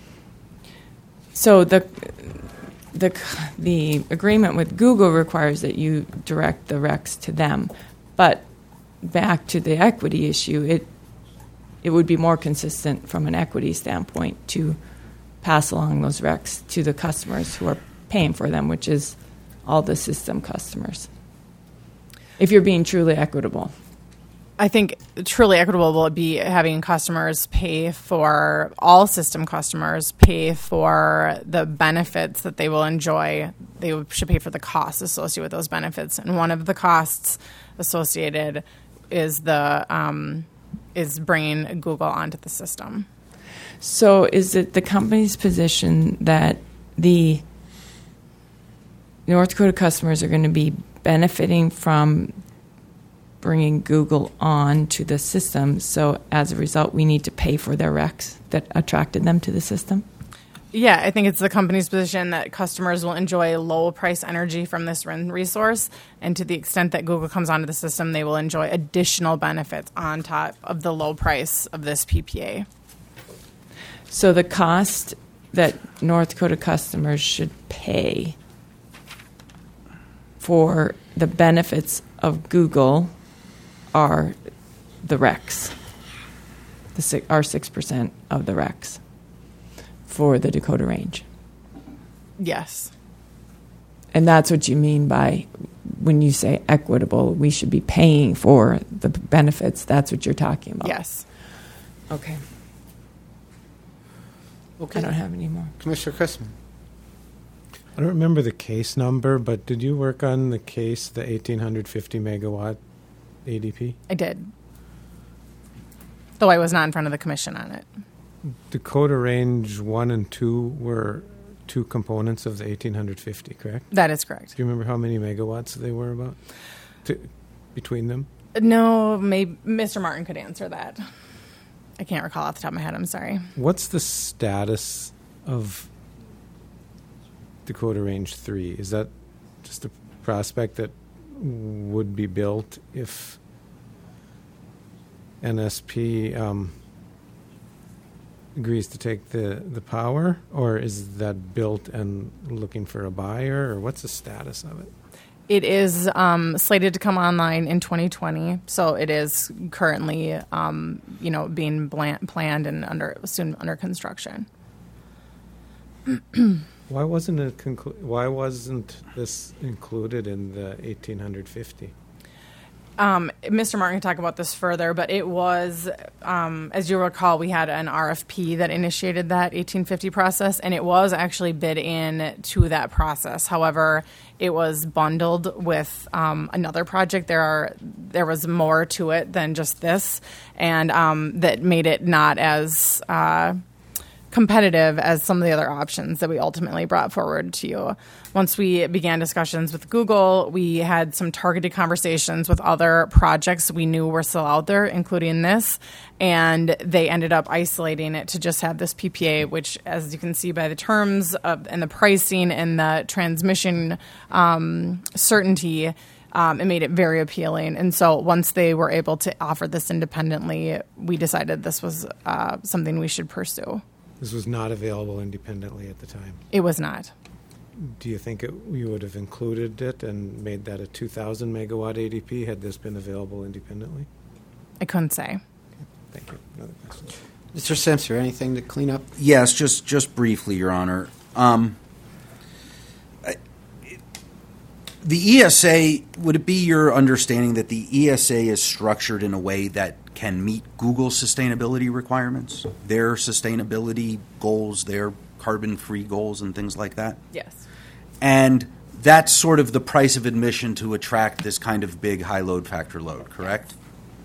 So the the the agreement with Google requires that you direct the R E Cs to them, but back to the equity issue, it it would be more consistent from an equity standpoint to pass along those R E Cs to the customers who are paying for them, which is all the system customers. If you're being truly equitable. I think truly equitable will be having customers pay for, all system customers pay for the benefits that they will enjoy. They should pay for the costs associated with those benefits. And one of the costs associated is the um, is bringing Google onto the system. So is it the company's position that the North Dakota customers are going to be benefiting from bringing Google on to the system, so as a result we need to pay for their R E Cs that attracted them to the system? Yeah, I think it's the company's position that customers will enjoy low price energy from this wind resource, and to the extent that Google comes onto the system, they will enjoy additional benefits on top of the low price of this P P A. So the cost that North Dakota customers should pay for the benefits of Google are the recs, the six, our six percent of the recs for the Dakota Range. Yes. And that's what you mean by when you say equitable, we should be paying for the benefits. That's what you're talking about. Yes. Okay. Okay. I don't have any more. Commissioner Chrisman. I don't remember the case number, but did you work on the case, the eighteen fifty megawatt A D P? I did. Though I was not in front of the commission on it. Dakota Range one and two were two components of the eighteen fifty, correct? That is correct. Do you remember how many megawatts they were about to, between them? No, maybe Mister Martin could answer that. I can't recall off the top of my head. I'm sorry. What's the status of Dakota Range three? Is that just a prospect that would be built if N S P um, agrees to take the, the power, or is that built and looking for a buyer, or what's the status of it? It is um, slated to come online in twenty twenty, so it is currently, um, you know, being bland, planned and under soon under construction. Why wasn't it conclu- Why wasn't this included in the eighteen fifty? Um, Mister Martin can talk about this further, but it was, um, as you recall, we had an R F P that initiated that eighteen fifty process, and it was actually bid in to that process. However, it was bundled with um, another project. There are there was more to it than just this, and um, that made it not as uh, competitive as some of the other options that we ultimately brought forward to you. Once we began discussions with Google, we had some targeted conversations with other projects we knew were still out there, including this, and they ended up isolating it to just have this P P A, which, as you can see by the terms of, and the pricing and the transmission um, certainty, um, it made it very appealing. And so once they were able to offer this independently, we decided this was uh, something we should pursue. This was not available independently at the time. It was not. Do you think it, you would have included it and made that a two thousand megawatt A D P had this been available independently? I couldn't say. Thank you. Another question. Mister Simpson, anything to clean up? Yes, just just briefly, Your Honor. Um, I- the E S A, would it be your understanding that the E S A is structured in a way that can meet Google's sustainability requirements, their sustainability goals, their carbon-free goals and things like that? Yes. And that's sort of the price of admission to attract this kind of big high load factor load, correct?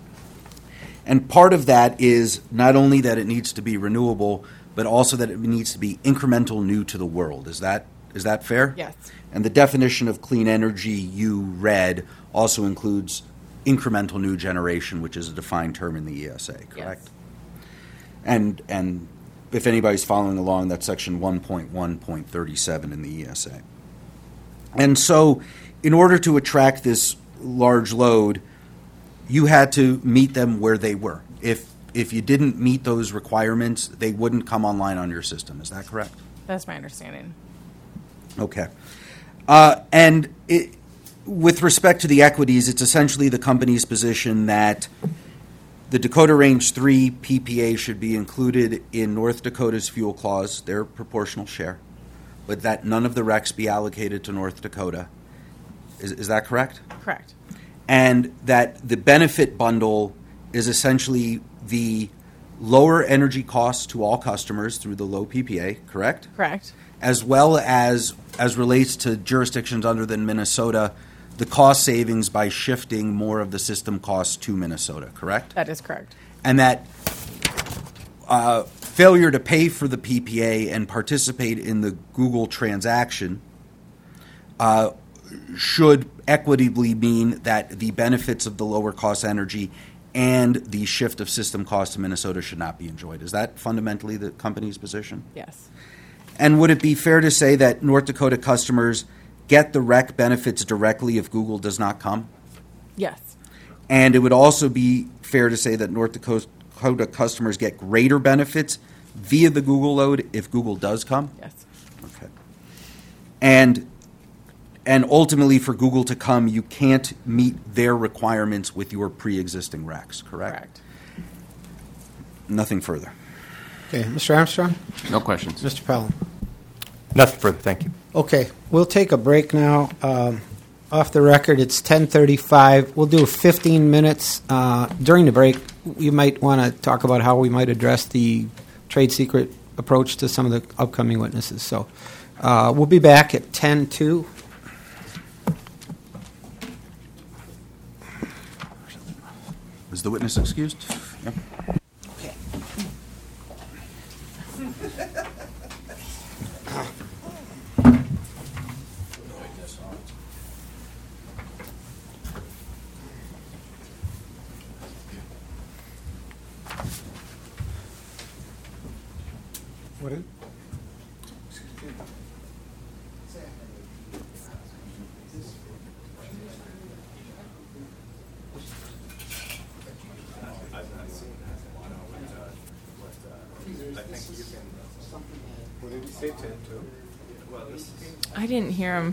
And part of that is not only that it needs to be renewable, but also that it needs to be incremental new to the world. Is that is that fair? Yes. And the definition of clean energy you read also includes incremental new generation, which is a defined term in the E S A, correct? Yes. And and if anybody's following along, that's section one point one point thirty-seven in the E S A. And so in order to attract this large load, you had to meet them where they were. If if you didn't meet those requirements, they wouldn't come online on your system. Is that correct? That's my understanding. Okay. Uh, and it, with respect to the equities, it's essentially the company's position that the Dakota Range three P P A should be included in North Dakota's fuel clause, their proportional share, but that none of the R E Cs be allocated to North Dakota. Is, is that correct? Correct. And that the benefit bundle is essentially the lower energy costs to all customers through the low P P A, correct? Correct. As well as, as relates to jurisdictions other than Minnesota, the cost savings by shifting more of the system costs to Minnesota, correct? That is correct. And that uh, failure to pay for the P P A and participate in the Google transaction uh, should equitably mean that the benefits of the lower cost energy and the shift of system costs to Minnesota should not be enjoyed. Is that fundamentally the company's position? Yes. And would it be fair to say that North Dakota customers get the R E C benefits directly if Google does not come? Yes. And it would also be fair to say that North Dakota customers get greater benefits via the Google load if Google does come? Yes. Okay. And and ultimately for Google to come, you can't meet their requirements with your pre-existing racks, correct? Correct. Nothing further. Okay, Mister Armstrong? No questions. Mister Pelham? Nothing further. Thank you. Okay, we'll take a break now. Um, off the record, it's ten thirty-five. We'll do fifteen minutes. Uh, during the break, you might want to talk about how we might address the trade secret approach to some of the upcoming witnesses. So uh, we'll be back at ten two. Is the witness excused? Yep. Okay. What is, what did he say, ten two? I didn't hear him.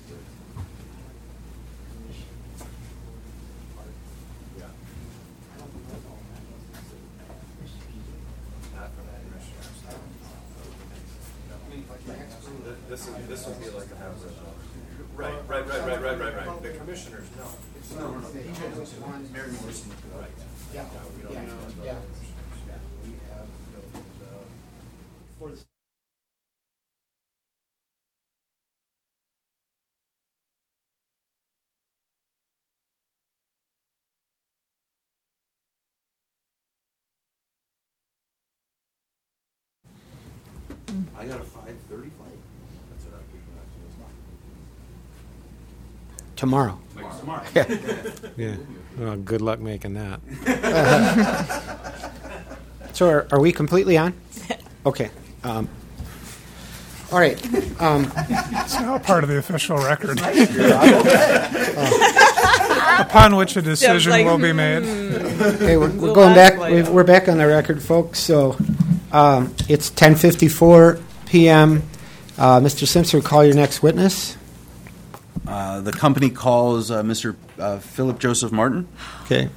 This is, this would be like a hazard. Right, right, right, right, right, right, right. The commissioners, no. No, no, no. Right. Yeah, yeah, yeah. For the I got a five thirty flight. Tomorrow. Tomorrow. Yeah. Well, good luck making that. So are, are we completely on? Okay. Um, all right. Um, It's now part of the official record. Upon which a decision like, will be made. okay, we're, we're We'll going back. ask later. We're, we're back on the record, folks. So um, it's ten fifty-four p.m. Uh, Mister Simpson, call your next witness. Uh, the company calls uh, Mister Uh, Philip Joseph Martin. Okay.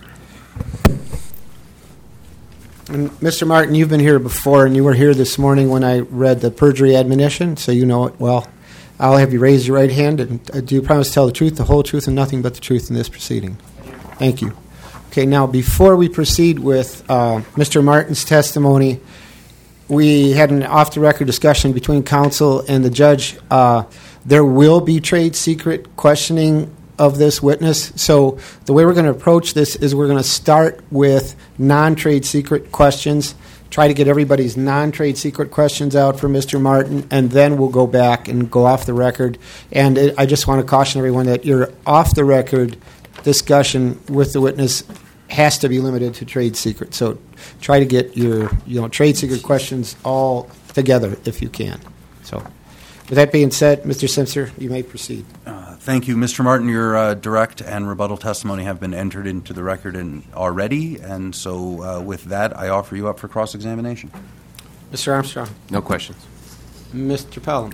And Mister Martin, you've been here before, and you were here this morning when I read the perjury admonition, so you know it well. I'll have you raise your right hand, and uh, do you promise to tell the truth, the whole truth, and nothing but the truth in this proceeding? Thank you. Okay, now before we proceed with uh, Mister Martin's testimony, we had an off-the-record discussion between counsel and the judge. Uh, there will be trade secret questioning of this witness. So the way we're going to approach this is we're going to start with non-trade secret questions, try to get everybody's non-trade secret questions out for Mister Martin, and then we'll go back and go off the record. And it, I just want to caution everyone that your off-the-record discussion with the witness has to be limited to trade secret. So try to get your you know trade secret questions all together if you can. So with that being said, Mister Simpson, you may proceed. Uh, thank you, Mister Martin. Your uh, direct and rebuttal testimony have been entered into the record in, already, and so uh, with that, I offer you up for cross-examination. Mister Armstrong. No questions. Mister Pelham.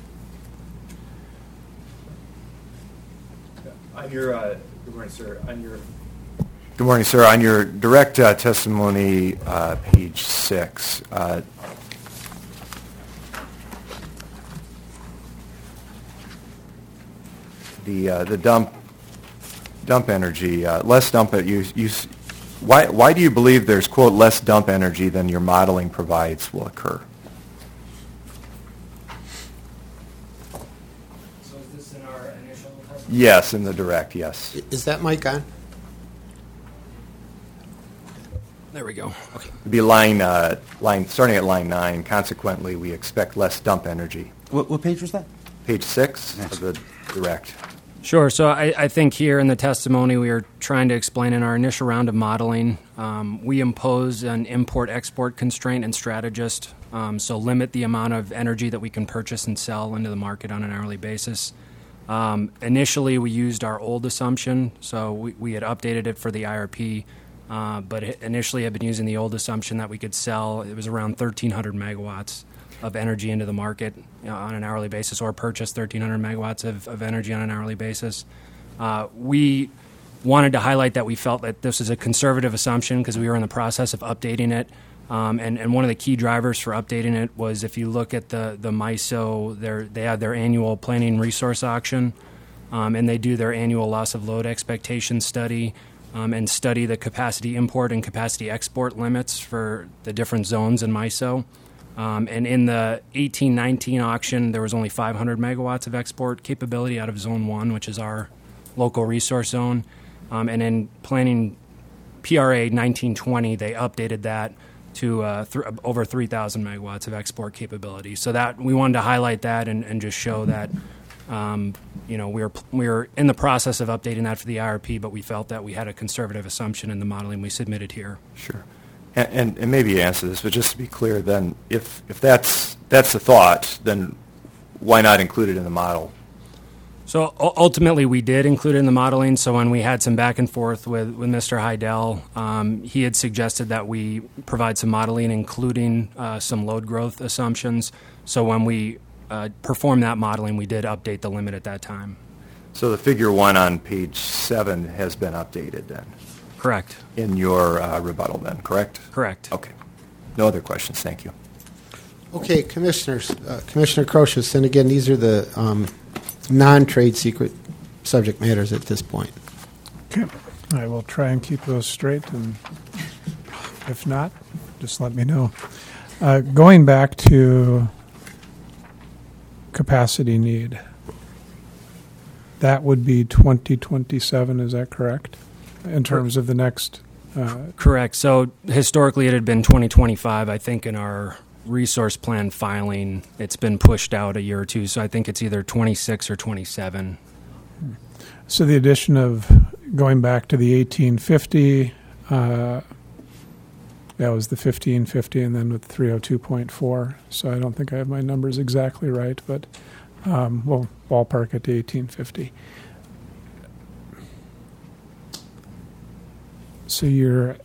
On your, uh, good morning, sir. On your, good morning, sir. On your direct uh, testimony, uh, page six, uh, the uh, the dump dump energy, uh, less dump it. You you. s- Why why do you believe there's quote less dump energy than your modeling provides will occur? So is this in our initial testimony? Yes, in the direct. Yes. Is that mic on? There we go. It'd be line uh, line starting at line nine. Consequently, we expect less dump energy. What, what page was that? Page six Yes. of the direct. Sure. So I, I think here in the testimony we are trying to explain in our initial round of modeling, um, we impose an import-export constraint and strategist, um, so limit the amount of energy that we can purchase and sell into the market on an hourly basis. Um, initially, we used our old assumption, so we, we had updated it for the I R P uh, but it initially had been using the old assumption that we could sell. It was around thirteen hundred megawatts of energy into the market, you know, on an hourly basis, or purchase thirteen hundred megawatts of, of energy on an hourly basis. Uh, we wanted to highlight that we felt that this is a conservative assumption because we were in the process of updating it. Um, and, and one of the key drivers for updating it was if you look at the, the MISO, their, they have their annual planning resource auction, um, and they do their annual loss of load expectation study um, and study the capacity import and capacity export limits for the different zones in MISO. Um, and in the eighteen nineteen auction, there was only five hundred megawatts of export capability out of Zone one, which is our local resource zone. Um, and in planning P R A nineteen twenty, they updated that to uh, th- over three thousand megawatts of export capability. So that we wanted to highlight that and, and just show that, um, you know, we were we were in the process of updating that for the I R P, but we felt that we had a conservative assumption in the modeling we submitted here. Sure. And, and, and maybe you answer this, but just to be clear, then, if, if that's that's the thought, then why not include it in the model? So u- ultimately, we did include it in the modeling. So when we had some back and forth with, with Mister Heidel, um, he had suggested that we provide some modeling, including uh, some load growth assumptions. So when we uh, performed that modeling, we did update the limit at that time. So the figure one on page seven has been updated then? Correct. In your uh, rebuttal then, correct? Correct. Okay. No other questions. Thank you. Okay, Commissioners, uh, Commissioner Crotius, and again, these are the um, non-trade secret subject matters at this point. Okay. I will try and keep those straight, and if not, just let me know. Uh, going back to capacity need, that would be twenty twenty-seven, is that correct? In terms of the next... Uh, Correct. So historically, it had been twenty twenty-five. I think in our resource plan filing, it's been pushed out a year or two. So I think it's either twenty-six or twenty-seven. So the addition of going back to the eighteen fifty, uh, that was the fifteen fifty, and then with three oh two point four. So I don't think I have my numbers exactly right, but um, we'll ballpark it to eighteen fifty. So you're,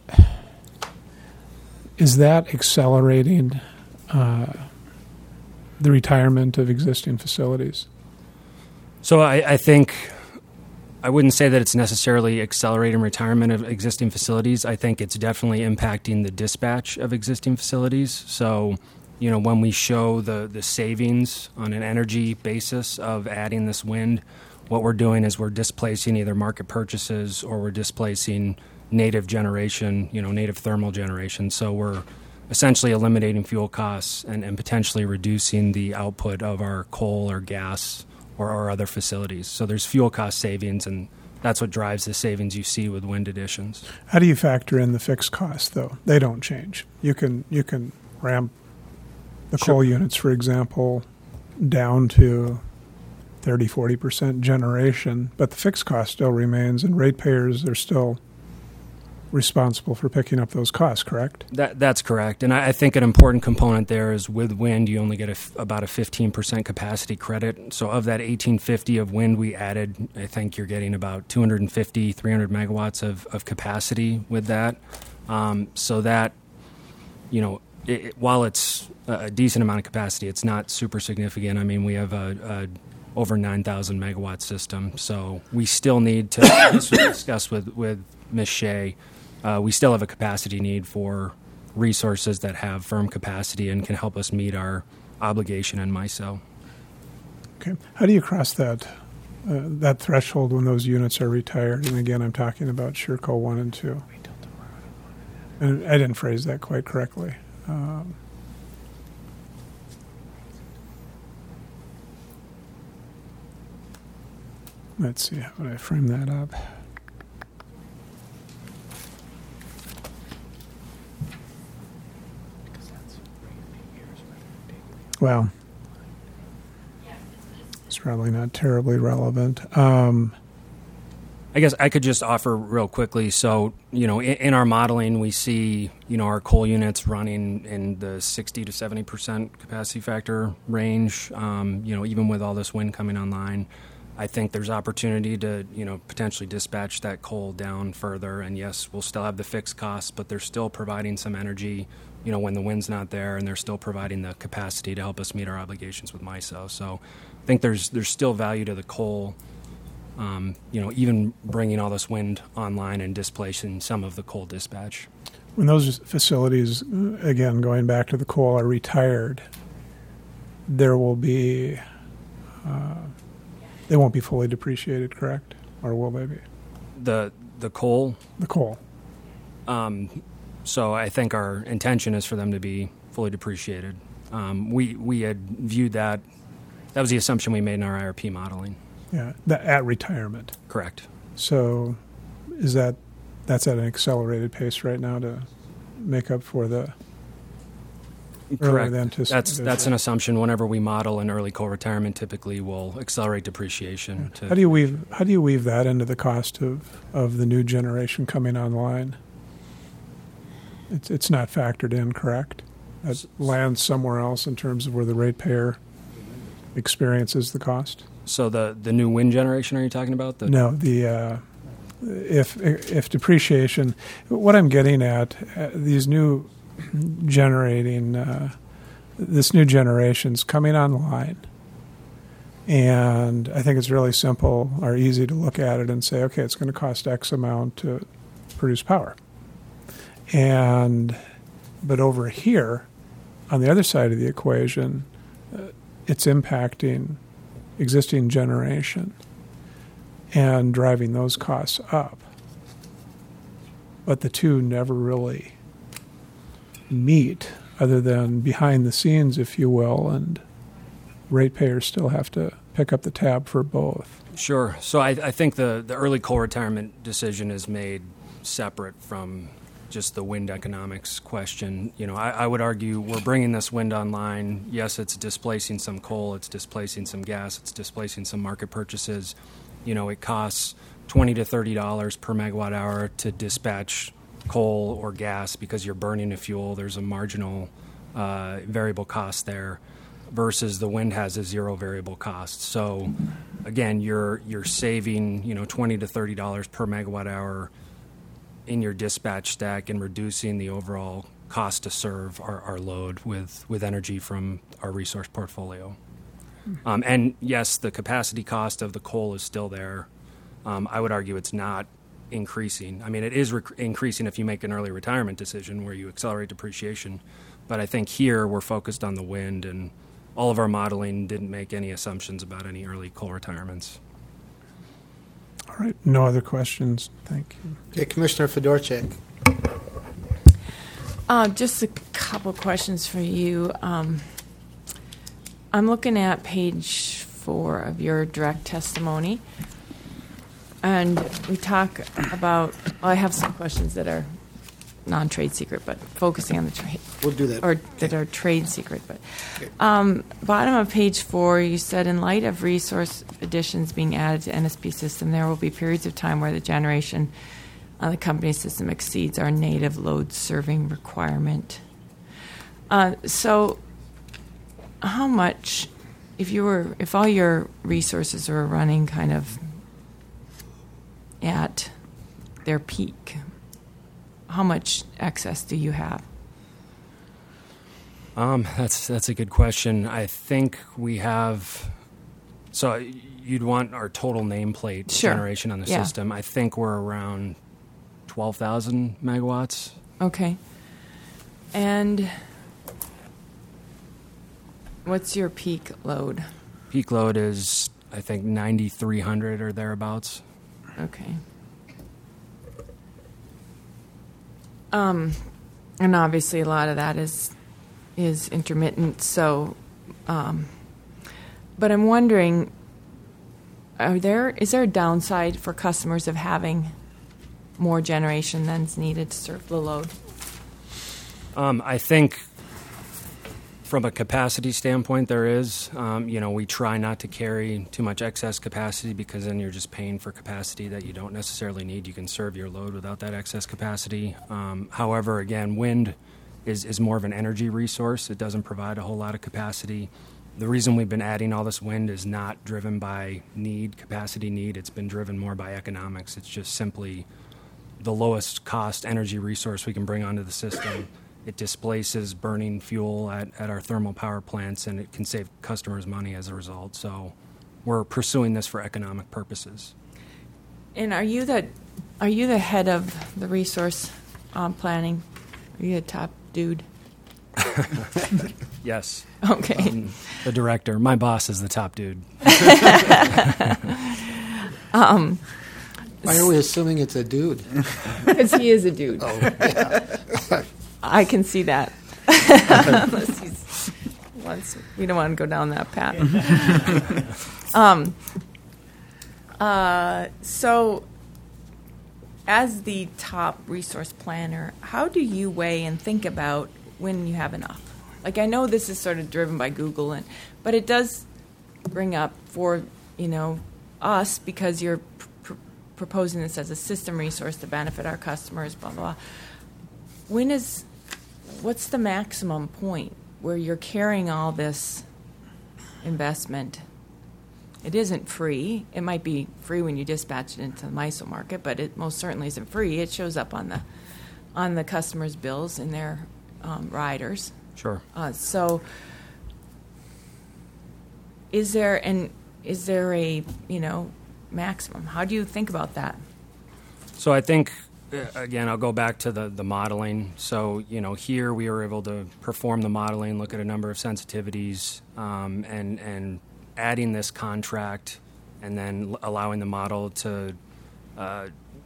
is that accelerating uh, the retirement of existing facilities? So I, I think I wouldn't say that it's necessarily accelerating retirement of existing facilities. I think it's definitely impacting the dispatch of existing facilities. So, you know, when we show the, the savings on an energy basis of adding this wind, what we're doing is we're displacing either market purchases or we're displacing native generation, you know, native thermal generation. So we're essentially eliminating fuel costs and, and potentially reducing the output of our coal or gas or our other facilities. So there's fuel cost savings, and that's what drives the savings you see with wind additions. How do you factor in the fixed costs, though? They don't change. You can you can ramp the Sure. coal units, for example, down to thirty, forty percent generation, but the fixed cost still remains, and ratepayers are still responsible for picking up those costs, correct? That That's correct. And I, I think an important component there is with wind, you only get a f- about a fifteen percent capacity credit. So of that eighteen fifty of wind we added, I think you're getting about two hundred fifty, three hundred megawatts of, of capacity with that. Um, so that, you know, it, it, while it's a decent amount of capacity, it's not super significant. I mean, we have a, a over nine thousand megawatt system. So we still need to, this was discussed with, with Miz Shea, Uh, we still have a capacity need for resources that have firm capacity and can help us meet our obligation in MISO. Okay. How do you cross that uh, that threshold when those units are retired? And again, I'm talking about Sherco one and two. And I didn't phrase that quite correctly. Um, let's see, how would I frame that up? Well, it's probably not terribly relevant. Um, I guess I could just offer real quickly. So, you know, in, in our modeling, we see, you know, our coal units running in the sixty to seventy percent capacity factor range, um, you know, even with all this wind coming online. I think there's opportunity to, you know, potentially dispatch that coal down further. And yes, we'll still have the fixed costs, but they're still providing some energy, you know, when the wind's not there, and they're still providing the capacity to help us meet our obligations with MISO. So I think there's there's still value to the coal, um, you know, even bringing all this wind online and displacing some of the coal dispatch. When those facilities, again, going back to the coal, are retired, there will be, uh, they won't be fully depreciated, correct? Or will they be? The the coal? The coal. Um, so I think our intention is for them to be fully depreciated. Um, we we had viewed that, that was the assumption we made in our I R P modeling. Yeah, that, at retirement. Correct. So is that, that's at an accelerated pace right now to make up for the Correct. Than to, that's that's an assumption. Whenever we model an early coal retirement, typically we'll accelerate depreciation. Yeah. To How do you weave How do you weave that into the cost of, of the new generation coming online? It's it's not factored in, correct? That lands somewhere else in terms of where the ratepayer experiences the cost. So the the new wind generation, are you talking about? The no, the uh, if if depreciation. What I'm getting at, uh, these new generating uh, this new generation's coming online, and I think it's really simple or easy to look at it and say, okay, it's going to cost X amount to produce power, and but over here on the other side of the equation, uh, it's impacting existing generation and driving those costs up, but the two never really meet, other than behind the scenes, if you will, and ratepayers still have to pick up the tab for both. Sure. So I, I think the, the early coal retirement decision is made separate from just the wind economics question. You know, I, I would argue we're bringing this wind online. Yes, it's displacing some coal, it's displacing some gas, it's displacing some market purchases. You know, it costs twenty to thirty dollars per megawatt hour to dispatch coal or gas because you're burning a fuel. There's a marginal uh, variable cost there, versus the wind has a zero variable cost. So again, you're you're saving, you know, twenty to thirty dollars per megawatt hour in your dispatch stack and reducing the overall cost to serve our, our load with, with energy from our resource portfolio. Um, and yes, the capacity cost of the coal is still there. Um, I would argue it's not increasing. I mean, it is rec- increasing if you make an early retirement decision where you accelerate depreciation. But I think here we're focused on the wind, and all of our modeling didn't make any assumptions about any early coal retirements. All right. No other questions. Thank you. Okay, Commissioner Fedorchak. Uh, just a couple questions for you. Um, I'm looking at page four of your direct testimony, and we talk about, well, I have some questions that are non-trade secret, but focusing on the trade. We'll do that. Or that are trade secret. But um, bottom of page four, you said, in light of resource additions being added to N S P system, there will be periods of time where the generation on the company system exceeds our native load serving requirement. Uh, so how much, if you were, if all your resources were running kind of at their peak, how much excess do you have? Um, that's that's a good question. I think we have. So you'd want our total nameplate Sure. generation on the Yeah. system. I think we're around twelve thousand megawatts. Okay. And what's your peak load? Peak load is, I think, ninety-three hundred or thereabouts. Okay. Um, and obviously a lot of that is is intermittent. So, um, but I'm wondering, are there is there a downside for customers of having more generation than's needed to serve the load? Um, I think from a capacity standpoint, there is. Um, you know, we try not to carry too much excess capacity because then you're just paying for capacity that you don't necessarily need. You can serve your load without that excess capacity. Um, however, again, wind is, is more of an energy resource. It doesn't provide a whole lot of capacity. the reason we've been adding all this wind is not driven by need, capacity need. It's been driven more by economics. It's just simply the lowest cost energy resource we can bring onto the system. It displaces burning fuel at, at our thermal power plants, and it can save customers money as a result. So we're pursuing this for economic purposes. And are you the are you the head of the resource um, planning? Are you the top dude? Yes. Okay. Um, the director. My boss is the top dude. um, Why are we assuming it's a dude? Because he is a dude. Oh, yeah. I can see that. Unless he's once we don't want to go down that path. um. Uh. So, as the top resource planner, how do you weigh and think about when you have enough? Like, I know this is sort of driven by Google, and but it does bring up for, you know, us, because you're pr- proposing this as a system resource to benefit our customers, blah, blah, blah. When is, what's the maximum point where you're carrying all this investment? It isn't free. It might be free when you dispatch it into the MISO market, but it most certainly isn't free. It shows up on the on the customers' bills and their um, riders. Sure. Uh, so, is there an is there a you know maximum? How do you think about that? So I think, uh, again, I'll go back to the, the modeling. So, you know, here we were able to perform the modeling, look at a number of sensitivities, um, and and adding this contract, and then l- allowing the model to uh,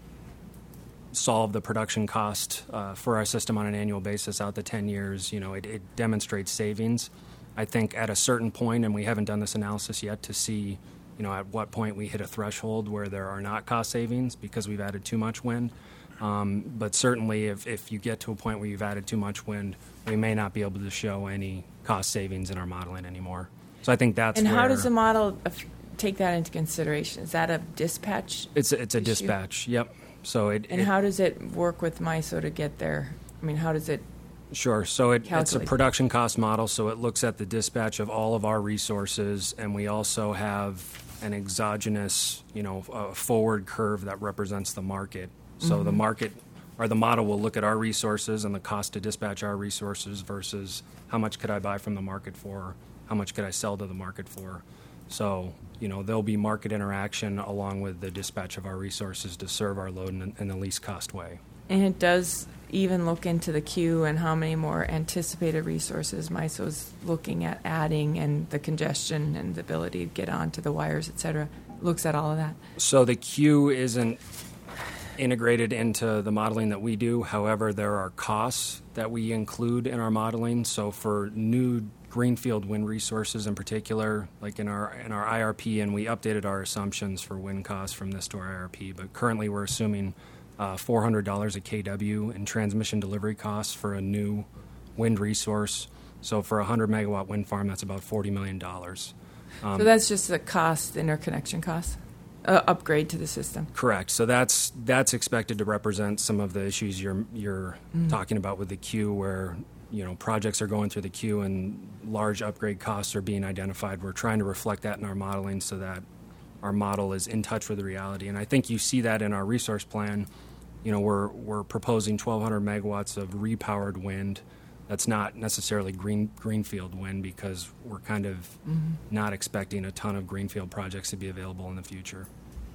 solve the production cost uh, for our system on an annual basis out to ten years. You know, it, it demonstrates savings. I think at a certain point, and we haven't done this analysis yet to see, you know, at what point we hit a threshold where there are not cost savings because we've added too much wind. Um, but certainly if, if you get to a point where you've added too much wind, we may not be able to show any cost savings in our modeling anymore. So I think that's and where... how does the model af- take that into consideration? Is that a dispatch? It's a, it's a issue? dispatch, yep. So it, And it, how does it work with MISO to get there? I mean, how does it... Sure. So it, it's a Calculate. production cost model, so it looks at the dispatch of all of our resources, and we also have an exogenous, you know, uh, forward curve that represents the market. So Mm-hmm. the market, or the model will look at our resources and the cost to dispatch our resources versus how much could I buy from the market for, how much could I sell to the market for. So, you know, there'll be market interaction along with the dispatch of our resources to serve our load in, in the least cost way. And it does even look into the queue and how many more anticipated resources MISO's looking at adding, and the congestion and the ability to get onto the wires, et cetera. Looks at all of that. So the queue isn't integrated into the modeling that we do. However, there are costs that we include in our modeling. So for new greenfield wind resources in particular, like in our in our I R P, and we updated our assumptions for wind costs from this to our I R P, but currently we're assuming uh, four hundred dollars a kW in transmission delivery costs for a new wind resource. So for a one hundred megawatt wind farm, that's about forty million dollars. Um, So that's just the cost, interconnection cost, uh, upgrade to the system. Correct. So that's that's expected to represent some of the issues you're you're Mm. talking about with the queue, where you know projects are going through the queue and large upgrade costs are being identified. We're trying to reflect that in our modeling so that our model is in touch with the reality. And I think you see that in our resource plan. You know, we're we're proposing twelve hundred megawatts of repowered wind. That's not necessarily green greenfield wind, because we're kind of Mm-hmm. not expecting a ton of greenfield projects to be available in the future.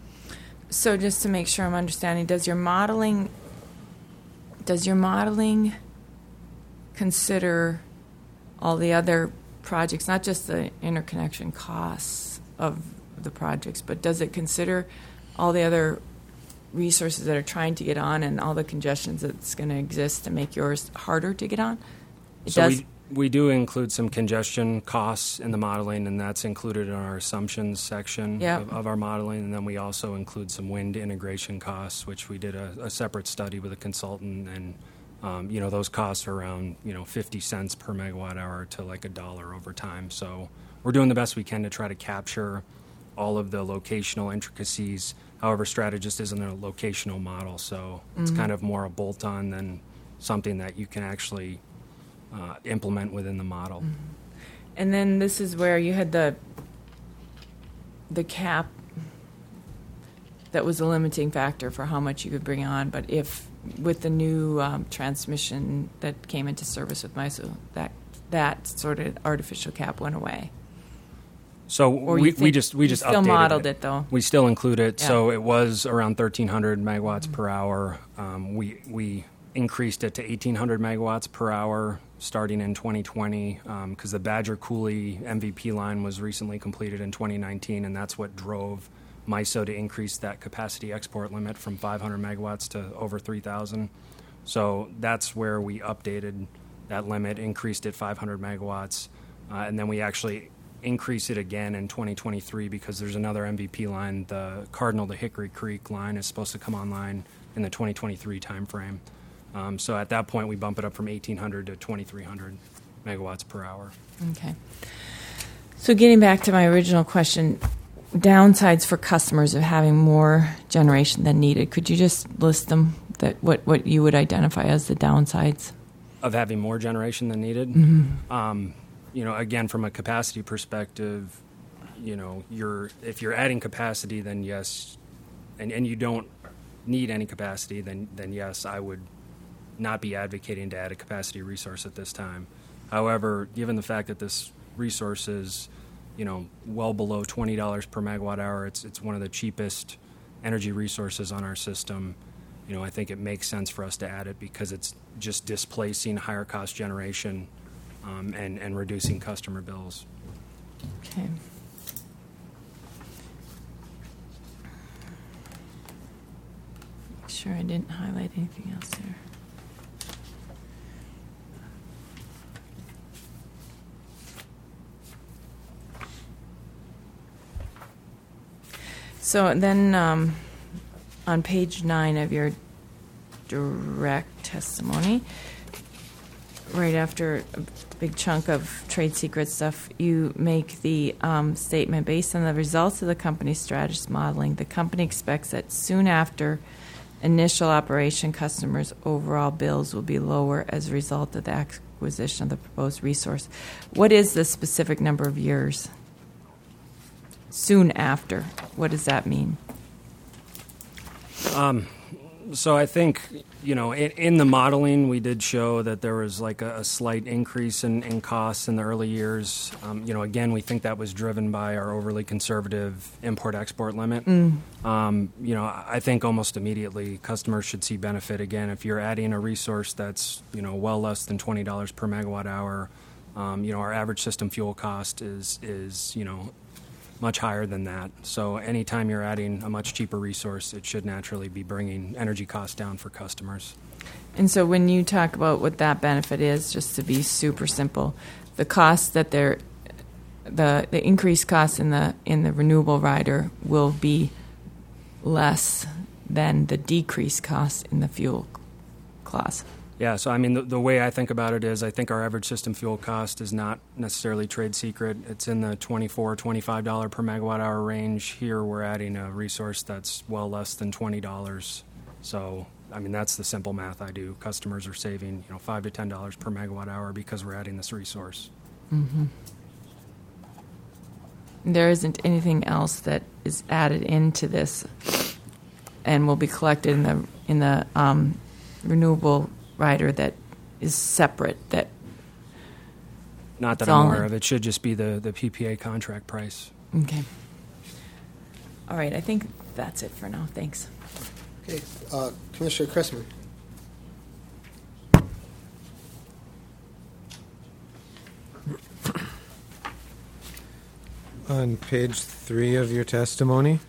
So just to make sure I'm understanding, does your modeling does your modeling consider all the other projects, not just the interconnection costs of the projects, but does it consider all the other resources that are trying to get on and all the congestions that's going to exist to make yours harder to get on? It So does. we, we do include some congestion costs in the modeling, and that's included in our assumptions section Yeah. of, of our modeling. And then we also include some wind integration costs, which we did a, a separate study with a consultant. And, um, you know, those costs are around, you know, fifty cents per megawatt hour to like a dollar over time. So we're doing the best we can to try to capture all of the locational intricacies. However, Strategist isn't a locational model, so it's kind of more a bolt-on than something that you can actually uh, implement within the model. And then this is where you had the the cap that was a limiting factor for how much you could bring on. But if with the new um, transmission that came into service with MISO, that that sort of artificial cap went away. So Or we, you we think just we you just still updated modeled it. it, though? We still include it. Yeah. So it was around thirteen hundred megawatts per hour. Um, we we increased it to eighteen hundred megawatts per hour starting in twenty twenty because the Badger Cooley M V P line was recently completed in twenty nineteen, and that's what drove MISO to increase that capacity export limit from five hundred megawatts to over three thousand. So that's where we updated that limit, increased it five hundred megawatts, uh, and then we actually increase it again in twenty twenty-three because there's another M V P line. The Cardinal to Hickory Creek line is supposed to come online in the twenty twenty-three timeframe. Um, so at that point, we bump it up from eighteen hundred to twenty-three hundred megawatts per hour. Okay. So getting back to my original question, downsides for customers of having more generation than needed. Could you just list them? That what what you would identify as the downsides of having more generation than needed? Mm-hmm. Um, you know, again, from a capacity perspective, you know, you're if you're adding capacity, then yes, and, and you don't need any capacity, then then yes, I would not be advocating to add a capacity resource at this time. However, given the fact that this resource is, you know, well below twenty dollars per megawatt hour, it's it's one of the cheapest energy resources on our system. You know, I think it makes sense for us to add it because it's just displacing higher cost generation um, and, and reducing customer bills. Okay. Make sure I didn't highlight anything else there. So then um, on page nine of your direct testimony, right after a big chunk of trade secret stuff, you make the um, statement, based on the results of the company's strategist modeling, the company expects that soon after initial operation, customers' overall bills will be lower as a result of the acquisition of the proposed resource. What is the specific number of years? Soon after, what does that mean? Um, so I think, you know, in, in the modeling, we did show that there was like a, a slight increase in, in costs in the early years. Um, you know, again, we think that was driven by our overly conservative import-export limit. Mm. Um, you know, I think almost immediately customers should see benefit. Again, if you're adding a resource that's, you know, well less than twenty dollars per megawatt hour, um, you know, our average system fuel cost is, is you know, much higher than that. So anytime you're adding a much cheaper resource, it should naturally be bringing energy costs down for customers. And so when you talk about what that benefit is, just to be super simple, the cost that they're, the the increased cost in the in the renewable rider will be less than the decreased cost in the fuel class. Yeah, so I mean, the, the way I think about it is I think our average system fuel cost is not necessarily trade secret. It's in the twenty-four dollars, twenty-five dollars per megawatt hour range. Here we're adding a resource that's well less than twenty dollars. So, I mean, that's the simple math I do. Customers are saving, you know, five to ten dollars per megawatt hour because we're adding this resource. Mm-hmm. There isn't anything else that is added into this and will be collected in the in the um, renewable rider that is separate, that not that it's I'm all aware in. of. It should just be the, the P P A contract price. Okay. All right, I think that's it for now. Thanks. Okay, uh, Commissioner Chrisman. On page three of your testimony,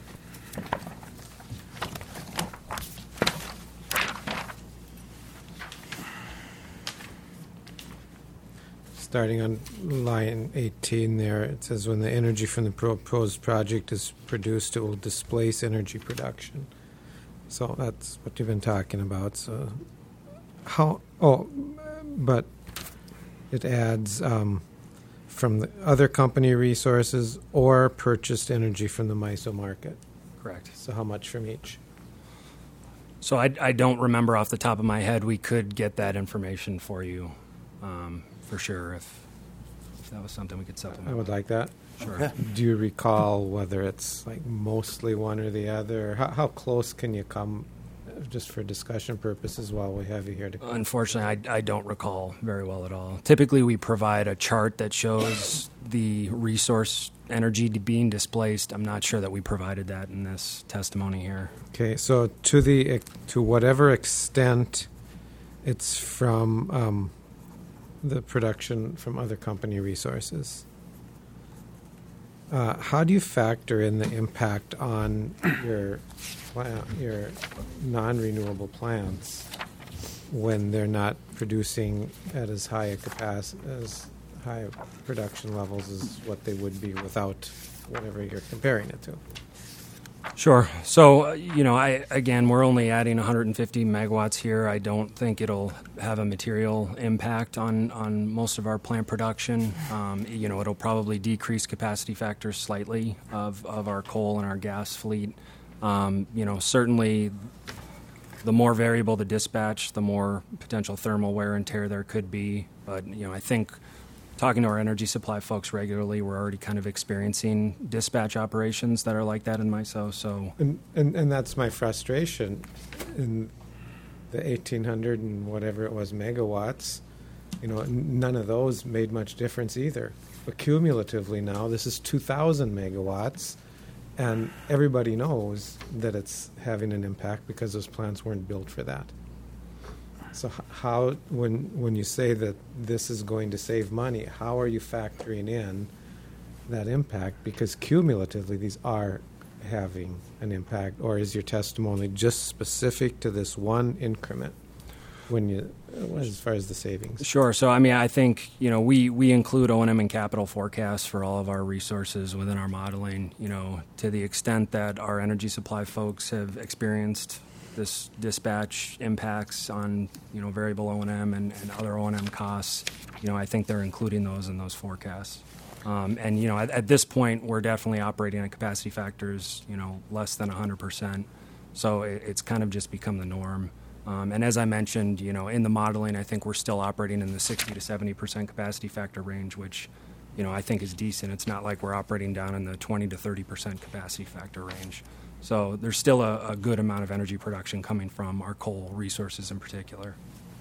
starting on line eighteen there, it says when the energy from the proposed project is produced, it will displace energy production. So that's what you've been talking about. So how, oh, but it adds um, from the other company resources or purchased energy from the MISO market. Correct. So how much from each? So I, I don't remember off the top of my head. We could get that information for you, um, for sure. If if that was something we could supplement. I would like that. Sure. Do you recall whether it's like mostly one or the other? How, how close can you come, uh, just for discussion purposes, while we have you here? To Unfortunately, I, I don't recall very well at all. Typically, we provide a chart that shows the resource energy to being displaced. I'm not sure that we provided that in this testimony here. Okay, so to the to whatever extent it's from um, the production from other company resources, uh, how do you factor in the impact on your plant, your non-renewable plants when they're not producing at as high a capacity, as high production levels as what they would be without whatever you're comparing it to? Sure. So, uh, you know, I again, we're only adding one hundred fifty megawatts here. I don't think it'll have a material impact on, on most of our plant production. Um, you know, it'll probably decrease capacity factors slightly of, of our coal and our gas fleet. Um, you know, certainly the more variable the dispatch, the more potential thermal wear and tear there could be. But, you know, I think talking to our energy supply folks regularly, we're already kind of experiencing dispatch operations that are like that in MISO. So, and and, and that's my frustration in the eighteen hundred and whatever it was megawatts. You know, n- none of those made much difference either. But cumulatively now, this is two thousand megawatts, and everybody knows that it's having an impact because those plants weren't built for that. So how, when when you say that this is going to save money, how are you factoring in that impact? Because cumulatively, these are having an impact, or is your testimony just specific to this one increment when you, as far as the savings? Sure. So, I mean, I think, you know, we, we include O and M and capital forecasts for all of our resources within our modeling, you know, to the extent that our energy supply folks have experienced this dispatch impacts on, you know, variable O and M and, and other O and M costs. You know, I think they're including those in those forecasts. Um, and, you know, at, at this point, we're definitely operating at capacity factors, you know, less than one hundred percent. So it, it's kind of just become the norm. Um, and as I mentioned, you know, in the modeling, I think we're still operating in the sixty to seventy percent capacity factor range, which, you know, I think is decent. It's not like we're operating down in the twenty to thirty percent capacity factor range. So there's still a, a good amount of energy production coming from our coal resources in particular.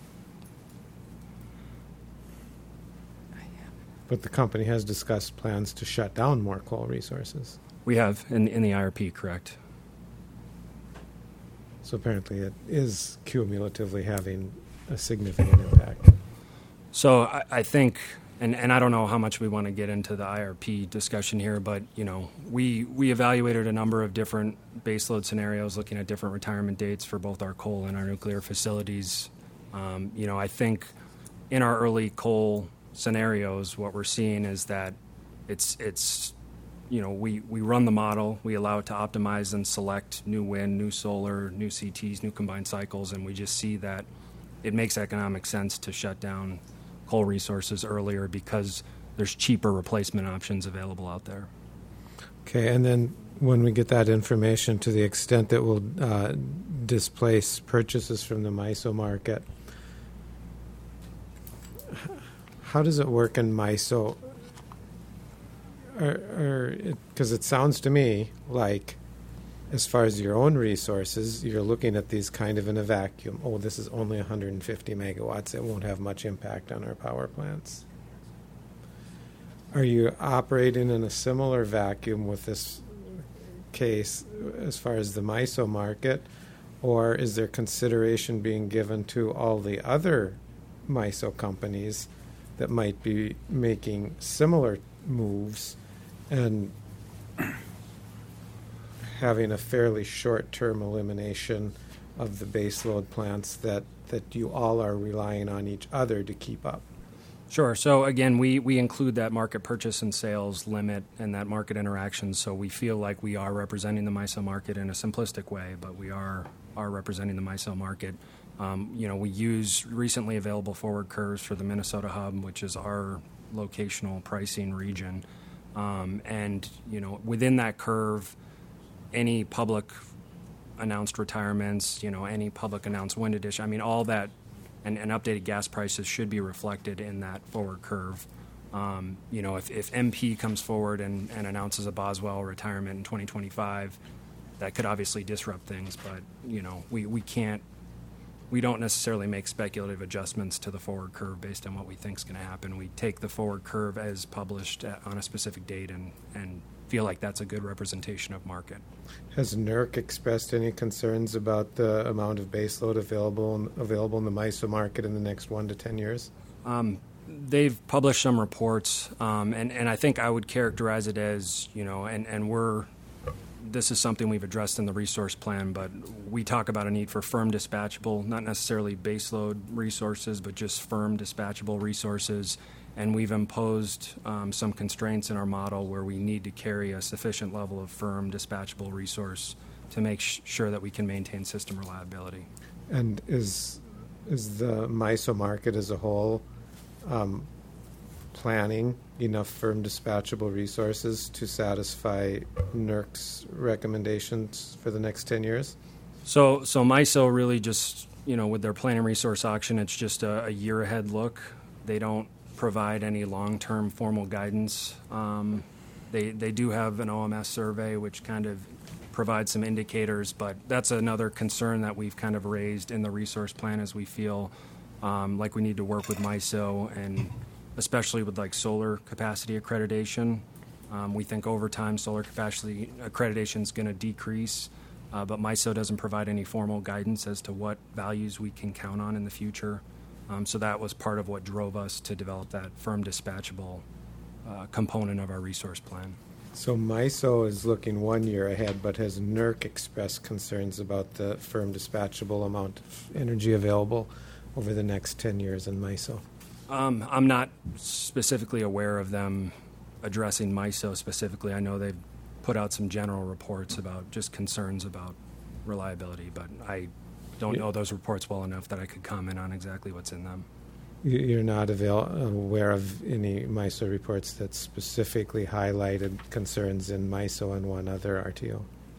But the company has discussed plans to shut down more coal resources. We have in, in the I R P, correct. So apparently it is cumulatively having a significant impact. So I, I think, and, and I don't know how much we want to get into the I R P discussion here, but, you know, we, we evaluated a number of different baseload scenarios looking at different retirement dates for both our coal and our nuclear facilities. Um, you know, I think in our early coal scenarios, what we're seeing is that it's, it's you know, we, we run the model, we allow it to optimize and select new wind, new solar, new C Ts, new combined cycles, and we just see that it makes economic sense to shut down coal resources earlier because there's cheaper replacement options available out there. Okay, and then when we get that information, to the extent that will uh, displace purchases from the MISO market, how does it work in MISO? Because it, it sounds to me like, as far as your own resources, you're looking at these kind of in a vacuum. Oh, this is only one hundred fifty megawatts. It won't have much impact on our power plants. Are you operating in a similar vacuum with this case as far as the MISO market, or is there consideration being given to all the other MISO companies that might be making similar moves and having a fairly short-term elimination of the baseload plants that, that you all are relying on each other to keep up? Sure. So again, we, we include that market purchase and sales limit and that market interaction. So we feel like we are representing the MISO market in a simplistic way, but we are are representing the MISO market. Um, you know, we use recently available forward curves for the Minnesota hub, which is our locational pricing region. Um, and, you know, within that curve, any public announced retirements, you know, any public announced wind addition, I mean, all that and, and updated gas prices should be reflected in that forward curve. Um, you know, if, if M P comes forward and, and announces a Boswell retirement in twenty twenty-five, that could obviously disrupt things. But, you know, we, we can't, we don't necessarily make speculative adjustments to the forward curve based on what we think is going to happen. We take the forward curve as published at, on a specific date and, and feel like that's a good representation of market. Has N E R C expressed any concerns about the amount of baseload available available in the MISO market in the next one to ten years? Um, they've published some reports, um, and, and I think I would characterize it as, you know, and, and we're, this is something we've addressed in the resource plan, but we talk about a need for firm dispatchable, not necessarily baseload resources, but just firm dispatchable resources. And we've imposed um, some constraints in our model where we need to carry a sufficient level of firm dispatchable resource to make sh- sure that we can maintain system reliability. And is is the MISO market as a whole um, planning enough firm dispatchable resources to satisfy N E R C's recommendations for the next ten years? So, so MISO really just, you know, with their plan and resource auction, it's just a, a year ahead look. They don't provide any long-term formal guidance. Um, they they do have an O M S survey, which kind of provides some indicators, but that's another concern that we've kind of raised in the resource plan, as we feel um, like we need to work with MISO, and especially with like solar capacity accreditation. Um, we think over time solar capacity accreditation is going to decrease, uh, but MISO doesn't provide any formal guidance as to what values we can count on in the future. Um, so that was part of what drove us to develop that firm dispatchable uh, component of our resource plan. So MISO is looking one year ahead, but has N E R C expressed concerns about the firm dispatchable amount of energy available over the next ten years in MISO? Um, I'm not specifically aware of them addressing MISO specifically. I know they've put out some general reports about just concerns about reliability, but I don't know those reports well enough that I could comment on exactly what's in them. You're not avail- aware of any MISO reports that specifically highlighted concerns in MISO and one other R T O?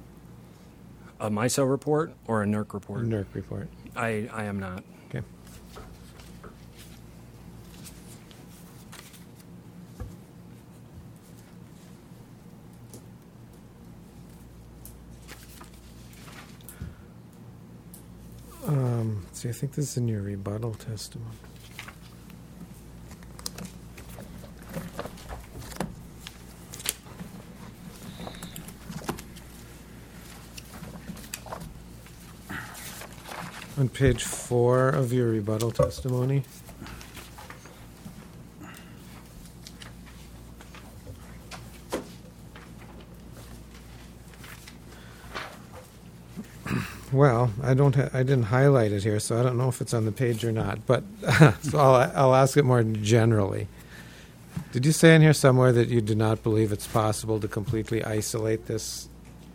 A MISO report or a N E R C report? N E R C report. I, I am not. Okay. Um, see, I think this is in your rebuttal testimony. On page four of your rebuttal testimony. Well, I don't. Ha- I didn't highlight it here, so I don't know if it's on the page or not. But so I'll, I'll ask it more generally. Did you say in here somewhere that you do not believe it's possible to completely isolate this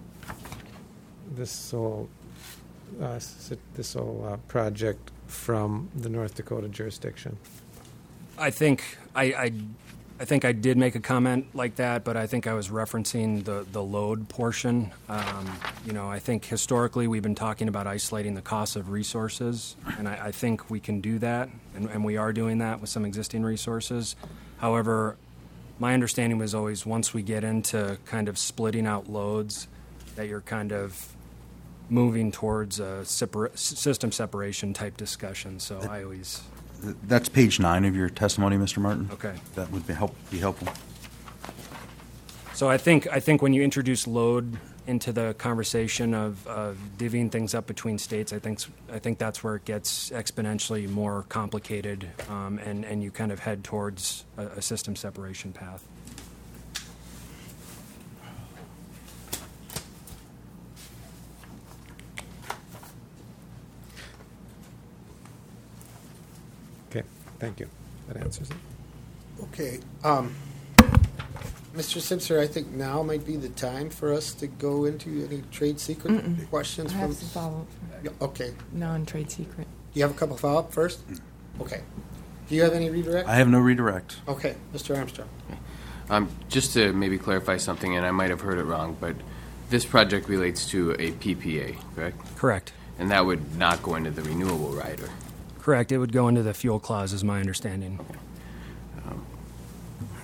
this whole uh, this whole uh, project from the North Dakota jurisdiction? I think I, I, I think I did make a comment like that, but I think I was referencing the, the load portion. Um, you know, I think historically we've been talking about isolating the cost of resources, and I, I think we can do that, and, and we are doing that with some existing resources. However, my understanding was always once we get into kind of splitting out loads, that you're kind of moving towards a separa- system separation type discussion. So I always... That's page nine of your testimony, Mister Martin. Okay. That would be help be helpful. So I think I think when you introduce load into the conversation of, of divvying things up between states, I think I think that's where it gets exponentially more complicated, um, and and you kind of head towards a, a system separation path. Okay, thank you. That answers it. Okay. Um, Mister Simpson, I think now might be the time for us to go into any trade secret Mm-mm. questions. I have from some follow-up. Yeah, okay. Non-trade secret. Do you have a couple follow-up first? Okay. Do you have any redirect? I have no redirect. Okay. Mister Armstrong. Um, just to maybe clarify something, and I might have heard it wrong, but this project relates to a P P A, correct? Correct. And that would not go into the renewable rider. Correct. It would go into the fuel clause, is my understanding. Um,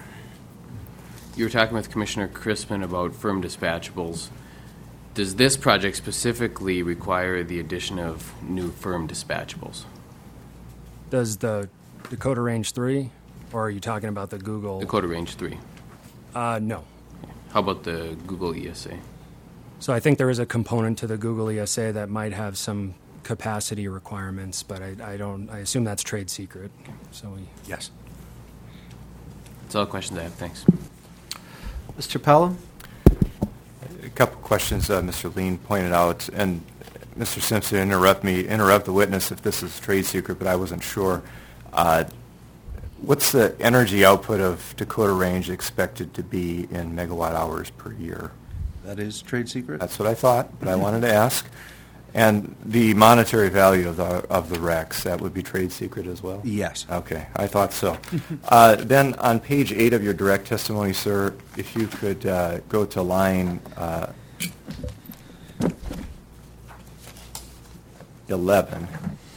you were talking with Commissioner Crispin about firm dispatchables. Does this project specifically require the addition of new firm dispatchables? Does the Dakota Range three, or are you talking about the Google? Dakota Range three. Uh, no. How about the Google E S A? So I think there is a component to the Google E S A that might have some capacity requirements, but I, I don't. I assume that's trade secret. So we. Yes. That's all the questions I have. Thanks. Mister Pelham? A couple questions uh, Mister Lean pointed out, and Mister Simpson, interrupt me, interrupt the witness if this is trade secret, but I wasn't sure. Uh, what's the energy output of Dakota Range expected to be in megawatt hours per year? That is trade secret? That's what I thought, but I wanted to ask. And the monetary value of the of the R E Cs, that would be trade secret as well? Yes. Okay, I thought so. uh, then on page eight of your direct testimony, sir, if you could uh, go to line uh, eleven.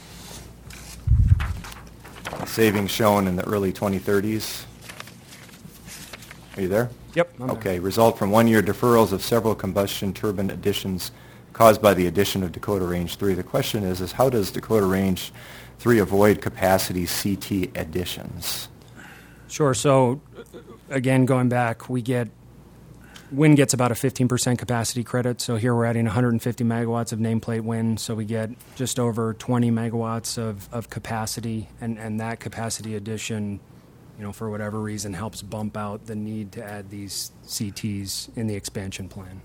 Savings shown in the early twenty thirties. Are you there? Yep. I'm there. Okay, result from one-year deferrals of several combustion turbine additions caused by the addition of Dakota Range three. The question is, is how does Dakota Range three avoid capacity C T additions? Sure. So, uh, again, going back, we get wind gets about a fifteen percent capacity credit. So here we're adding one hundred fifty megawatts of nameplate wind. So we get just over twenty megawatts of, of capacity, and, and that capacity addition, you know, for whatever reason, helps bump out the need to add these C Ts in the expansion plan.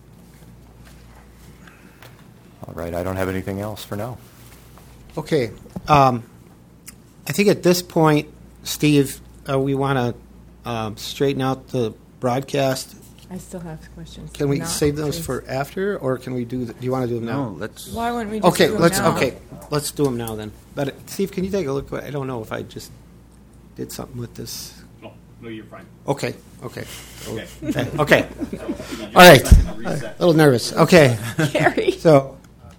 All right, I don't have anything else for now. Okay. Um, I think at this point, Steve, uh, we want to um, straighten out the broadcast. I still have questions. Can we Not save those please. for after, or can we do? The, do you want to do them now? No, let's. Why wouldn't we just Okay, do them let's now? okay, let's do them now then. But uh, Steve, can you take a look? I don't know if I just did something with this. No, no, you're fine. Okay, okay, Okay. okay. okay. All right. A little nervous. Okay. Gary. So.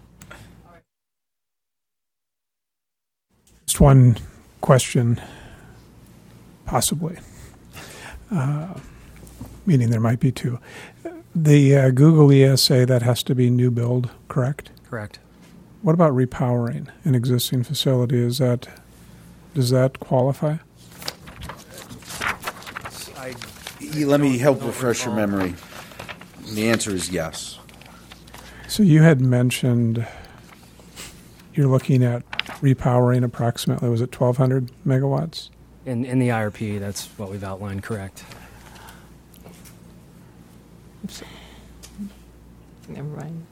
Just one question, possibly, uh, meaning there might be two. The uh, Google E S A, that has to be new build, correct? Correct. What about repowering an existing facility? Is that, does that qualify? I, Let me help refresh your memory. The answer is yes. So you had mentioned you're looking at repowering approximately, was it twelve hundred megawatts? in, in the I R P, that's what we've outlined, correct. Never mind.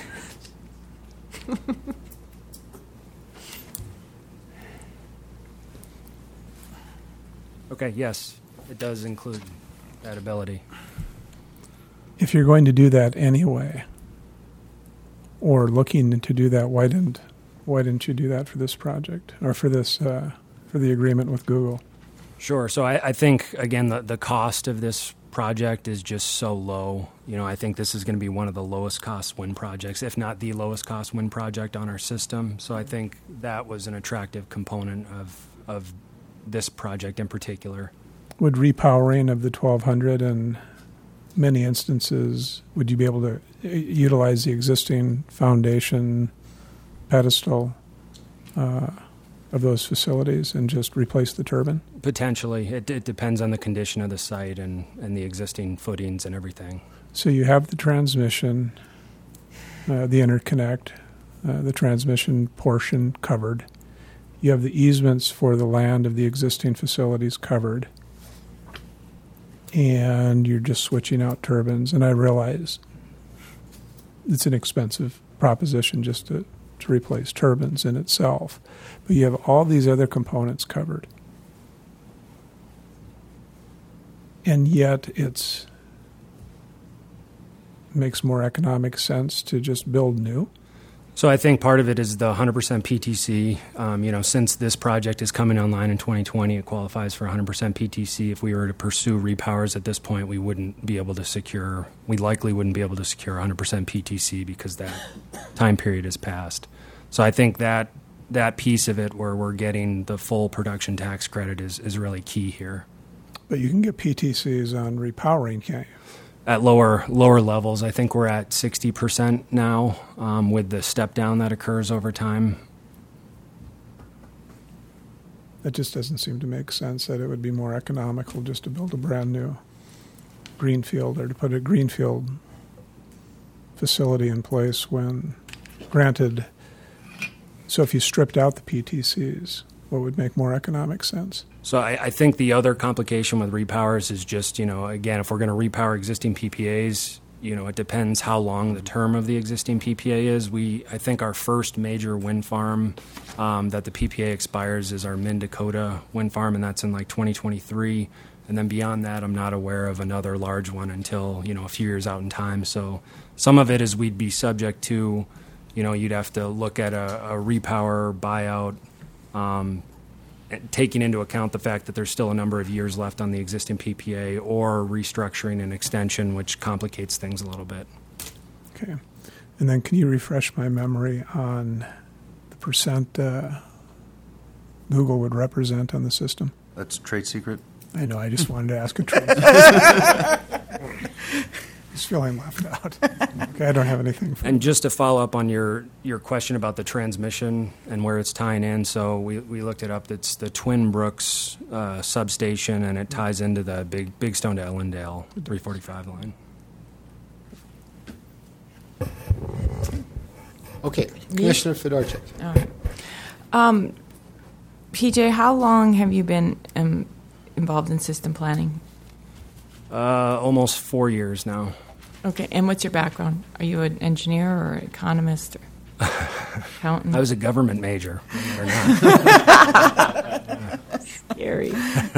Okay, yes, it does include that ability. If you're going to do that anyway, or looking to do that, why didn't why didn't you do that for this project or for this uh, for the agreement with Google? Sure. So I, I think, again, the, the cost of this project is just so low. You know, I think this is going to be one of the lowest cost wind projects, if not the lowest cost wind project on our system. So I think that was an attractive component of of this project in particular. Would repowering of the twelve hundred in many instances, would you be able to uh, utilize the existing foundation pedestal uh, of those facilities and just replace the turbine? Potentially. It, it depends on the condition of the site and, and the existing footings and everything. So you have the transmission, uh, the interconnect, uh, the transmission portion covered. You have the easements for the land of the existing facilities covered. And you're just switching out turbines. And I realize it's an expensive proposition just to, to replace turbines in itself. But you have all these other components covered. And yet it's makes more economic sense to just build new. So I think part of it is the one hundred percent P T C. Um, you know, since this project is coming online in twenty twenty, it qualifies for one hundred percent P T C. If we were to pursue repowers at this point, we wouldn't be able to secure, we likely wouldn't be able to secure one hundred percent P T C because that time period has passed. So I think that that piece of it where we're getting the full production tax credit is, is really key here. But you can get P T Cs on repowering, can't you? At lower lower levels, I think we're at sixty percent now um, with the step down that occurs over time. That just doesn't seem to make sense, that it would be more economical just to build a brand new greenfield or to put a greenfield facility in place when, granted, so if you stripped out the P T Cs, what would make more economic sense? So I, I think the other complication with repowers is just, you know, again, if we're going to repower existing P P As, you know, it depends how long the term of the existing P P A is. We, I think our first major wind farm um, that the P P A expires is our Minn Dakota wind farm, and that's in like twenty twenty-three. And then beyond that, I'm not aware of another large one until, you know, a few years out in time. So some of it is we'd be subject to, you know, you'd have to look at a, a repower buyout, um, taking into account the fact that there's still a number of years left on the existing P P A, or restructuring an extension, which complicates things a little bit. Okay. And then can you refresh my memory on the percent uh, Google would represent on the system? That's trade secret. I know, I just wanted to ask a trade. Just feeling left out. Okay, I don't have anything. For And just to follow up on your, your question about the transmission and where it's tying in, so we, we looked it up. It's the Twin Brooks uh, substation, and it ties into the Big Big Stone to Ellendale three forty-five line. Okay, Commissioner Fedorchak. All right. Um, P J, how long have you been um, involved in system planning? Uh, almost four years now. Okay, and what's your background? Are you an engineer or an economist or accountant? I was a government major. Or not. Scary.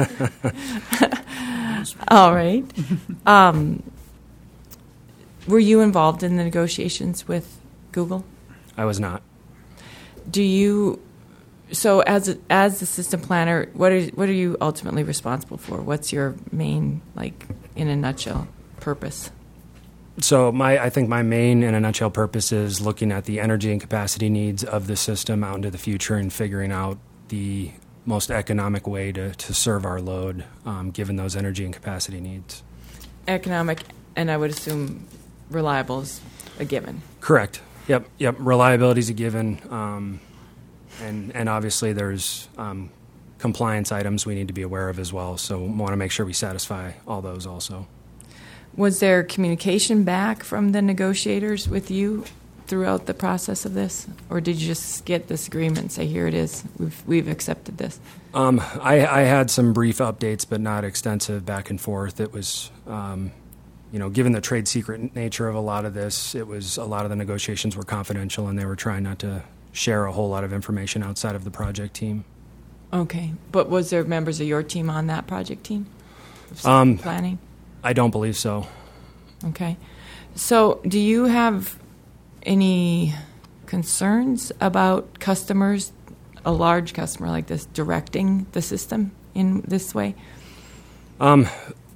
All right. Um, were you involved in the negotiations with Google? I was not. Do you? So, as a, as the system planner, what are what are you ultimately responsible for? What's your main, like, in a nutshell, purpose? So my, I think my main, in a nutshell, purpose is looking at the energy and capacity needs of the system out into the future and figuring out the most economic way to, to serve our load, um, given those energy and capacity needs. Economic, and I would assume reliable is a given. Correct. Yep. Yep. Reliability is a given, um, and and obviously there's um, compliance items we need to be aware of as well. So we want to make sure we satisfy all those also. Was there communication back from the negotiators with you throughout the process of this, or did you just get this agreement and say, "Here it is, we've we've accepted this"? Um, I, I had some brief updates, but not extensive back and forth. It was, um, you know, given the trade secret nature of a lot of this, it was a lot of the negotiations were confidential, and they were trying not to share a whole lot of information outside of the project team. Okay, but was there members of your team on that project team? Um, planning? I don't believe so. Okay. So do you have any concerns about customers, a large customer like this, directing the system in this way? Um,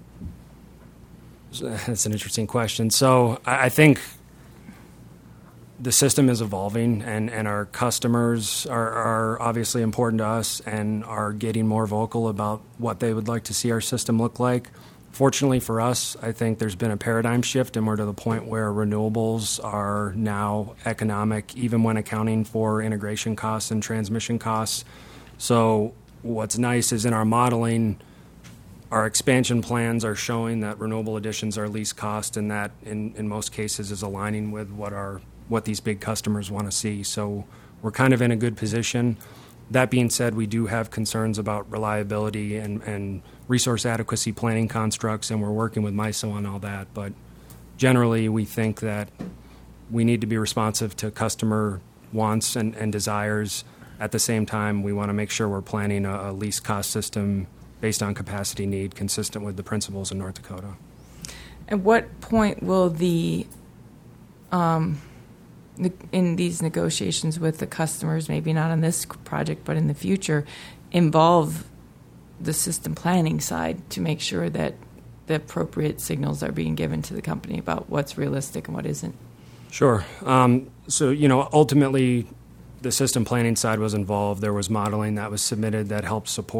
that's an interesting question. So I, I think the system is evolving, and, and our customers are, are obviously important to us and are getting more vocal about what they would like to see our system look like. Fortunately for us, I think there's been a paradigm shift, and we're to the point where renewables are now economic, even when accounting for integration costs and transmission costs. So what's nice is in our modeling, our expansion plans are showing that renewable additions are least cost, and that in, in most cases is aligning with what our what these big customers want to see. So we're kind of in a good position. That being said, we do have concerns about reliability and, and resource adequacy planning constructs, and we're working with MISO on all that. But generally, we think that we need to be responsive to customer wants and, and desires. At the same time, we want to make sure we're planning a, a least cost system based on capacity need, consistent with the principles in North Dakota. At what point will the, um, ne- in these negotiations with the customers, maybe not on this project, but in the future, involve the system planning side to make sure that the appropriate signals are being given to the company about what's realistic and what isn't? Sure. Um, so, you know, ultimately, the system planning side was involved. There was modeling that was submitted that helped support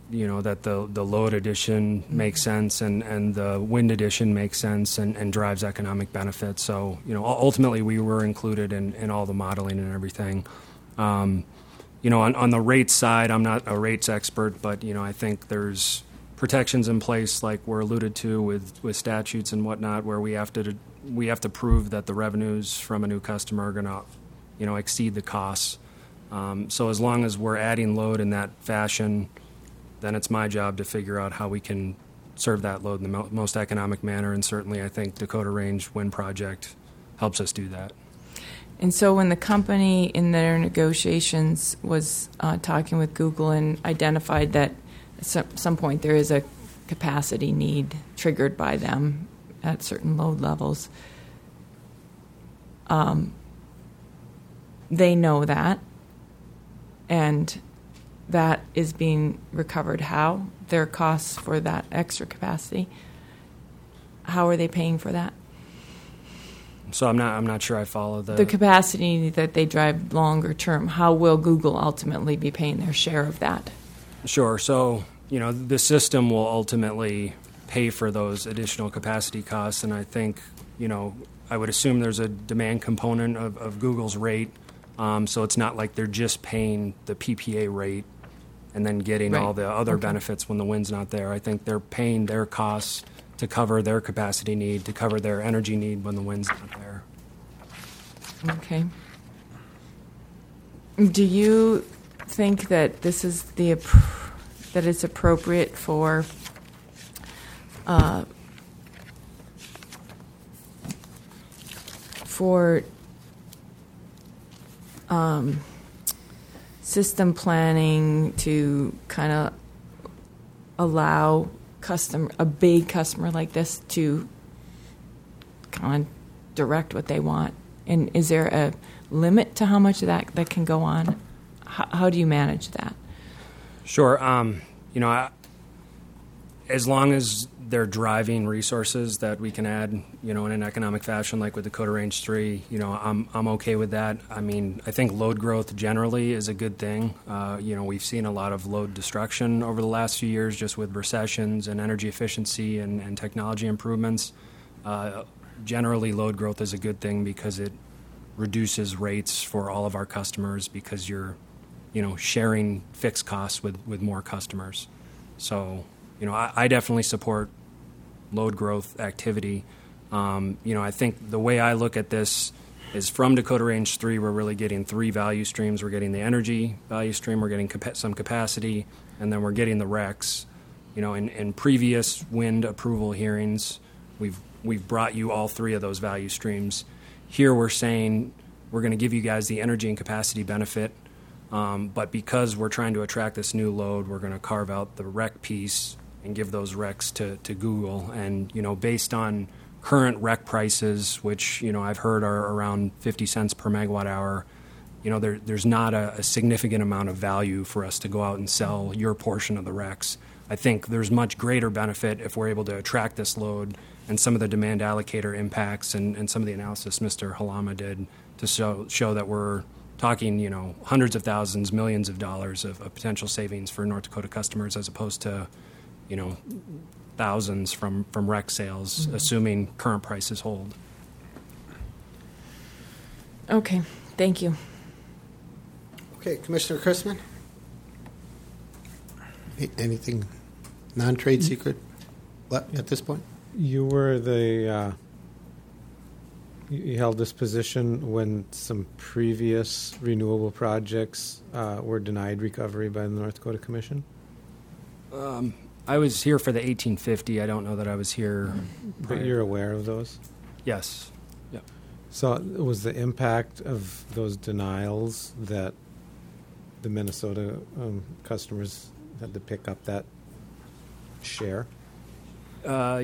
you know, that the the load addition makes sense and, and the wind addition makes sense and, and drives economic benefit. So, you know, ultimately we were included in, in all the modeling and everything. Um, you know, on, on the rates side, I'm not a rates expert, but, you know, I think there's protections in place like were alluded to with, with statutes and whatnot where we have to we have to prove that the revenues from a new customer are going to, you know, exceed the costs. Um, so as long as we're adding load in that fashion, then it's my job to figure out how we can serve that load in the mo- most economic manner. And certainly I think Dakota Range Wind Project helps us do that. And so when the company in their negotiations was uh, talking with Google and identified that at some, some point there is a capacity need triggered by them at certain load levels, um, they know that, and that is being recovered. How? Their costs for that extra capacity. How are they paying for that? So I'm not I'm not sure I follow the The capacity that they drive longer term. How will Google ultimately be paying their share of that? Sure. So, you know, the system will ultimately pay for those additional capacity costs, and I think, you know, I would assume there's a demand component of, of Google's rate, um, so it's not like they're just paying the P P A rate and then getting Right. all the other Okay. benefits when the wind's not there. I think they're paying their costs to cover their capacity need, to cover their energy need when the wind's not there. Okay. Do you think that this is the appro- that it's appropriate for uh, for um, system planning to kind of allow customer a big customer like this to kind of direct what they want? And is there a limit to how much of that that can go on? How, how do you manage that? Sure. Um, you know, I, as long as they're driving resources that we can add, you know, in an economic fashion, like with Dakota Range three, you know, I'm I'm okay with that. I mean, I think load growth generally is a good thing. Uh, you know, we've seen a lot of load destruction over the last few years just with recessions and energy efficiency and, and technology improvements. Uh, generally, load growth is a good thing because it reduces rates for all of our customers because you're, you know, sharing fixed costs with, with more customers. So, you know, I, I definitely support load growth activity. Um, you know, I think the way I look at this is from Dakota Range three, we're really getting three value streams. We're getting the energy value stream, we're getting capa- some capacity, and then we're getting the R E Cs. You know, in, in previous wind approval hearings, we've we've brought you all three of those value streams. Here we're saying we're going to give you guys the energy and capacity benefit, um, but because we're trying to attract this new load, we're going to carve out the R E C piece and give those R E Cs to, to Google. And, you know, based on current R E C prices, which, you know, I've heard are around fifty cents per megawatt hour, you know, there, there's not a, a significant amount of value for us to go out and sell your portion of the R E Cs. I think there's much greater benefit if we're able to attract this load and some of the demand allocator impacts and, and some of the analysis Mister Halama did to show, show that we're talking, you know, hundreds of thousands, millions of dollars of, of potential savings for North Dakota customers as opposed to, you know, thousands from, from R E C sales, mm-hmm. assuming current prices hold. Okay, thank you. Okay, Commissioner Chrisman? Anything non-trade secret left at this point? You were the, uh, you you held this position when some previous renewable projects uh, were denied recovery by the North Dakota Commission? Um, I was here for the eighteen fifty. I don't know that I was here. But prior. you're aware of those? Yes. Yeah. So was the impact of those denials that the Minnesota um, customers had to pick up that share? Uh,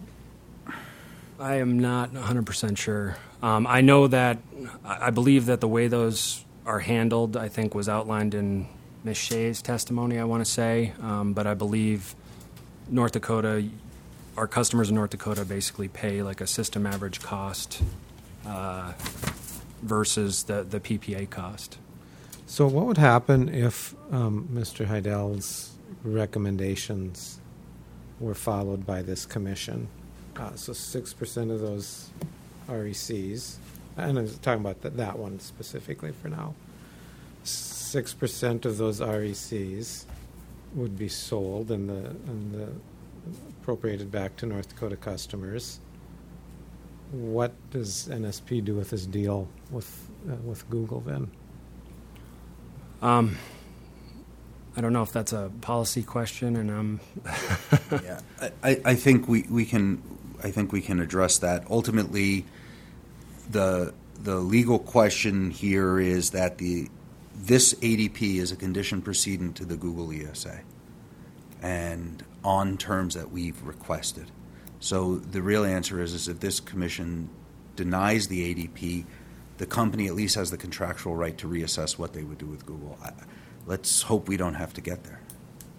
I am not one hundred percent sure. Um, I know that, I believe that the way those are handled, I think, was outlined in Miz Shea's testimony, I want to say. Um, but I believe North Dakota, our customers in North Dakota basically pay like a system average cost uh, versus the, the P P A cost. So what would happen if um, Mister Heidel's recommendations were followed by this commission. Uh, so six percent of those R E Cs, and I'm talking about th- that one specifically for now, six percent of those R E Cs would be sold and the, and the appropriated back to North Dakota customers. What does N S P do with this deal with uh, with Google then? Um, I don't know if that's a policy question, and um, yeah, I, I think we, we can I think we can address that. Ultimately, the the legal question here is that the this A D P is a condition precedent to the Google E S A, and on terms that we've requested. So the real answer is, is if this commission denies the A D P, the company at least has the contractual right to reassess what they would do with Google. I, let's hope we don't have to get there.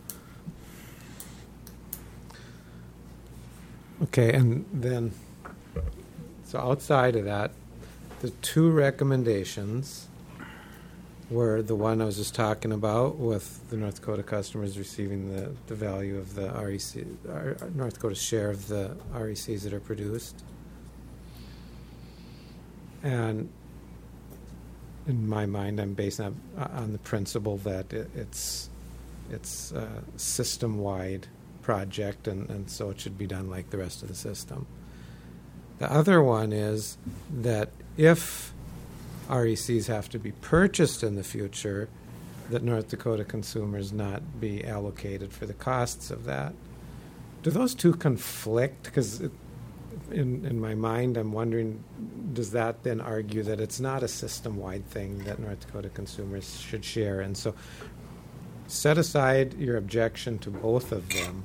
Okay, and then, so outside of that, the two recommendations were the one I was just talking about with the North Dakota customers receiving the, the value of the R E C, our, North Dakota's share of the R E Cs that are produced. And in my mind, I'm based on, on the principle that it, it's it's a system-wide project, and, and so it should be done like the rest of the system. The other one is that if R E Cs have to be purchased in the future, that North Dakota consumers not be allocated for the costs of that. Do those two conflict? Because in, in my mind, I'm wondering, does that then argue that it's not a system-wide thing that North Dakota consumers should share? And so set aside your objection to both of them.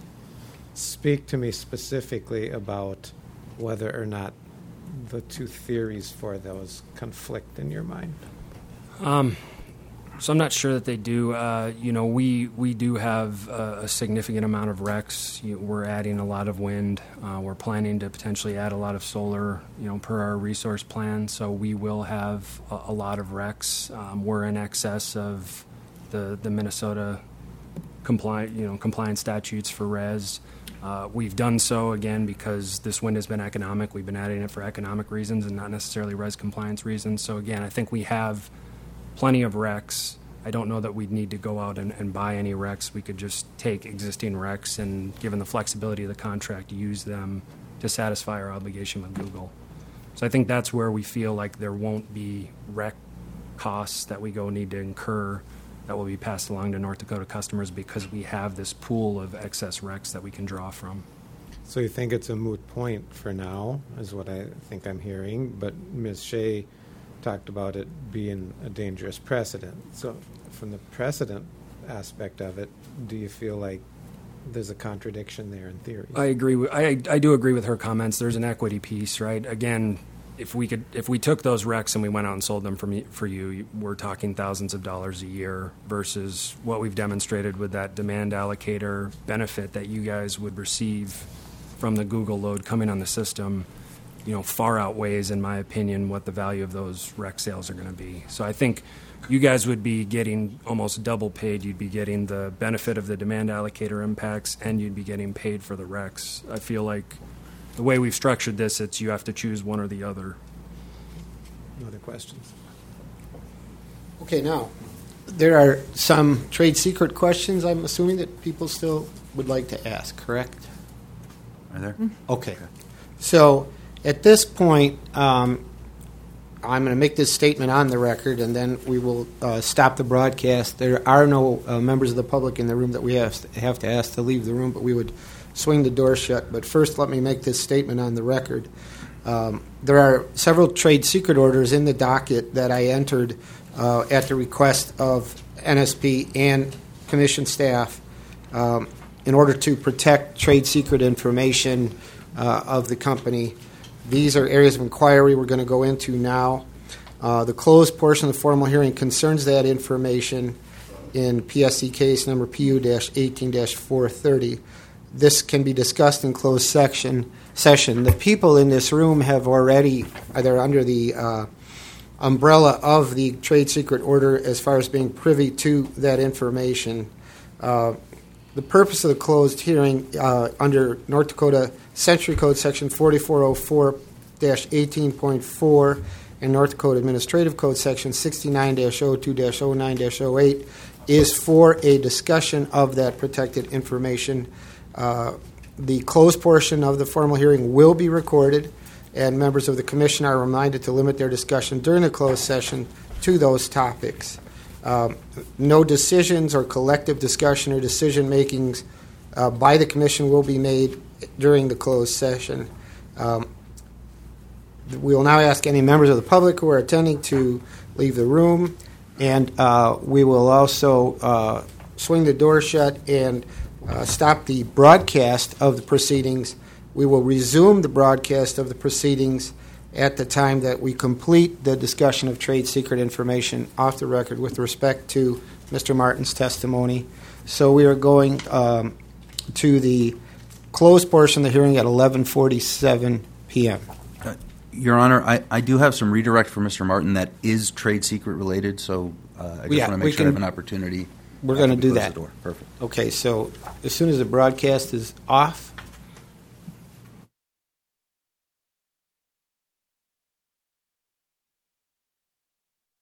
Speak to me specifically about whether or not the two theories for those conflict in your mind. Um, so I'm not sure that they do. Uh, you know, we we do have a, a significant amount of R E Cs. You, we're adding a lot of wind. Uh, we're planning to potentially add a lot of solar, you know, per our resource plan. So we will have a, a lot of R E Cs. Um, we're in excess of the the Minnesota compliant, you know, compliance statutes for R E S. Uh, we've done so, again, because this wind has been economic. We've been adding it for economic reasons and not necessarily R E S compliance reasons. So, again, I think we have plenty of R E Cs. I don't know that we'd need to go out and, and buy any R E Cs. We could just take existing R E Cs and, given the flexibility of the contract, use them to satisfy our obligation with Google. So I think that's where we feel like there won't be R E C costs that we go need to incur that will be passed along to North Dakota customers because we have this pool of excess R E Cs that we can draw from. So you think it's a moot point for now, is what I think I'm hearing, but Miz Shea talked about it being a dangerous precedent. So from the precedent aspect of it, do you feel like there's a contradiction there in theory? I agree. With, I I do agree with her comments. There's an equity piece, right? Again, if we could, if we took those R E Cs and we went out and sold them for me, for you, we're talking thousands of dollars a year versus what we've demonstrated with that demand allocator benefit that you guys would receive from the Google load coming on the system. You know, far outweighs, in my opinion, what the value of those R E C sales are going to be. So I think you guys would be getting almost double paid. You'd be getting the benefit of the demand allocator impacts, and you'd be getting paid for the R E Cs. I feel like the way we've structured this, it's you have to choose one or the other. Other questions? Okay, now, there are some trade secret questions, I'm assuming, that people still would like to ask, correct? Are there? Okay. So at this point, um, I'm going to make this statement on the record, and then we will uh, stop the broadcast. There are no uh, members of the public in the room that we have to, have to ask to leave the room, but we would swing the door shut. But first, let me make this statement on the record. Um, there are several trade secret orders in the docket that I entered uh, at the request of N S P and Commission staff um, in order to protect trade secret information uh, of the company. These are areas of inquiry we're going to go into now. Uh, the closed portion of the formal hearing concerns that information in P S C case number P U eighteen dash four thirty. This can be discussed in closed section session. The people in this room have already, either under the uh, umbrella of the trade secret order as far as being privy to that information. Uh, the purpose of the closed hearing uh, under North Dakota Century Code Section forty-four oh four dash eighteen point four and North Dakota Administrative Code Section sixty-nine dash oh two dash oh nine dash oh eight is for a discussion of that protected information. Uh, the closed portion of the formal hearing will be recorded, and members of the commission are reminded to limit their discussion during the closed session to those topics. Um, no decisions or collective discussion or decision makings uh, by the commission will be made during the closed session. Um, we will now ask any members of the public who are attending to leave the room, and uh, we will also uh, swing the door shut and uh, stop the broadcast of the proceedings. We will resume the broadcast of the proceedings at the time that we complete the discussion of trade secret information off the record with respect to Mister Martin's testimony. So we are going um, to the closed portion of the hearing at eleven forty-seven p.m. Uh, Your Honor, I, I do have some redirect for Mister Martin that is trade secret related, so uh, I just Yeah, want to we make sure I have can- an opportunity. We're going to after we do close that. the door. Perfect. Okay, so as soon as the broadcast is off,